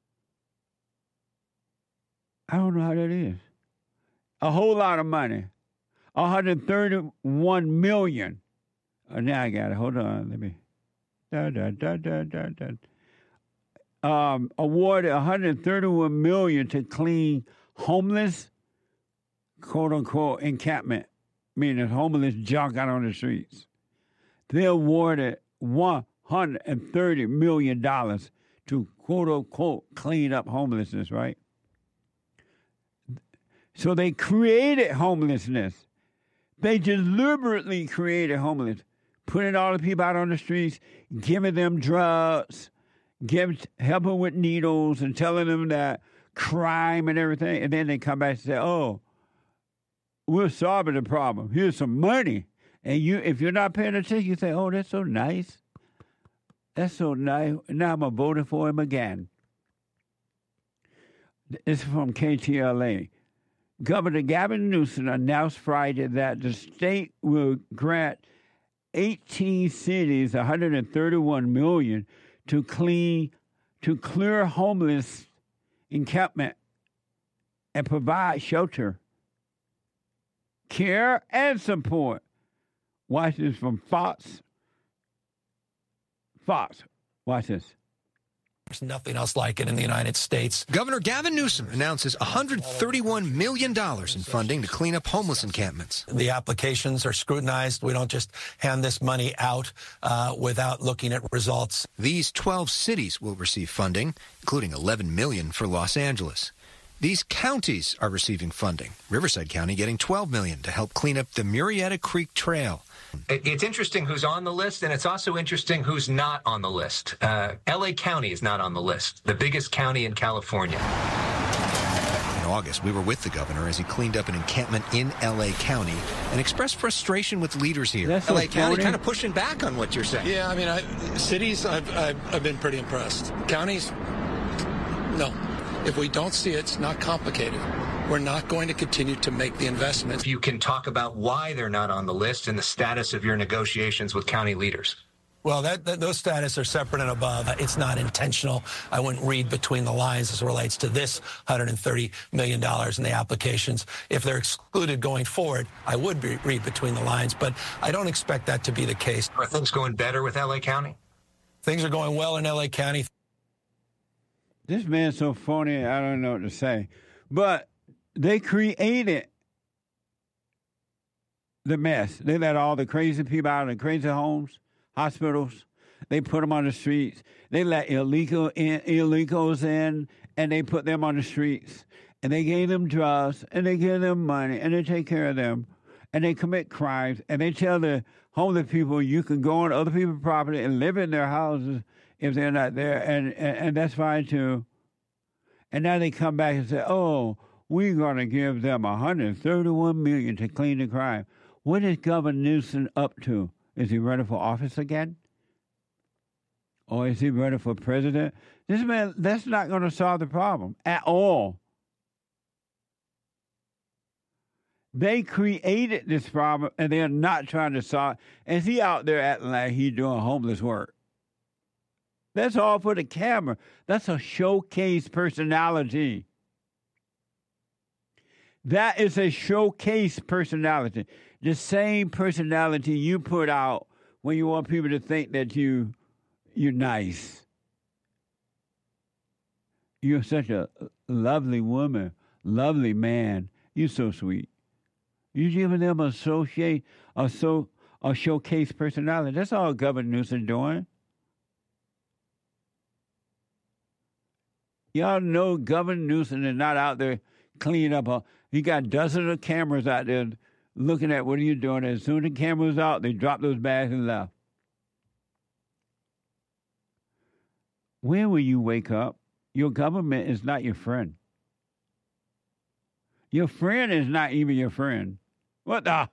I don't know how that is, a whole lot of money, one hundred thirty-one million. Oh, now I got it. Hold on. Let me. Da, da, da, da, da, da. Um, awarded one hundred thirty-one million to clean homeless, quote unquote, encampment, meaning homeless junk out on the streets. They awarded one hundred thirty million dollars to quote unquote clean up homelessness, right? So they created homelessness. They deliberately created homelessness, putting all the people out on the streets, giving them drugs, give, helping with needles, and telling them that crime and everything. And then they come back and say, oh, we're solving the problem. Here's some money. And you, if you're not paying attention, you say, oh, that's so nice. That's so nice. Now I'm voting for him again. This is from K T L A. Governor Gavin Newsom announced Friday that the state will grant eighteen cities one hundred thirty-one million dollars to clean, to clear homeless encampment and provide shelter, care, and support. Watch this from Fox. Fox. Watch this. There's nothing else like it in the United States. Governor Gavin Newsom announces one hundred thirty-one million dollars in funding to clean up homeless encampments. The applications are scrutinized. We don't just hand this money out uh, without looking at results. These twelve cities will receive funding, including eleven million dollars for Los Angeles. These counties are receiving funding. Riverside County getting twelve million dollars to help clean up the Murrieta Creek Trail. It's interesting who's on the list, and it's also interesting who's not on the list. Uh, L A County is not on the list, the biggest county in California. In August, we were with the governor as he cleaned up an encampment in L A County and expressed frustration with leaders here. That's L A so County funny. kind of pushing back on what you're saying. Yeah, I mean, I, cities, I've, I've, I've been pretty impressed. Counties, no. If we don't see it, it's not complicated. We're not going to continue to make the investment. If you can talk about why they're not on the list and the status of your negotiations with county leaders. Well, that, that those status are separate and above. It's not intentional. I wouldn't read between the lines as it relates to this one hundred thirty million dollars in the applications. If they're excluded going forward, I would be, read between the lines, but I don't expect that to be the case. Are things going better with L A County? Things are going well in L A County. This man's so phony, I don't know what to say. But they created the mess. They let all the crazy people out of the crazy homes, hospitals. They put them on the streets. They let illegal in, illegals in, and they put them on the streets. And they gave them drugs, and they give them money, and they take care of them. And they commit crimes, and they tell the homeless people you can go on other people's property and live in their houses if they're not there, and, and, and that's fine too. And now they come back and say, oh, we're going to give them one hundred thirty-one million dollars to clean the crime. What is Governor Newsom up to? Is he running for office again? Or is he running for president? This man, that's not going to solve the problem at all. They created this problem, and they're not trying to solve it. Is he out there acting like he's doing homeless work? That's all for the camera. That's a showcase personality. That is a showcase personality. The same personality you put out when you want people to think that you, you're nice. You're such a lovely woman, lovely man. You're so sweet. You're giving them a, associate, a, so, a showcase personality. That's all Governor Newsom doing. Y'all know Governor Newsom is not out there cleaning up. A, he got dozens of cameras out there looking at what are you doing. As soon as the camera was out, they dropped those bags and left. When will you wake up? Your government is not your friend. Your friend is not even your friend. What the?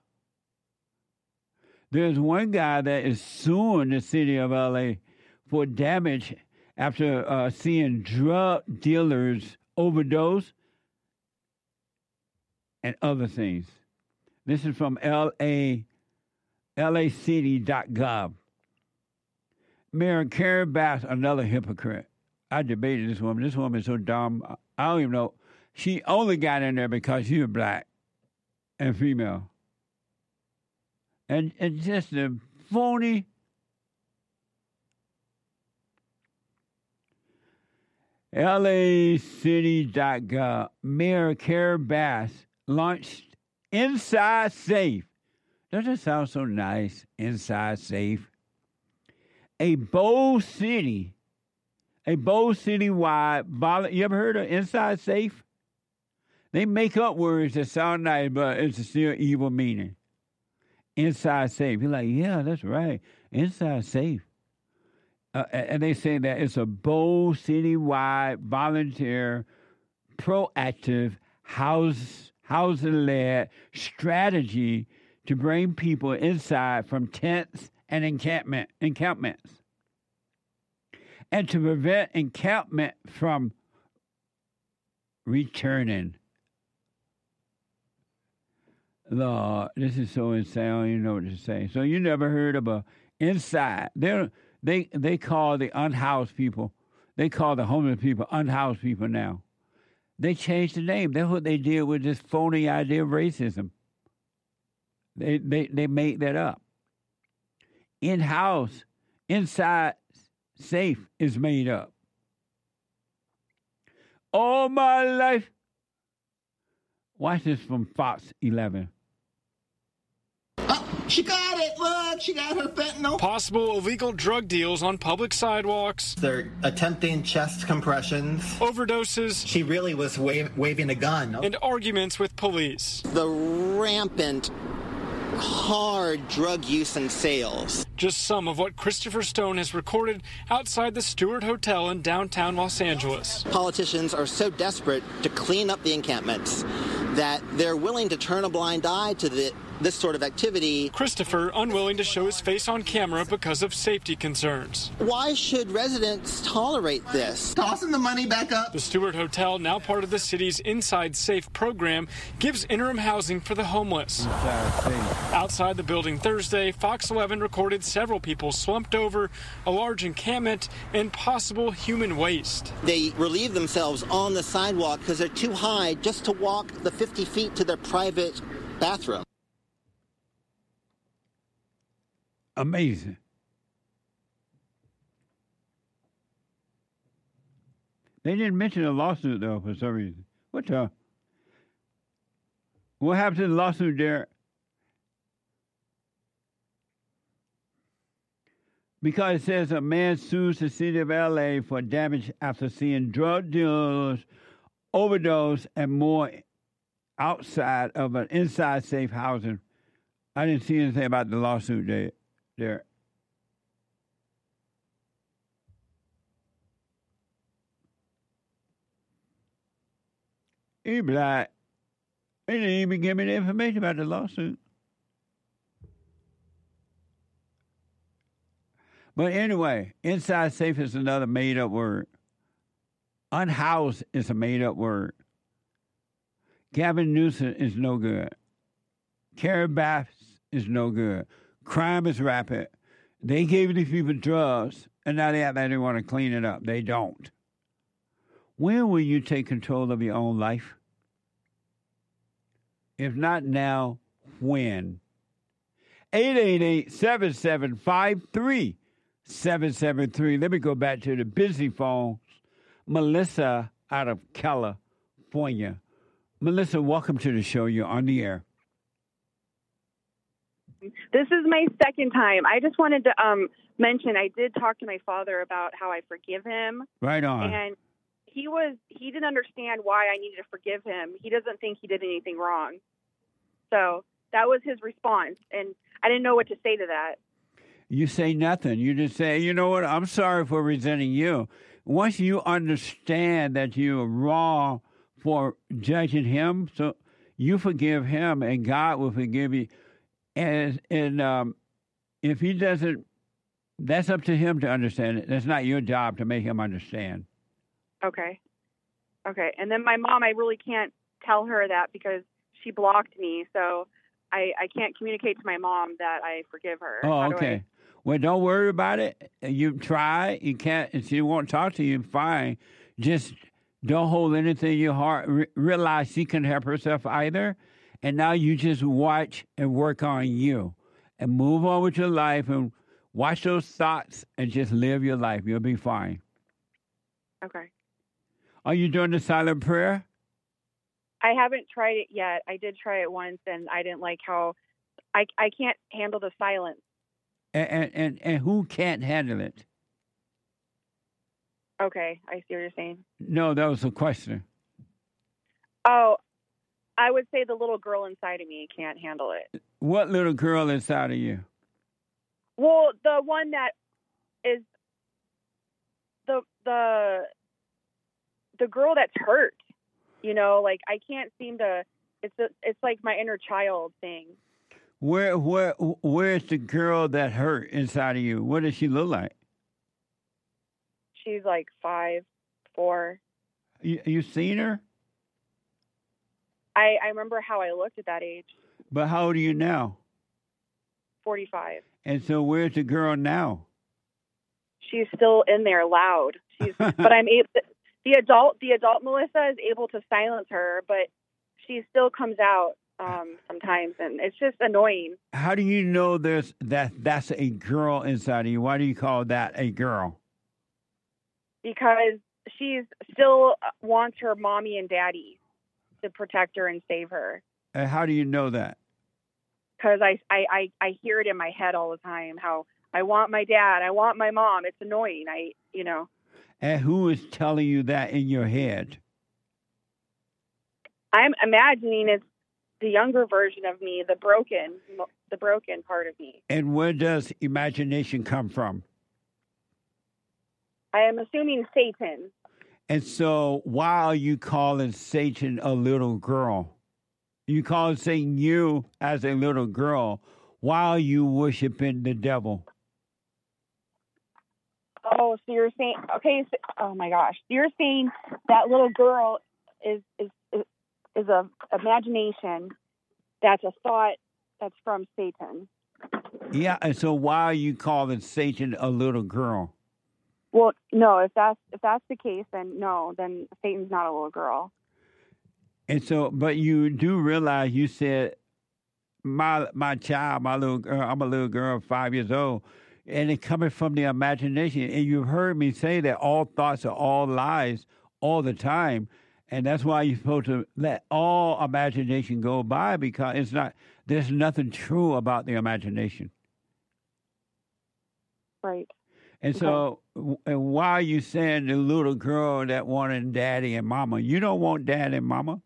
There's one guy that is suing the city of L A for damage after uh, seeing drug dealers overdose and other things. This is from L A, L A City dot gov. Mayor Karen Bass, another hypocrite. I debated this woman. This woman is so dumb. I don't even know. She only got in there because she was black and female. And it's just a phony. L A City dot gov. Mayor Karen Bass launched Inside Safe. Doesn't it sound so nice? Inside Safe. A Bold City, a Bold City-wide, vol- you ever heard of Inside Safe? They make up words that sound nice, but it's still evil meaning. Inside Safe. You're like, yeah, that's right. Inside Safe. Uh, and they say that it's a bold, city-wide, volunteer, proactive, house, housing-led strategy to bring people inside from tents and encampment encampments, and to prevent encampment from returning. Lord, this is so insane. I don't even know what to say. So you never heard of a inside? They they they call the unhoused people. They call the homeless people unhoused people now. They changed the name. That's what they did with this phony idea of racism. They they they made that up. In-house, inside safe is made up. All my life. Watch this from Fox eleven. She got it. Look, she got her fentanyl. Possible illegal drug deals on public sidewalks. They're attempting chest compressions. Overdoses. She really was wa- waving a gun. And arguments with police. The rampant, hard drug use and sales. Just some of what Christopher Stone has recorded outside the Stewart Hotel in downtown Los Angeles. Politicians are so desperate to clean up the encampments that they're willing to turn a blind eye to the this sort of activity. Christopher unwilling to show his face on camera because of safety concerns. Why should residents tolerate this? Tossing the money back up. The Stewart Hotel, now part of the city's Inside Safe program, gives interim housing for the homeless. Outside the building Thursday, Fox eleven recorded several people slumped over, a large encampment, and possible human waste. They relieve themselves on the sidewalk because they're too high just to walk the fifty feet to their private bathroom. Amazing. They didn't mention a lawsuit, though, for some reason. What the? What happened to the lawsuit there? Because it says a man sues the city of L A for damage after seeing drug dealers, overdose, and more outside of an inside safe housing. I didn't see anything about the lawsuit there. there. He black. They didn't even give me the information about the lawsuit. But anyway, inside safe is another made-up word. Unhoused is a made-up word. Gavin Newsom is no good. Karen Bass is no good. Crime is rapid. They gave these people drugs, and now they act like they want to clean it up. They don't. When will you take control of your own life? If not now, when? eight eight eight, seven seven five, three seven seven three. Let me go back to the busy phones. Melissa out of California. Melissa, welcome to the show. You're on the air. This is my second time. I just wanted to um, mention I did talk to my father about how I forgive him. Right on. And he was he didn't understand why I needed to forgive him. He doesn't think he did anything wrong. So that was his response, and I didn't know what to say to that. You say nothing. You just say, you know what, I'm sorry for resenting you. Once you understand that you're wrong for judging him, so you forgive him, and God will forgive you. And, and um, if he doesn't That's up to him to understand it. That's not your job to make him understand. Okay. Okay. And then my mom, I really can't tell her that because she blocked me. So I, I can't communicate to my mom that I forgive her. Oh, How do okay. I- Well, don't worry about it. You try. You can't. If she won't talk to you, fine. Just don't hold anything in your heart. Re- realize she can help herself either. And now you just watch and work on you. And move on with your life and watch those thoughts and just live your life. You'll be fine. Okay. Are you doing the silent prayer? I haven't tried it yet. I did try it once, and I didn't like how I I can't handle the silence. And, and, and, and who can't handle it? Okay, I see what you're saying. No, that was a question. Oh, I would say the little girl inside of me can't handle it. What little girl inside of you? Well, the one that is the the the girl that's hurt. You know, like I can't seem to. It's a, it's like my inner child thing. Where where where's the girl that hurt inside of you? What does she look like? She's like five, four. You you seen her? I I remember how I looked at that age. But how old are you now? Forty-five. And so where's the girl now? She's still in there, loud. She's, but I'm able. The adult, the adult Melissa is able to silence her, but she still comes out um, sometimes, and it's just annoying. How do you know there's that that's a girl inside of you? Why do you call that a girl? Because she's still wants her mommy and daddy to protect her and save her. And how do you know that? Because I, I, I, I hear it in my head all the time. How I want my dad, I want my mom. It's annoying. I, you know. And who is telling you that in your head? I'm imagining it's the younger version of me, the broken, the broken part of me. And where does imagination come from? I am assuming Satan. And so why are you calling Satan a little girl? You call Satan you as a little girl. Why are you worshiping the devil? Oh, so you're saying, okay, so, oh my gosh. You're saying that little girl is is is, is a imagination that's a thought that's from Satan. Yeah, and so why are you calling Satan a little girl? Well, no, if that's if that's the case, then no, then Satan's not a little girl. And so, but you do realize you said, my my child, my little girl, I'm a little girl, five years old, and it's coming from the imagination. And you've heard me say that all thoughts are all lies all the time. And that's why you're supposed to let all imagination go by, because it's not, there's nothing true about the imagination. Right. And so, w- and why are you saying the little girl that wanted daddy and mama? You don't want dad and mama?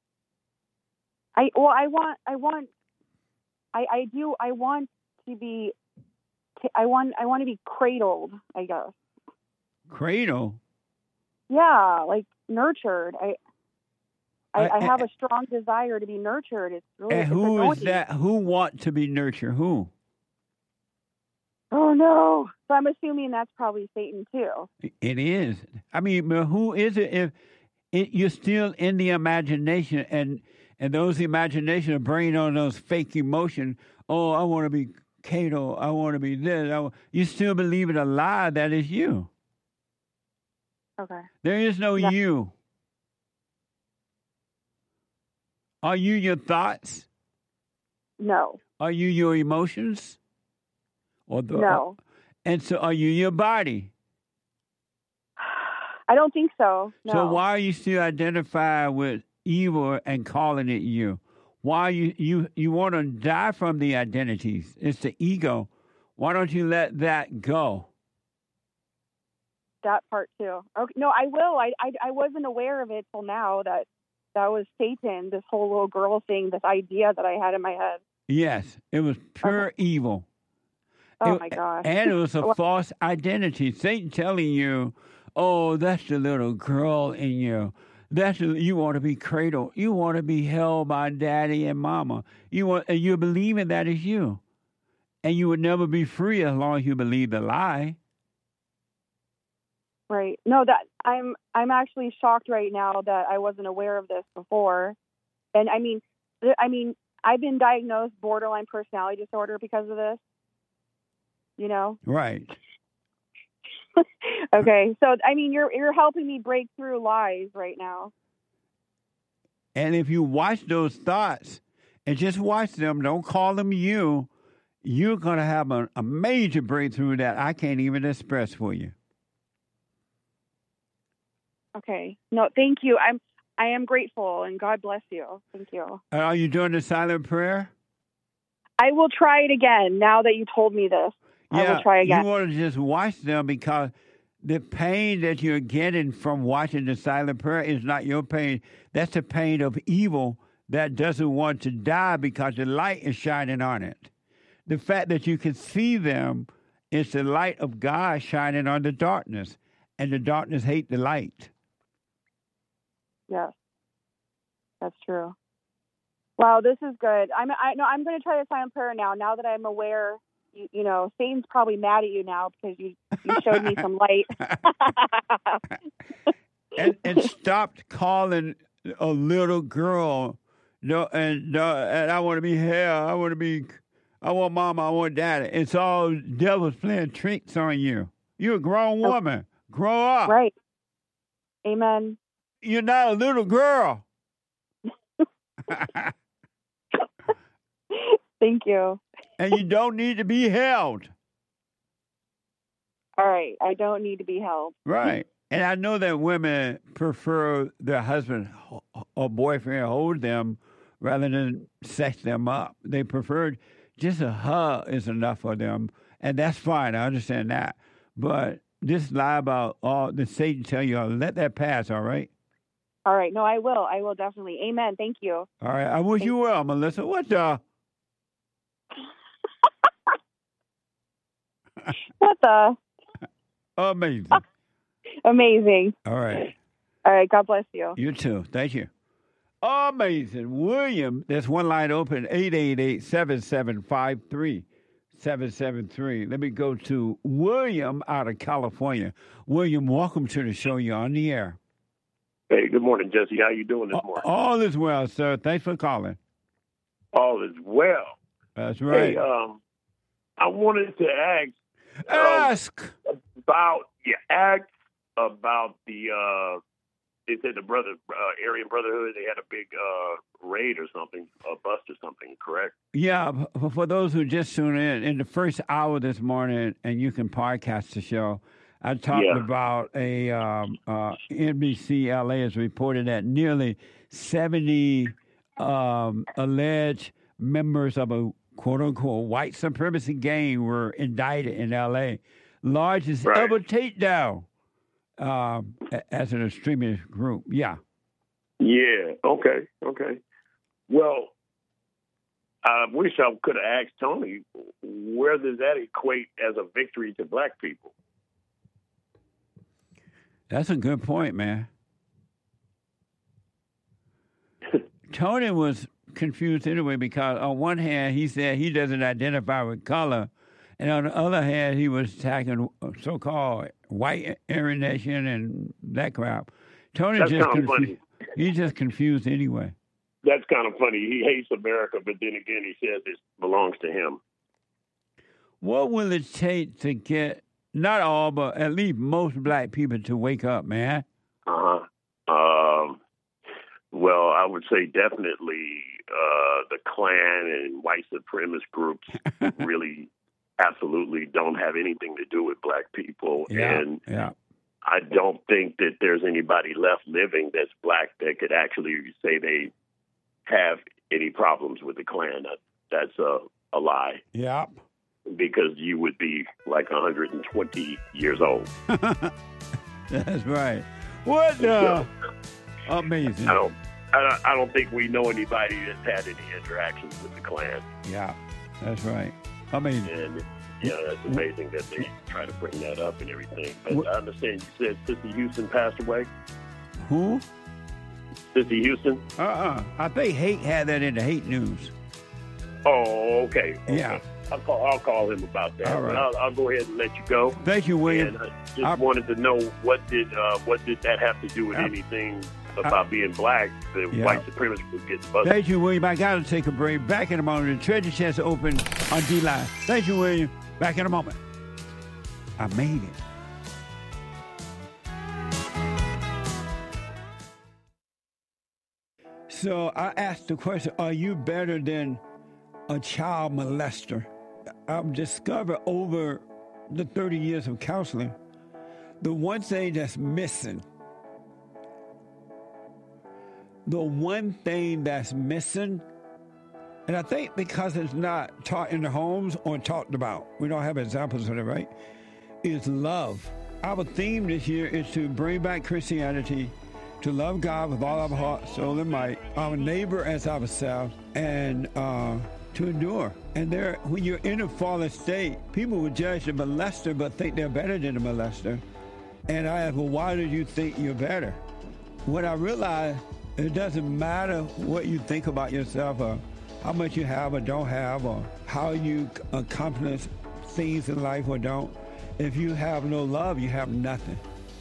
I well, I want, I want, I, I do, I want to be, I want, I want to be cradled, I guess. Cradle? Yeah, like nurtured. I, I, I- I have a strong desire to be nurtured. It's really, And it's who annoying. is that? Who want to be nurtured? Who? Oh no! So I'm assuming that's probably Satan too. It is. I mean, but who is it if it, you're still in the imagination, and and those imagination are bringing on those fake emotions? Oh, I want to be Cato. I want to be this. I, wa- you still believe in a lie that is you. Okay. There is no Yeah. you. Are you your thoughts? No. Are you your emotions? Or the, No. And so are you your body? I don't think so. No. So why are you still identified with evil and calling it you? Why you you you want to die from the identities? It's the ego. Why don't you let that go? That part too. Okay. No, I will. I, I I wasn't aware of it till now that that was Satan. This whole little girl thing. This idea that I had in my head. Yes, it was pure evil. Oh It- my gosh. And it was a Well- false identity. Satan telling you, "Oh, that's the little girl in you. That's the, you want to be cradled. You want to be held by daddy and mama. You want, and you believe in that is you." and you would never be free as long as you believe the lie. Right. No, that I'm I'm actually shocked right now that I wasn't aware of this before. And I mean, th- I mean, I've been diagnosed borderline personality disorder because of this. You know? Right. Okay. So I mean, you're you're helping me break through lies right now. And if you watch those thoughts and just watch them, don't call them you, you're going to have a, a major breakthrough that I can't even express for you. Okay. No, thank you. I'm I am grateful, and God bless you. Thank you. Are you doing the silent prayer? I will try it again now that you told me this. Yeah, I will try again. You want to just watch them because the pain that you're getting from watching the silent prayer is not your pain. That's the pain of evil that doesn't want to die because the light is shining on it. The fact that you can see them is the light of God shining on the darkness, and the darkness hate the light. Yes, that's true. Wow, this is good. I'm I no, I'm going to try the silent prayer now. Now that I'm aware, you, you know, Satan's probably mad at you now because you you showed me some light. and, and stopped calling a little girl. No, and no, and I want to be here. I want to be. I want mama. I want daddy. It's all devils playing tricks on you. You're a grown woman. Grow up. Right. Amen. You're not a little girl. Thank you. And you don't need to be held. All right. I don't need to be held. Right. And I know that women prefer their husband or boyfriend hold them rather than sex them up. They prefer just a hug is enough for them. And that's fine. I understand that. But this lie about all the Satan tell you, let that pass, all right? All right. No, I will. I will definitely. Amen. Thank you. All right. I wish Thank you well, Melissa. What the? What the? Amazing. Amazing. All right. All right. God bless you. You too. Thank you. Amazing. William, there's one line open, eight eight eight, seven seven five, three seven seven three. Let me go to William out of California. William, welcome to the show. You're on the air. Hey, good morning, Jesse. How you doing this morning? All is well, sir. Thanks for calling. All is well. That's right. Hey, um, I wanted to ask. Ask um, about you asked about the. Uh, they said the brother uh, Aryan Brotherhood. They had a big uh, raid or something, a bust or something. Correct? Yeah. For those who just tuned in, in the first hour this morning, and you can podcast the show. I talked Yeah. about a um, uh, N B C L A has reported that nearly seventy um, alleged members of a quote-unquote white supremacy gang were indicted in L A. Largest Right. ever takedown um, a- as an extremist group. Yeah. Yeah. Okay. Okay. Well, I wish I could have asked Tony, where does that equate as a victory to black people? That's a good point, man. Tony was confused anyway because on one hand he said he doesn't identify with color, and on the other hand he was attacking so-called white Aryan nation and that crap. Tony That's just kinda confu- he's just confused anyway. That's kind of funny. He hates America, but then again, he says it belongs to him. What will it take to get not all, but at least most black people to wake up, man? Uh huh. Um, well, I would say definitely uh, the Klan and white supremacist groups really, absolutely don't have anything to do with black people, Yeah, and yeah. I don't think that there's anybody left living that's black that could actually say they have any problems with the Klan. That, that's a, a lie. Yep. Because you would be like one hundred twenty years old. That's right. What the? Amazing. I don't, I don't, I don't think we know anybody that's had any interactions with the Klan. Yeah, that's right. Amazing. And, you know, that's amazing that they try to bring that up and everything. But I understand you said Sissy Houston passed away. Who? Sissy Houston? Uh-uh. I think Hate had that in the Hate News. Oh, okay. okay. Yeah, I'll call. I'll call him about that. All right. But I'll, I'll go ahead and let you go. Thank you, William. And I just I- wanted to know what did uh, what did that have to do with I- anything about being black? The Yeah. white supremacists was getting busted. Thank you, William. I got to take a break. Back in a moment. The treasure chest open on D-Line. Thank you, William. Back in a moment. I made it. So I asked the question, are you better than a child molester? I've discovered over the thirty years of counseling, the one thing that's missing, the one thing that's missing, and I think because it's not taught in the homes or talked about, we don't have examples of it, right, is love. Our theme this year is to bring back Christianity, to love God with all our heart, soul, and might, our neighbor as ourselves, and uh, to endure. And there, when you're in a fallen state, people will judge the molester but think they're better than the molester. And I ask, well, why do you think you're better? When I realized it doesn't matter what you think about yourself or how much you have or don't have or how you accomplish things in life or don't. If you have no love, you have nothing.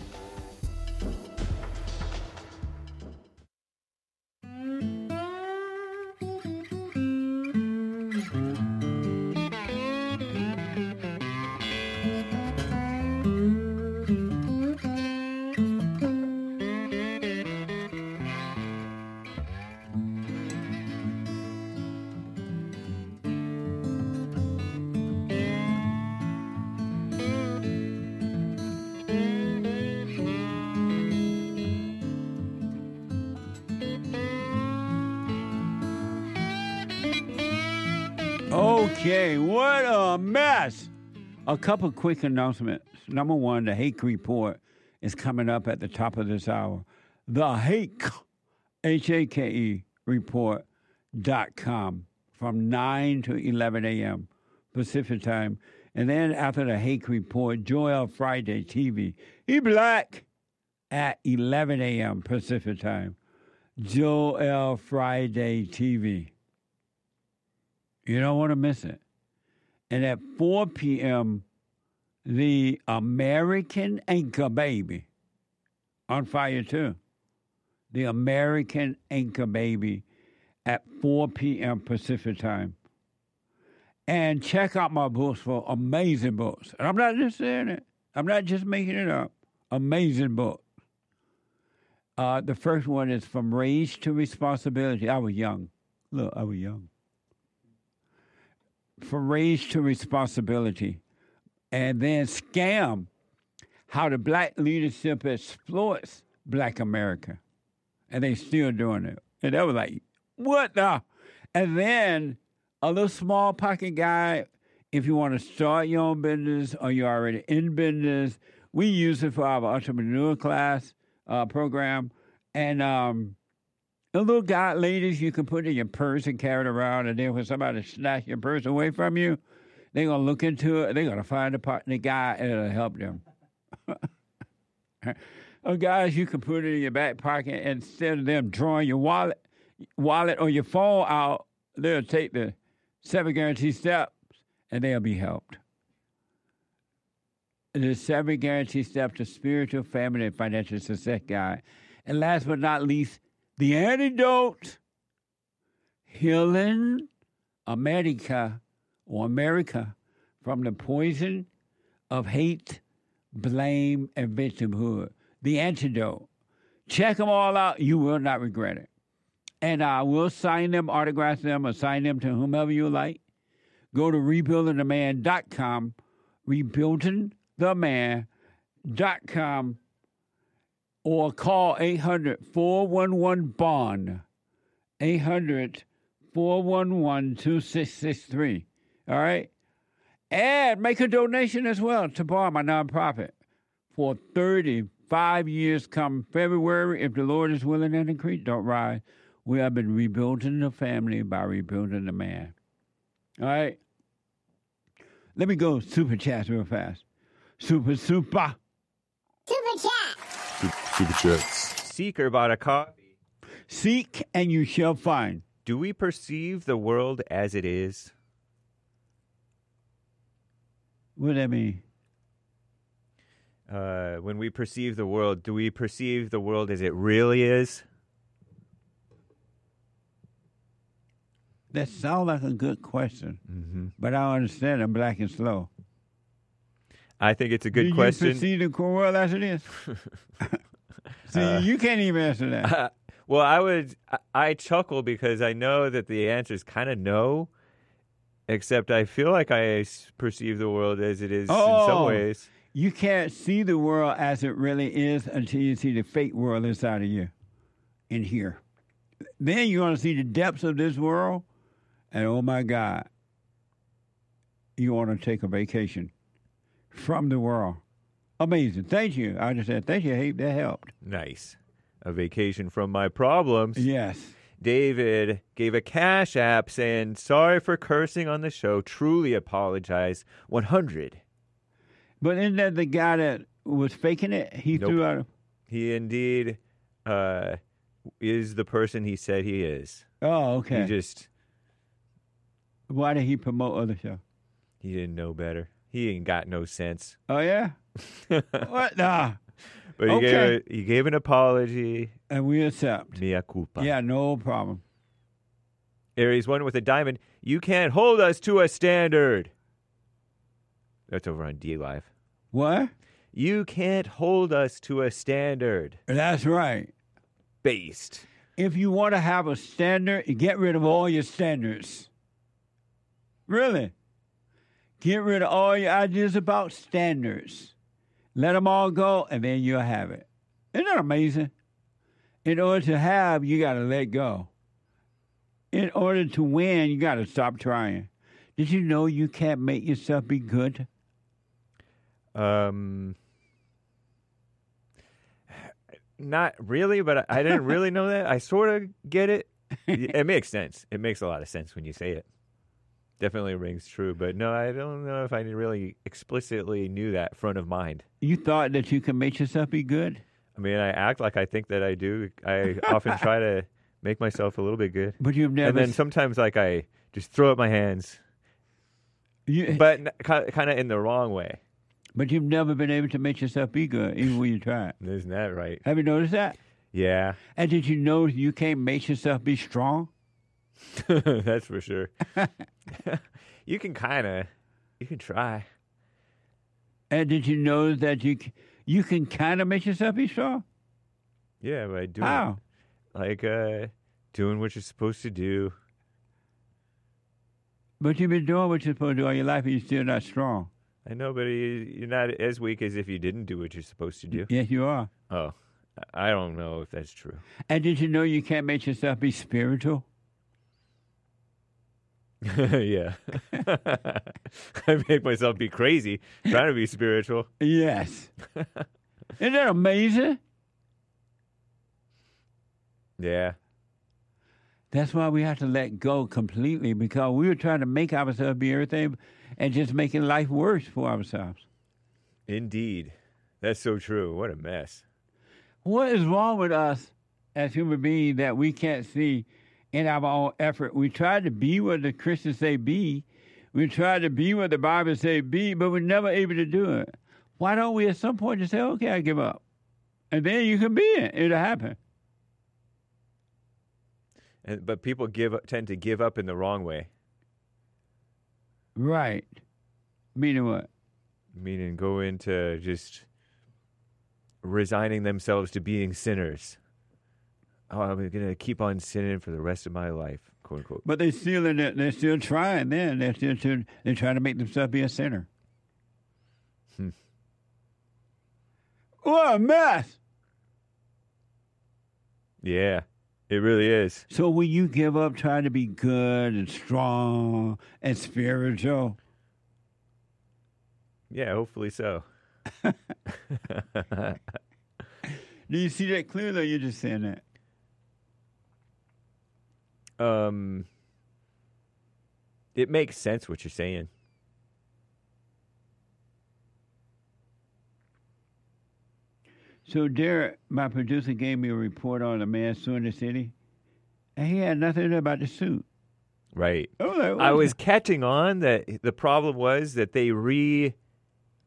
Okay, what a mess. A couple quick announcements. Number one, the Hake Report is coming up at the top of this hour. The Hake, H A K E, report dot com from nine to eleven a.m. Pacific time. And then after the Hake Report, Joel Friday T V. He black at eleven a.m. Pacific time. Joel Friday T V. You don't want to miss it. And at four p.m., the American Anchor Baby on fire too. The American Anchor Baby at four p.m. Pacific time. And check out my books for amazing books. And I'm not just saying it. I'm not just making it up. Amazing books. Uh, the first one is From Rage to Responsibility. I was young. Look, I was young. From Rage to Responsibility. And then Scam, How the Black Leadership Exploits Black America. And they still doing it. And that was like, what the? And then a little small pocket guide, if you want to start your own business or you're already in business. We use it for our entrepreneur class uh, program. And um, a little guide, ladies, you can put in your purse and carry it around. And then when somebody snatch your purse away from you, they're going to look into it. They're going to find the, part, the guy and it'll help them. Oh, guys, you can put it in your back pocket, and instead of them drawing your wallet, wallet or your phone out, they'll take the seven guaranteed steps, and they'll be helped. The seven guaranteed steps to spiritual, family, and financial success guide. And last but not least, the antidote, healing America or America from the poison of hate, blame, and victimhood. The antidote. Check them all out. You will not regret it. And I will sign them, autograph them, or sign them to whomever you like. Go to rebuilding the man dot com, rebuilding the man dot com, or call eight hundred, four one one, B O N, eight hundred, four one one, two six six three. All right? And make a donation as well to B O N, my nonprofit, for thirty-five years come February, if the Lord is willing and the creek don't rise. We have been rebuilding the family by rebuilding the man. All right? Let me go super chats real fast. Super, super. Super chat. Super chats. Seeker bought a coffee. Seek and you shall find. Do we perceive the world as it is? What does that mean? Uh, when we perceive the world, do we perceive the world as it really is? That sounds like a good question, mm-hmm. but I don't understand. I'm black and slow. I think it's a good do question. Do you perceive the world as it is? See, uh, you can't even answer that. Uh, well, I would. I, I chuckle because I know that the answer is kind of no, except I feel like I perceive the world as it is oh, in some ways. You can't see the world as it really is until you see the fake world inside of you, in here. Then you're going to see the depths of this world, and oh my God, you want to take a vacation from the world. Amazing. Thank you. I just said thank you. Hey, that helped. Nice. A vacation from my problems. Yes. David gave a cash app saying, sorry for cursing on the show. Truly apologize. one hundred. But isn't that the guy that was faking it? He nope. threw out a... He indeed uh, is the person he said he is. Oh, okay. He just... Why did he promote other shows? He didn't know better. He ain't got no sense. Oh, yeah? What? Nah. But he, okay. gave a, he gave an apology. And we accept. Mea culpa. Yeah, no problem. Aries one with a diamond. You can't hold us to a standard. That's over on D Live. What? You can't hold us to a standard. That's right. Based. If you want to have a standard, get rid of all your standards. Really. Get rid of all your ideas about standards. Let them all go, and then you'll have it. Isn't that amazing? In order to have, you got to let go. In order to win, you got to stop trying. Did you know you can't make yourself be good? Um, not really, but I didn't really know that. I sort of get it. It makes sense. It makes a lot of sense when you say it. Definitely rings true, but no, I don't know if I really explicitly knew that front of mind. You thought that you could make yourself be good? I mean, I act like I think that I do. I often try to make myself a little bit good. But you've never... And then sometimes, like, I just throw up my hands, you... but kind of in the wrong way. But you've never been able to make yourself be good, even when you try it. Isn't that right? Have you noticed that? Yeah. And did you know you can't make yourself be strong? That's for sure. You can kind of, you can try. And did you know that you you can kind of make yourself be strong? Yeah, by doing How? Like uh, doing what you're supposed to do. But you've been doing what you're supposed to do all your life, and you're still not strong. I know, but you're not as weak as if you didn't do what you're supposed to do. Yes, you are. Oh, I don't know if that's true. And did you know you can't make yourself be spiritual? Yeah. I make myself be crazy trying to be spiritual. Yes. Isn't that amazing? Yeah. That's why we have to let go completely, because we were trying to make ourselves be everything and just making life worse for ourselves. Indeed. That's so true. What a mess. What is wrong with us as human beings that we can't see in our own effort? We try to be what the Christians say be. We try to be what the Bible say be, but we're never able to do it. Why don't we at some point just say, okay, I give up? And then you can be it. It'll happen. And, but people give tend to give up in the wrong way. Right. Meaning what? Meaning go into just resigning themselves to being sinners. Oh, I'm going to keep on sinning for the rest of my life, quote unquote. But they still in it, they're still trying then. They're still to, they're trying to make themselves be a sinner. Hmm. What a mess. Yeah, it really is. So will you give up trying to be good and strong and spiritual? Yeah, hopefully so. Do you see that clearly, or you're just saying that? Um, it makes sense what you're saying. So Derek, my producer, gave me a report on a man suing the city, and he had nothing to do about the suit. Right. Oh, I was catching on that the problem was that they re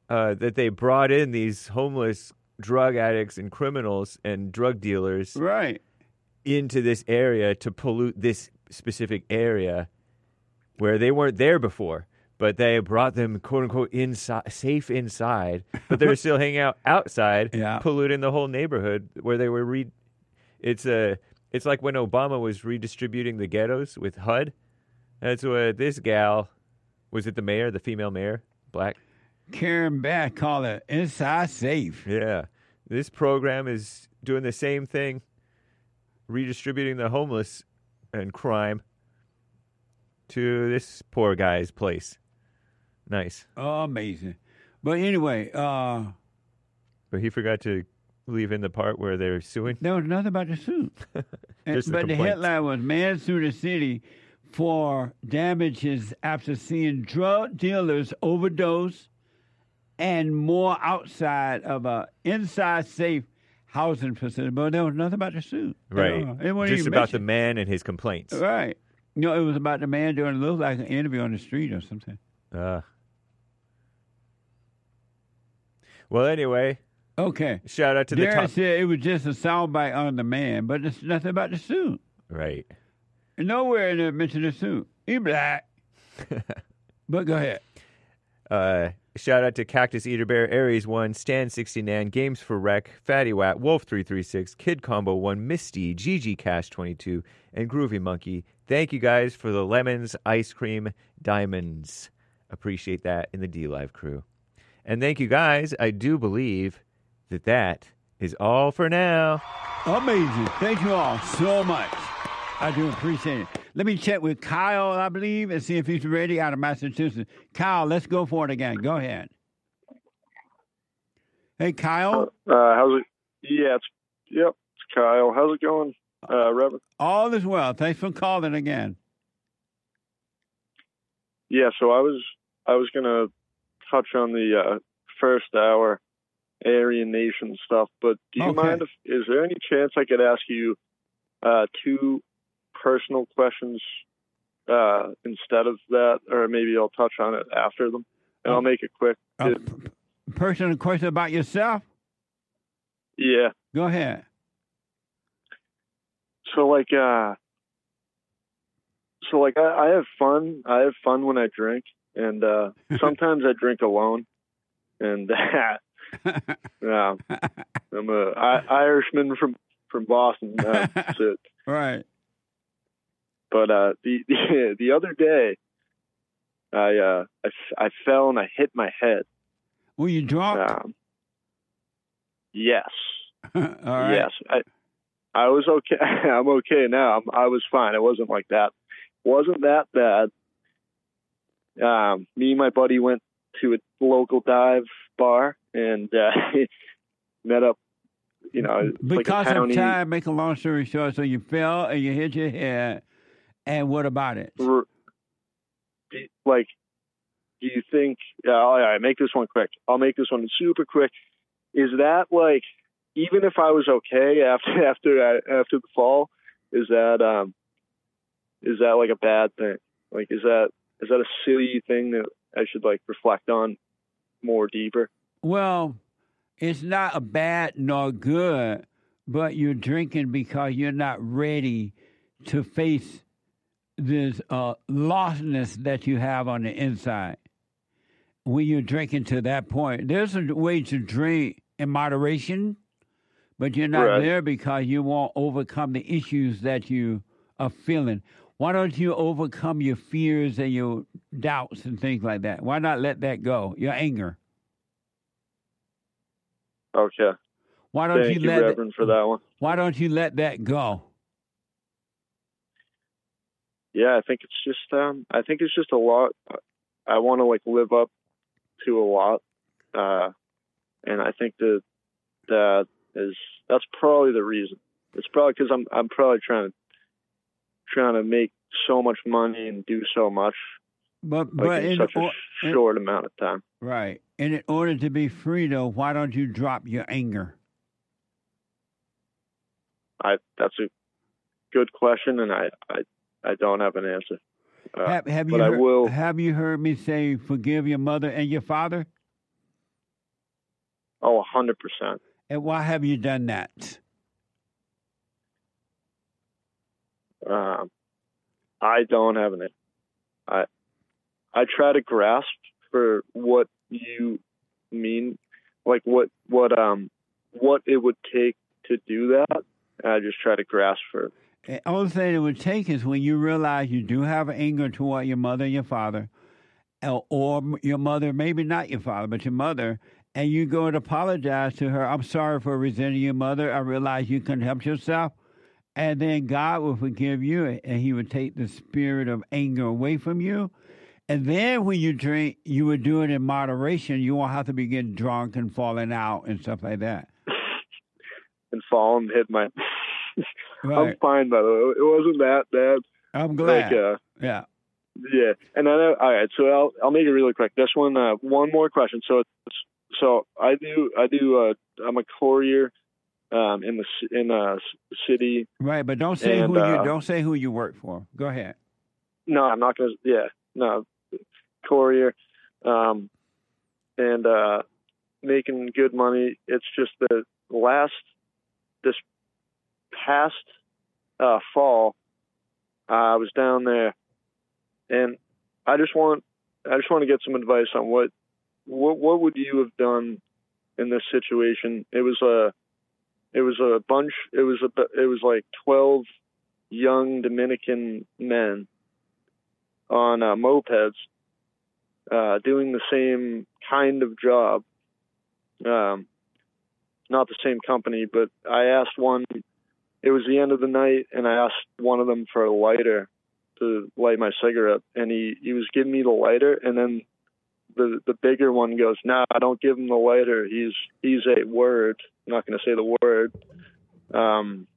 uh, that they brought in these homeless drug addicts and criminals and drug dealers right into this area to pollute this specific area where they weren't there before, but they brought them quote unquote inside, safe inside, but they're still hanging out outside, yeah. polluting the whole neighborhood where they were re. It's a. It's like when Obama was redistributing the ghettos with H U D. That's what this gal was. It the mayor, the female mayor, black. Karen Bass called it Inside Safe. Yeah. This program is doing the same thing, redistributing the homeless and crime to this poor guy's place. Nice. Oh, amazing. But anyway, uh, but he forgot to leave in the part where they're suing. There was nothing about the suit. and, Just the but the complaints. headline was Man sued the city for damages after seeing drug dealers overdose and more outside of a inside safe housing facility. But there was nothing about the suit. Right. Uh, it wasn't Just even about mentioned. the man and his complaints. Right. No, it was about the man doing it looked like an interview on the street or something. Uh. Well, anyway. Okay. Shout out to the Darren top. said it was just a soundbite on the man, but it's nothing about the suit. Right. Nowhere in there mentioned the suit. He black. But go ahead. Uh, shout out to Cactus Eater Bear, Aries one, Stan sixty-nine, Games for Rec, Fatty Wat, Wolf three three six, Kid Combo one, Misty, G G Cash twenty-two, and Groovy Monkey. Thank you guys for the lemons, ice cream, diamonds. Appreciate that in the D-Live crew. And thank you guys. I do believe that that is all for now. Amazing. Thank you all so much. I do appreciate it. Let me check with Kyle, I believe, and see if he's ready out of Massachusetts. Kyle, let's go for it again. Go ahead. Hey, Kyle. Uh, how's it? Yeah, it's yep. It's Kyle. How's it going, uh, Reverend? All is well. Thanks for calling again. Yeah, so I was I was gonna touch on the uh, first hour Aryan Nation stuff, but do you Okay. mind if is there any chance I could ask you uh, two personal questions uh, instead of that, or maybe I'll touch on it after them, and I'll make it quick. Uh, p- personal question about yourself? Yeah. Go ahead. So like, uh, so like, I, I have fun. I have fun when I drink, and uh, sometimes I drink alone. And yeah, I'm a I, Irishman from from Boston. Uh, that's it. Right. But uh, the, the the other day, I, uh, I I fell and I hit my head. Were you drunk? Um, yes. All right. Yes. I I was okay. I'm okay now. I'm, I was fine. It wasn't like that. Wasn't that bad. Um, me and my buddy went to a local dive bar and uh, met up. You know, it's like a Because of townie- time, make a long story short, so you fell and you hit your head, and what about it? R- like, do you think? Uh, all right, make this one quick. I'll make this one super quick. Is that like, even if I was okay after after I, after the fall, is that um, is that like a bad thing? Like, is that is that a silly thing that I should like reflect on more deeper? Well, it's not a bad nor good, but you're drinking because you're not ready to face this uh, lostness that you have on the inside. When you're drinking to that point, there's a way to drink in moderation, but you're not Right. there because you won't overcome the issues that you are feeling. Why don't you overcome your fears and your doubts and things like that? Why not let that go? Your anger. Okay. Why don't Thank you you, let Reverend, for that one. Why don't you let that go? Yeah, I think it's just um, I think it's just a lot. I want to like live up to a lot, uh, and I think that that is that's probably the reason. It's probably because I'm I'm probably trying to trying to make so much money and do so much, But like but in, in, such a or- in- short amount of time. right. And in order to be free, though, why don't you drop your anger? I that's a good question, and I I, I don't have an answer. Uh, have have but you I heard, will. have you heard me say forgive your mother and your father? Oh, a hundred percent. And why have you done that? Um, I don't have an. I I try to grasp for what you mean, like what what um what it would take to do that. And I just try to grasp for. The only thing it would take is when you realize you do have anger toward your mother and your father, or, or your mother, maybe not your father, but your mother, and you go and apologize to her. I'm sorry for resenting your mother. I realize you couldn't help yourself. And then God will forgive you, and he would take the spirit of anger away from you. And then when you drink, you would do it in moderation. You won't have to be getting drunk and falling out and stuff like that. And fall and hit my... Right. I'm fine, by the way. It wasn't that bad. I'm glad. Like, uh, yeah. Yeah. And then, uh, all right, so I'll I'll make it really quick. This one, uh, one more question. So, it's, so I do, I do, uh, I'm a courier um, in the in a city. Right, but don't say and, who uh, you don't say who you work for. Go ahead. No, I'm not gonna. Yeah, no, courier, um, and uh, making good money. It's just the last this past uh, fall, uh, I was down there, and I just want I just want to get some advice on what what what would you have done in this situation? It was a it was a bunch. It was a it was like twelve young Dominican men on uh, mopeds, uh, doing the same kind of job. Um, not the same company, but I asked one, it was the end of the night, and I asked one of them for a lighter to light my cigarette, and he, he was giving me the lighter, and then the the bigger one goes, nah, I don't give him the lighter. He's, he's a word. I'm not going to say the word. Um,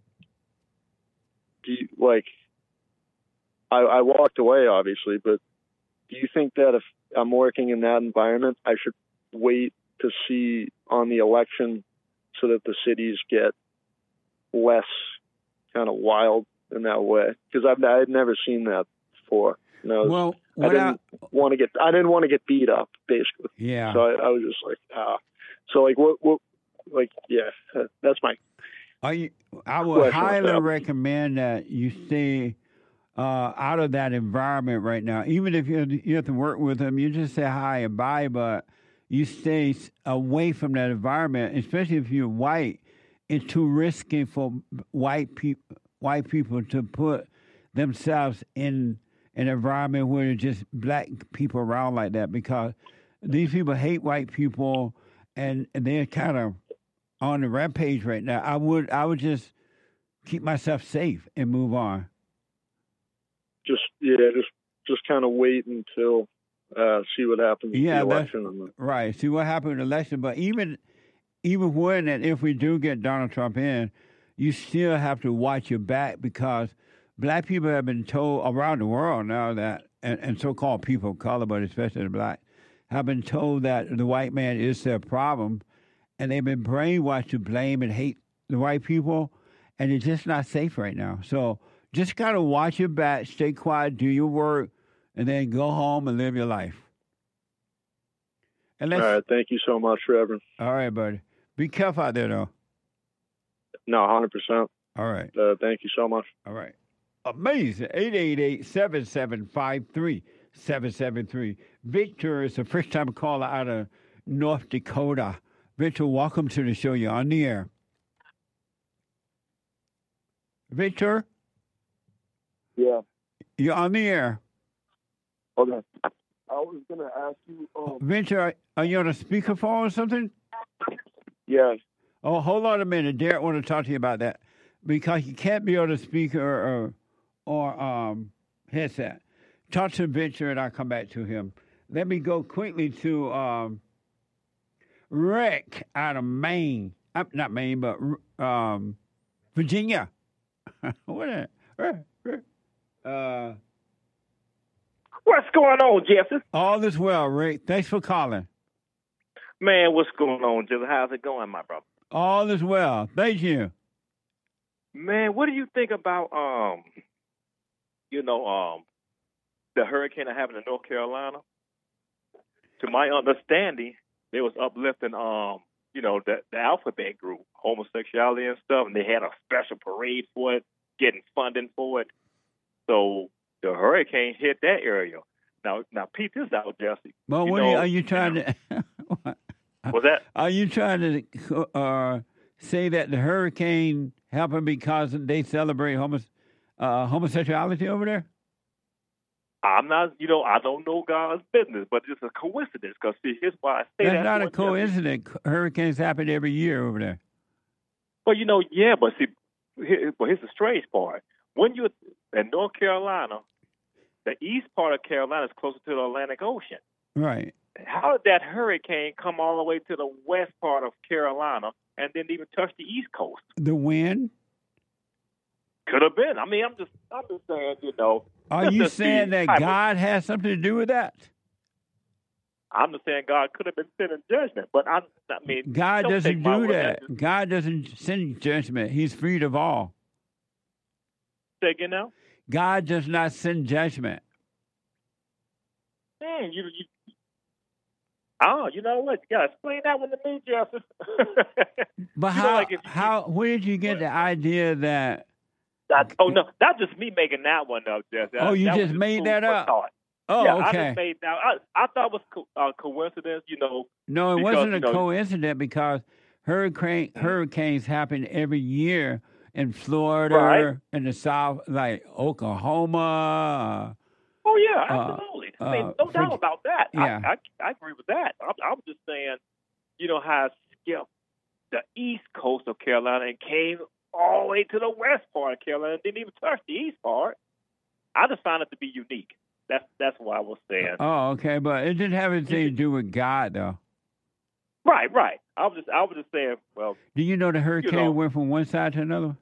do you, like, I, I walked away, obviously, but do you think that if I'm working in that environment, I should wait to see on the election so that the cities get less kind of wild in that way? Because I've I had never seen that before. You know, well, I didn't want to get I didn't want to get beat up, basically. Yeah. So I, I was just like, ah. So like, what, what, like, yeah, that's my. Are you? I would question highly with that. recommend that you stay uh, out of that environment right now. Even if you you have to work with them, you just say hi and bye, but you stay s- away from that environment, especially if you're white. It's too risky for white people white people to put themselves in an environment where there's just black people around like that, because these people hate white people, and, and they're kind of on the rampage right now. I would I would just keep myself safe and move on. Just yeah, just just kind of wait until uh, see what happens Yeah, with the that's election. And the, right. See what happened in the election. But even even when and if we do get Donald Trump in, you still have to watch your back, because black people have been told around the world now that, and, and so-called people of color, but especially the black, have been told that the white man is their problem, and they've been brainwashed to blame and hate the white people, and it's just not safe right now. So just got to watch your back, stay quiet, do your work, and then go home and live your life. And all let's, right, thank you so much, Reverend. all right, buddy. Be careful out there, though. No, one hundred percent. All right. Uh, thank you so much. All right. Amazing. eight eight eight, seven seven five, three seven seven three. Victor is a first-time caller out of North Dakota. Victor, welcome to the show. You're on the air. Victor, Yeah. you're on the air. Okay. I was gonna ask you. Um, Victor, are, are you on a speakerphone or something? yeah. Oh, hold on a minute. Derek want to talk to you about that, because you can't be on a speaker or or um, headset. Talk to Victor, and I'll come back to him. Let me go quickly to um, Rick out of Maine. Uh, not Maine, but um, Virginia. what? A, uh, What's going on, Jefferson? all is well, Rick. Thanks for calling. Man, what's going on, Jefferson? How's it going, my brother? All is well. Thank you. Man, what do you think about, um, you know, um, the hurricane that happened in North Carolina? To my understanding, they was uplifting um you know, the, the alphabet group, homosexuality and stuff, and they had a special parade for it, getting funding for it. So the hurricane hit that area. Now, now, peep this out, Jesse. Well, you what know, are you, are you trying to? What's that? Are you trying to uh, say that the hurricane happened because they celebrate homos- uh, homosexuality over there? I'm not, you know, I don't know God's business, but it's a coincidence. Because see, here's why I say That's that. not a Jesse. coincidence. Hurricanes happen every year over there. Well, you know, yeah, but see, here, well, here's the strange part. When you're in North Carolina, the east part of Carolina is closer to the Atlantic Ocean. Right. How did that hurricane come all the way to the west part of Carolina and didn't even touch the East Coast? The wind? Could have been. I mean, I'm just, I'm just saying, you know. Are you saying that God of, has something to do with that? I'm just saying God could have been sending judgment, but I, I mean, God doesn't do that. Just, God doesn't send judgment. He's free of all. Say again now? God does not send judgment. Man, you, you oh, you know what? You gotta explain that one to me, Jefferson. But you how? know, like if you, how? Where did you get the idea that? that oh no, that's just me making that one up, Jesse. Oh, you that just made that up. Thought. Oh, yeah, okay. I just made that. I, I thought it was co- uh, coincidence, you know. No, it because, wasn't a you know, coincidence because hurricane hurricanes happen every year in Florida, right. in the South, like Oklahoma. Oh yeah, uh, absolutely. Uh, I mean, no for, doubt about that. Yeah. I, I, I agree with that. I'm, I'm just saying, you know, how it skipped the east coast of Carolina and came all the way to the west part of Carolina and didn't even touch the east part. I just found it to be unique. That's that's what I was saying. Oh, okay, but it didn't have anything to do with God, though. Right, right. I was just I was just saying. Well, do you know the hurricane you know, went from one side to another?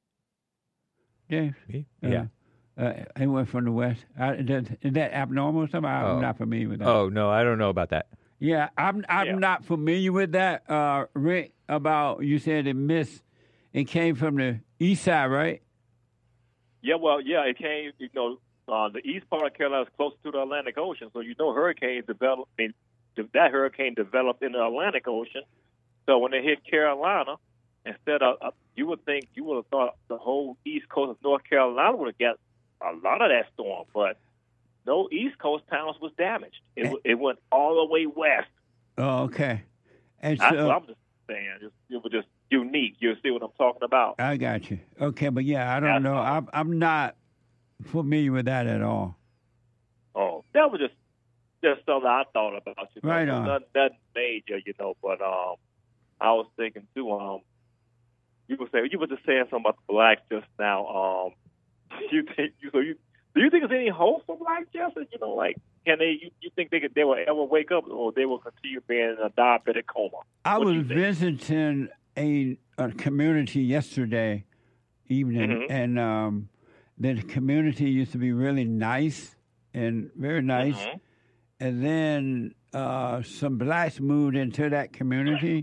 James? Me? Uh, Yeah. Uh, it went from the west. Uh, is, that, is that abnormal or something? I'm oh. not familiar with that. Oh no, I don't know about that. Yeah, I'm I'm yeah. not familiar with that, uh, Rick. About you said it missed. It came from the east side, right? Yeah, well, yeah, it came. You know, uh, the east part of Carolina is close to the Atlantic Ocean, so you know hurricanes develop. I mean, that hurricane developed in the Atlantic Ocean. So when it hit Carolina, instead of uh, you would think you would have thought the whole east coast of North Carolina would have got a lot of that storm, but no East Coast towns was damaged. It it went all the way west. Oh, okay. And That's so, what I'm just saying. Just, it was just unique. You see what I'm talking about? I got you. Okay, but yeah, I don't That's know. all. I'm I'm not familiar with that at all. Oh, that was just just something I thought about. You know? Right So on. Nothing, nothing major, you know. But um, I was thinking too. Um, you were saying you were just saying something about the blacks just now. Um. You think you so you do you think there's any hope for black justice? You know, like can they? You, you think they could they will ever wake up, or they will continue being in a diabetic coma? I What do was you think? visiting a, a community yesterday evening, Mhm. and um, the community used to be really nice and very nice, Mhm. and then uh, some blacks moved into that community,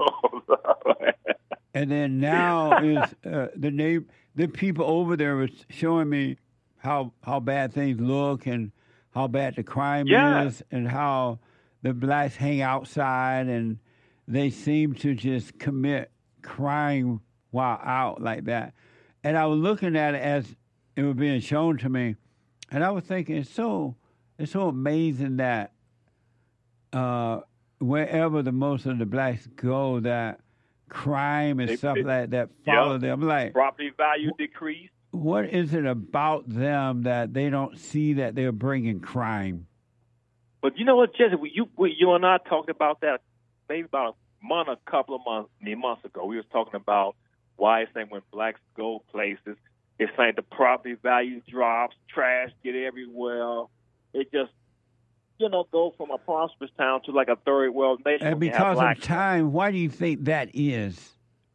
and then now is uh, the neighbor. The people over there was showing me how how bad things look and how bad the crime Yeah. is and how the blacks hang outside and they seem to just commit crime while out like that. And I was looking at it as it was being shown to me, and I was thinking it's so it's so amazing that uh, wherever the most of the blacks go, that crime and They- stuff they- like that follow Yep. them. Like, Property value decreased. what is it about them that they don't see that they're bringing crime? But you know what, Jesse? We, you we, you and I talked about that maybe about a month, a couple of months, I mean, months ago. We was talking about why it's saying when blacks go places, it's saying the property value drops, trash get everywhere. It just, you know, go from a prosperous town to like a third world nation. And when you have because blacks. of time, why do you think that is?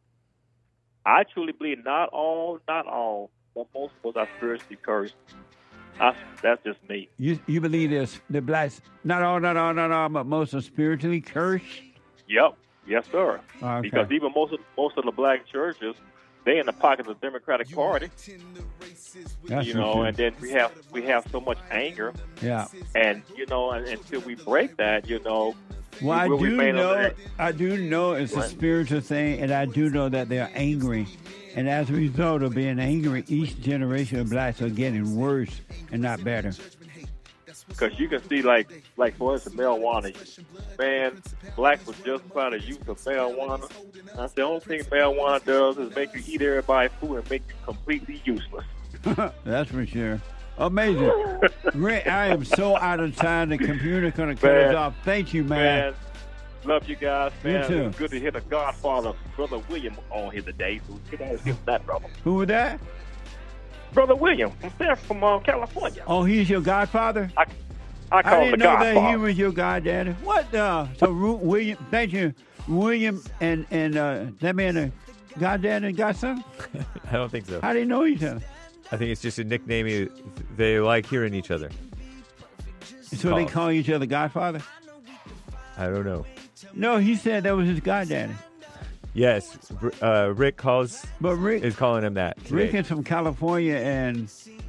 I truly believe not all, not all, but most of us are spiritually cursed. I, that's just me. You you believe there's the blacks, not all, not all, not all, but most are spiritually cursed? Yep. Yes, sir. Okay. Because even most of most of the black churches, they in the pocket of the Democratic Party. That's you for know, sure. and then we have we have so much anger, Yeah. and you know, and, until we break that, you know, Well, I Will do remain know, under that. I do know it's a Right. spiritual thing, and I do know that they're angry. And as a result of being angry, each generation of blacks are getting worse and not better. Because you can see, like, like for instance, marijuana. Man, blacks was justifying the use of marijuana. That's the only thing marijuana does is make you eat everybody's food and make you completely useless. That's for sure. Amazing. Rick, I am so out of time. The computer's going to cut Man. us off. Thank you, man. Man, love you guys, You man. too. It's good to hear the Godfather, Brother William, on here today. So we can always give that, brother. Who was that? Brother William, from there from uh, California. Oh, he's your godfather? I, I call him didn't the know that he Godfather. was your goddaddy. What? Uh, so Ru- William, thank you, William, and and uh, that man, a goddaddy and godson. I don't think so. How do they know each other? I think it's just a nickname you, they like hearing each other. So Call they him. call each other Godfather? I don't know. No, he said that was his goddaddy. Yes, uh, Rick calls. But Rick is calling him that today. Rick is from California, and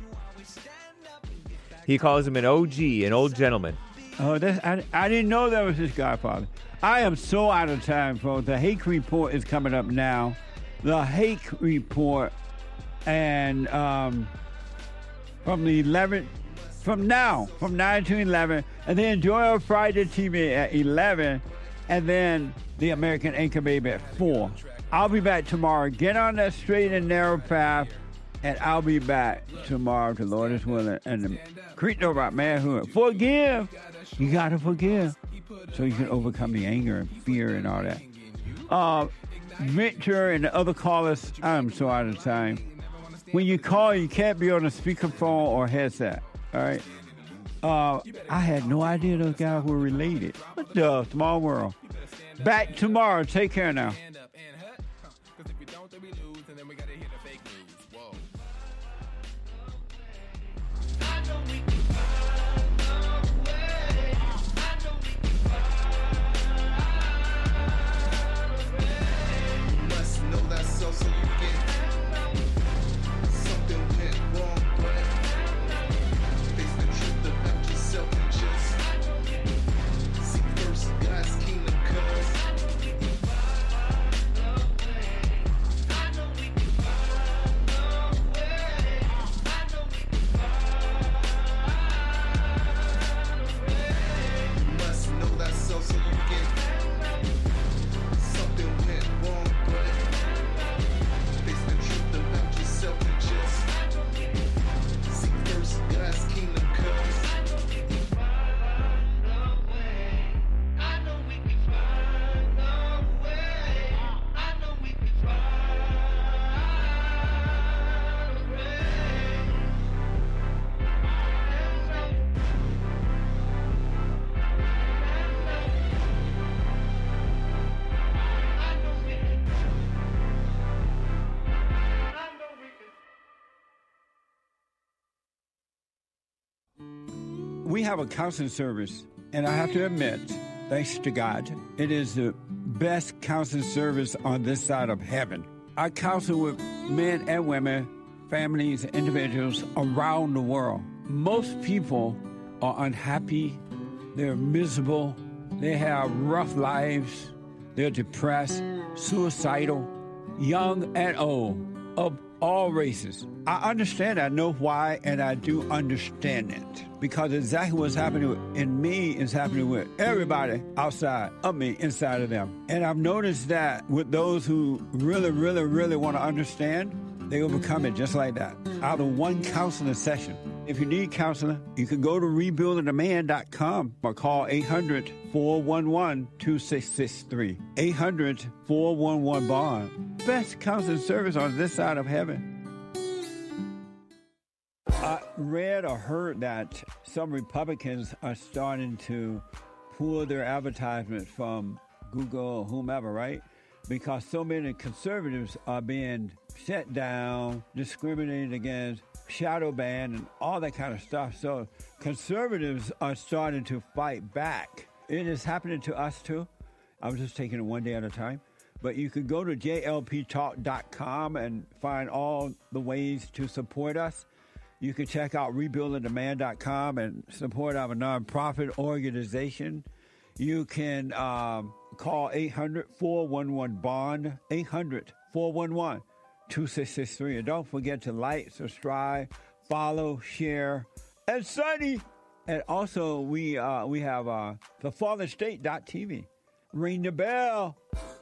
He calls him an O G, an old gentleman. oh, that's, I, I didn't know that was his godfather. I am so out of time, folks. The Hake Report is coming up now. The Hake Report, and um, from the eleventh, from now, from nine to eleven, and then Joy Friday T V at eleven, and then the American Anchor Baby at four. I'll be back tomorrow. Get on that straight and narrow path, and I'll be back tomorrow, the Lord is willing. And the Creed about manhood. Forgive. You got to forgive so you can overcome the anger and fear and all that. Uh, Victor and the other callers, I'm so out of time. When you call, you can't be on a speakerphone or headset. All right. Uh, I had no idea those guys were related. What the small world? Back tomorrow. Take care now. Must know that so so you get something went wrong, but face the truth about yourself and just seek first God's kingdom, cause you must know that so so you get something went wrong, but face the truth about yourself and just seek first God's kingdom, cause We have a counseling service, and I have to admit, thanks to God, it is the best counseling service on this side of heaven. I counsel with men and women, families, individuals around the world. Most people are unhappy, they're miserable, they have rough lives, they're depressed, suicidal, young and old, of all races. I understand, I know why, and I do understand it. Because exactly what's happening in me is happening with everybody outside of me, inside of them. And I've noticed that with those who really, really, really want to understand, they overcome it just like that, out of one counseling session. If you need counseling, you can go to rebuilding a man dot com or call eight hundred, four one one, two six six three. eight hundred, four one one, bond. Best counseling service on this side of heaven. I read or heard that some Republicans are starting to pull their advertisements from Google or whomever, right? Because so many conservatives are being shut down, discriminated against, shadow banned, and all that kind of stuff. So conservatives are starting to fight back. It is happening to us too. I was just taking it one day at a time. But you can go to J L P talk dot com and find all the ways to support us. You can check out rebuilding the man dot com and support our nonprofit organization. You can um, call eight hundred, four one one, bond, eight hundred, four one one, two six six three. And don't forget to like, subscribe, follow, share, and study. And also, we uh, we have uh, the fallen state dot t v. Ring the bell.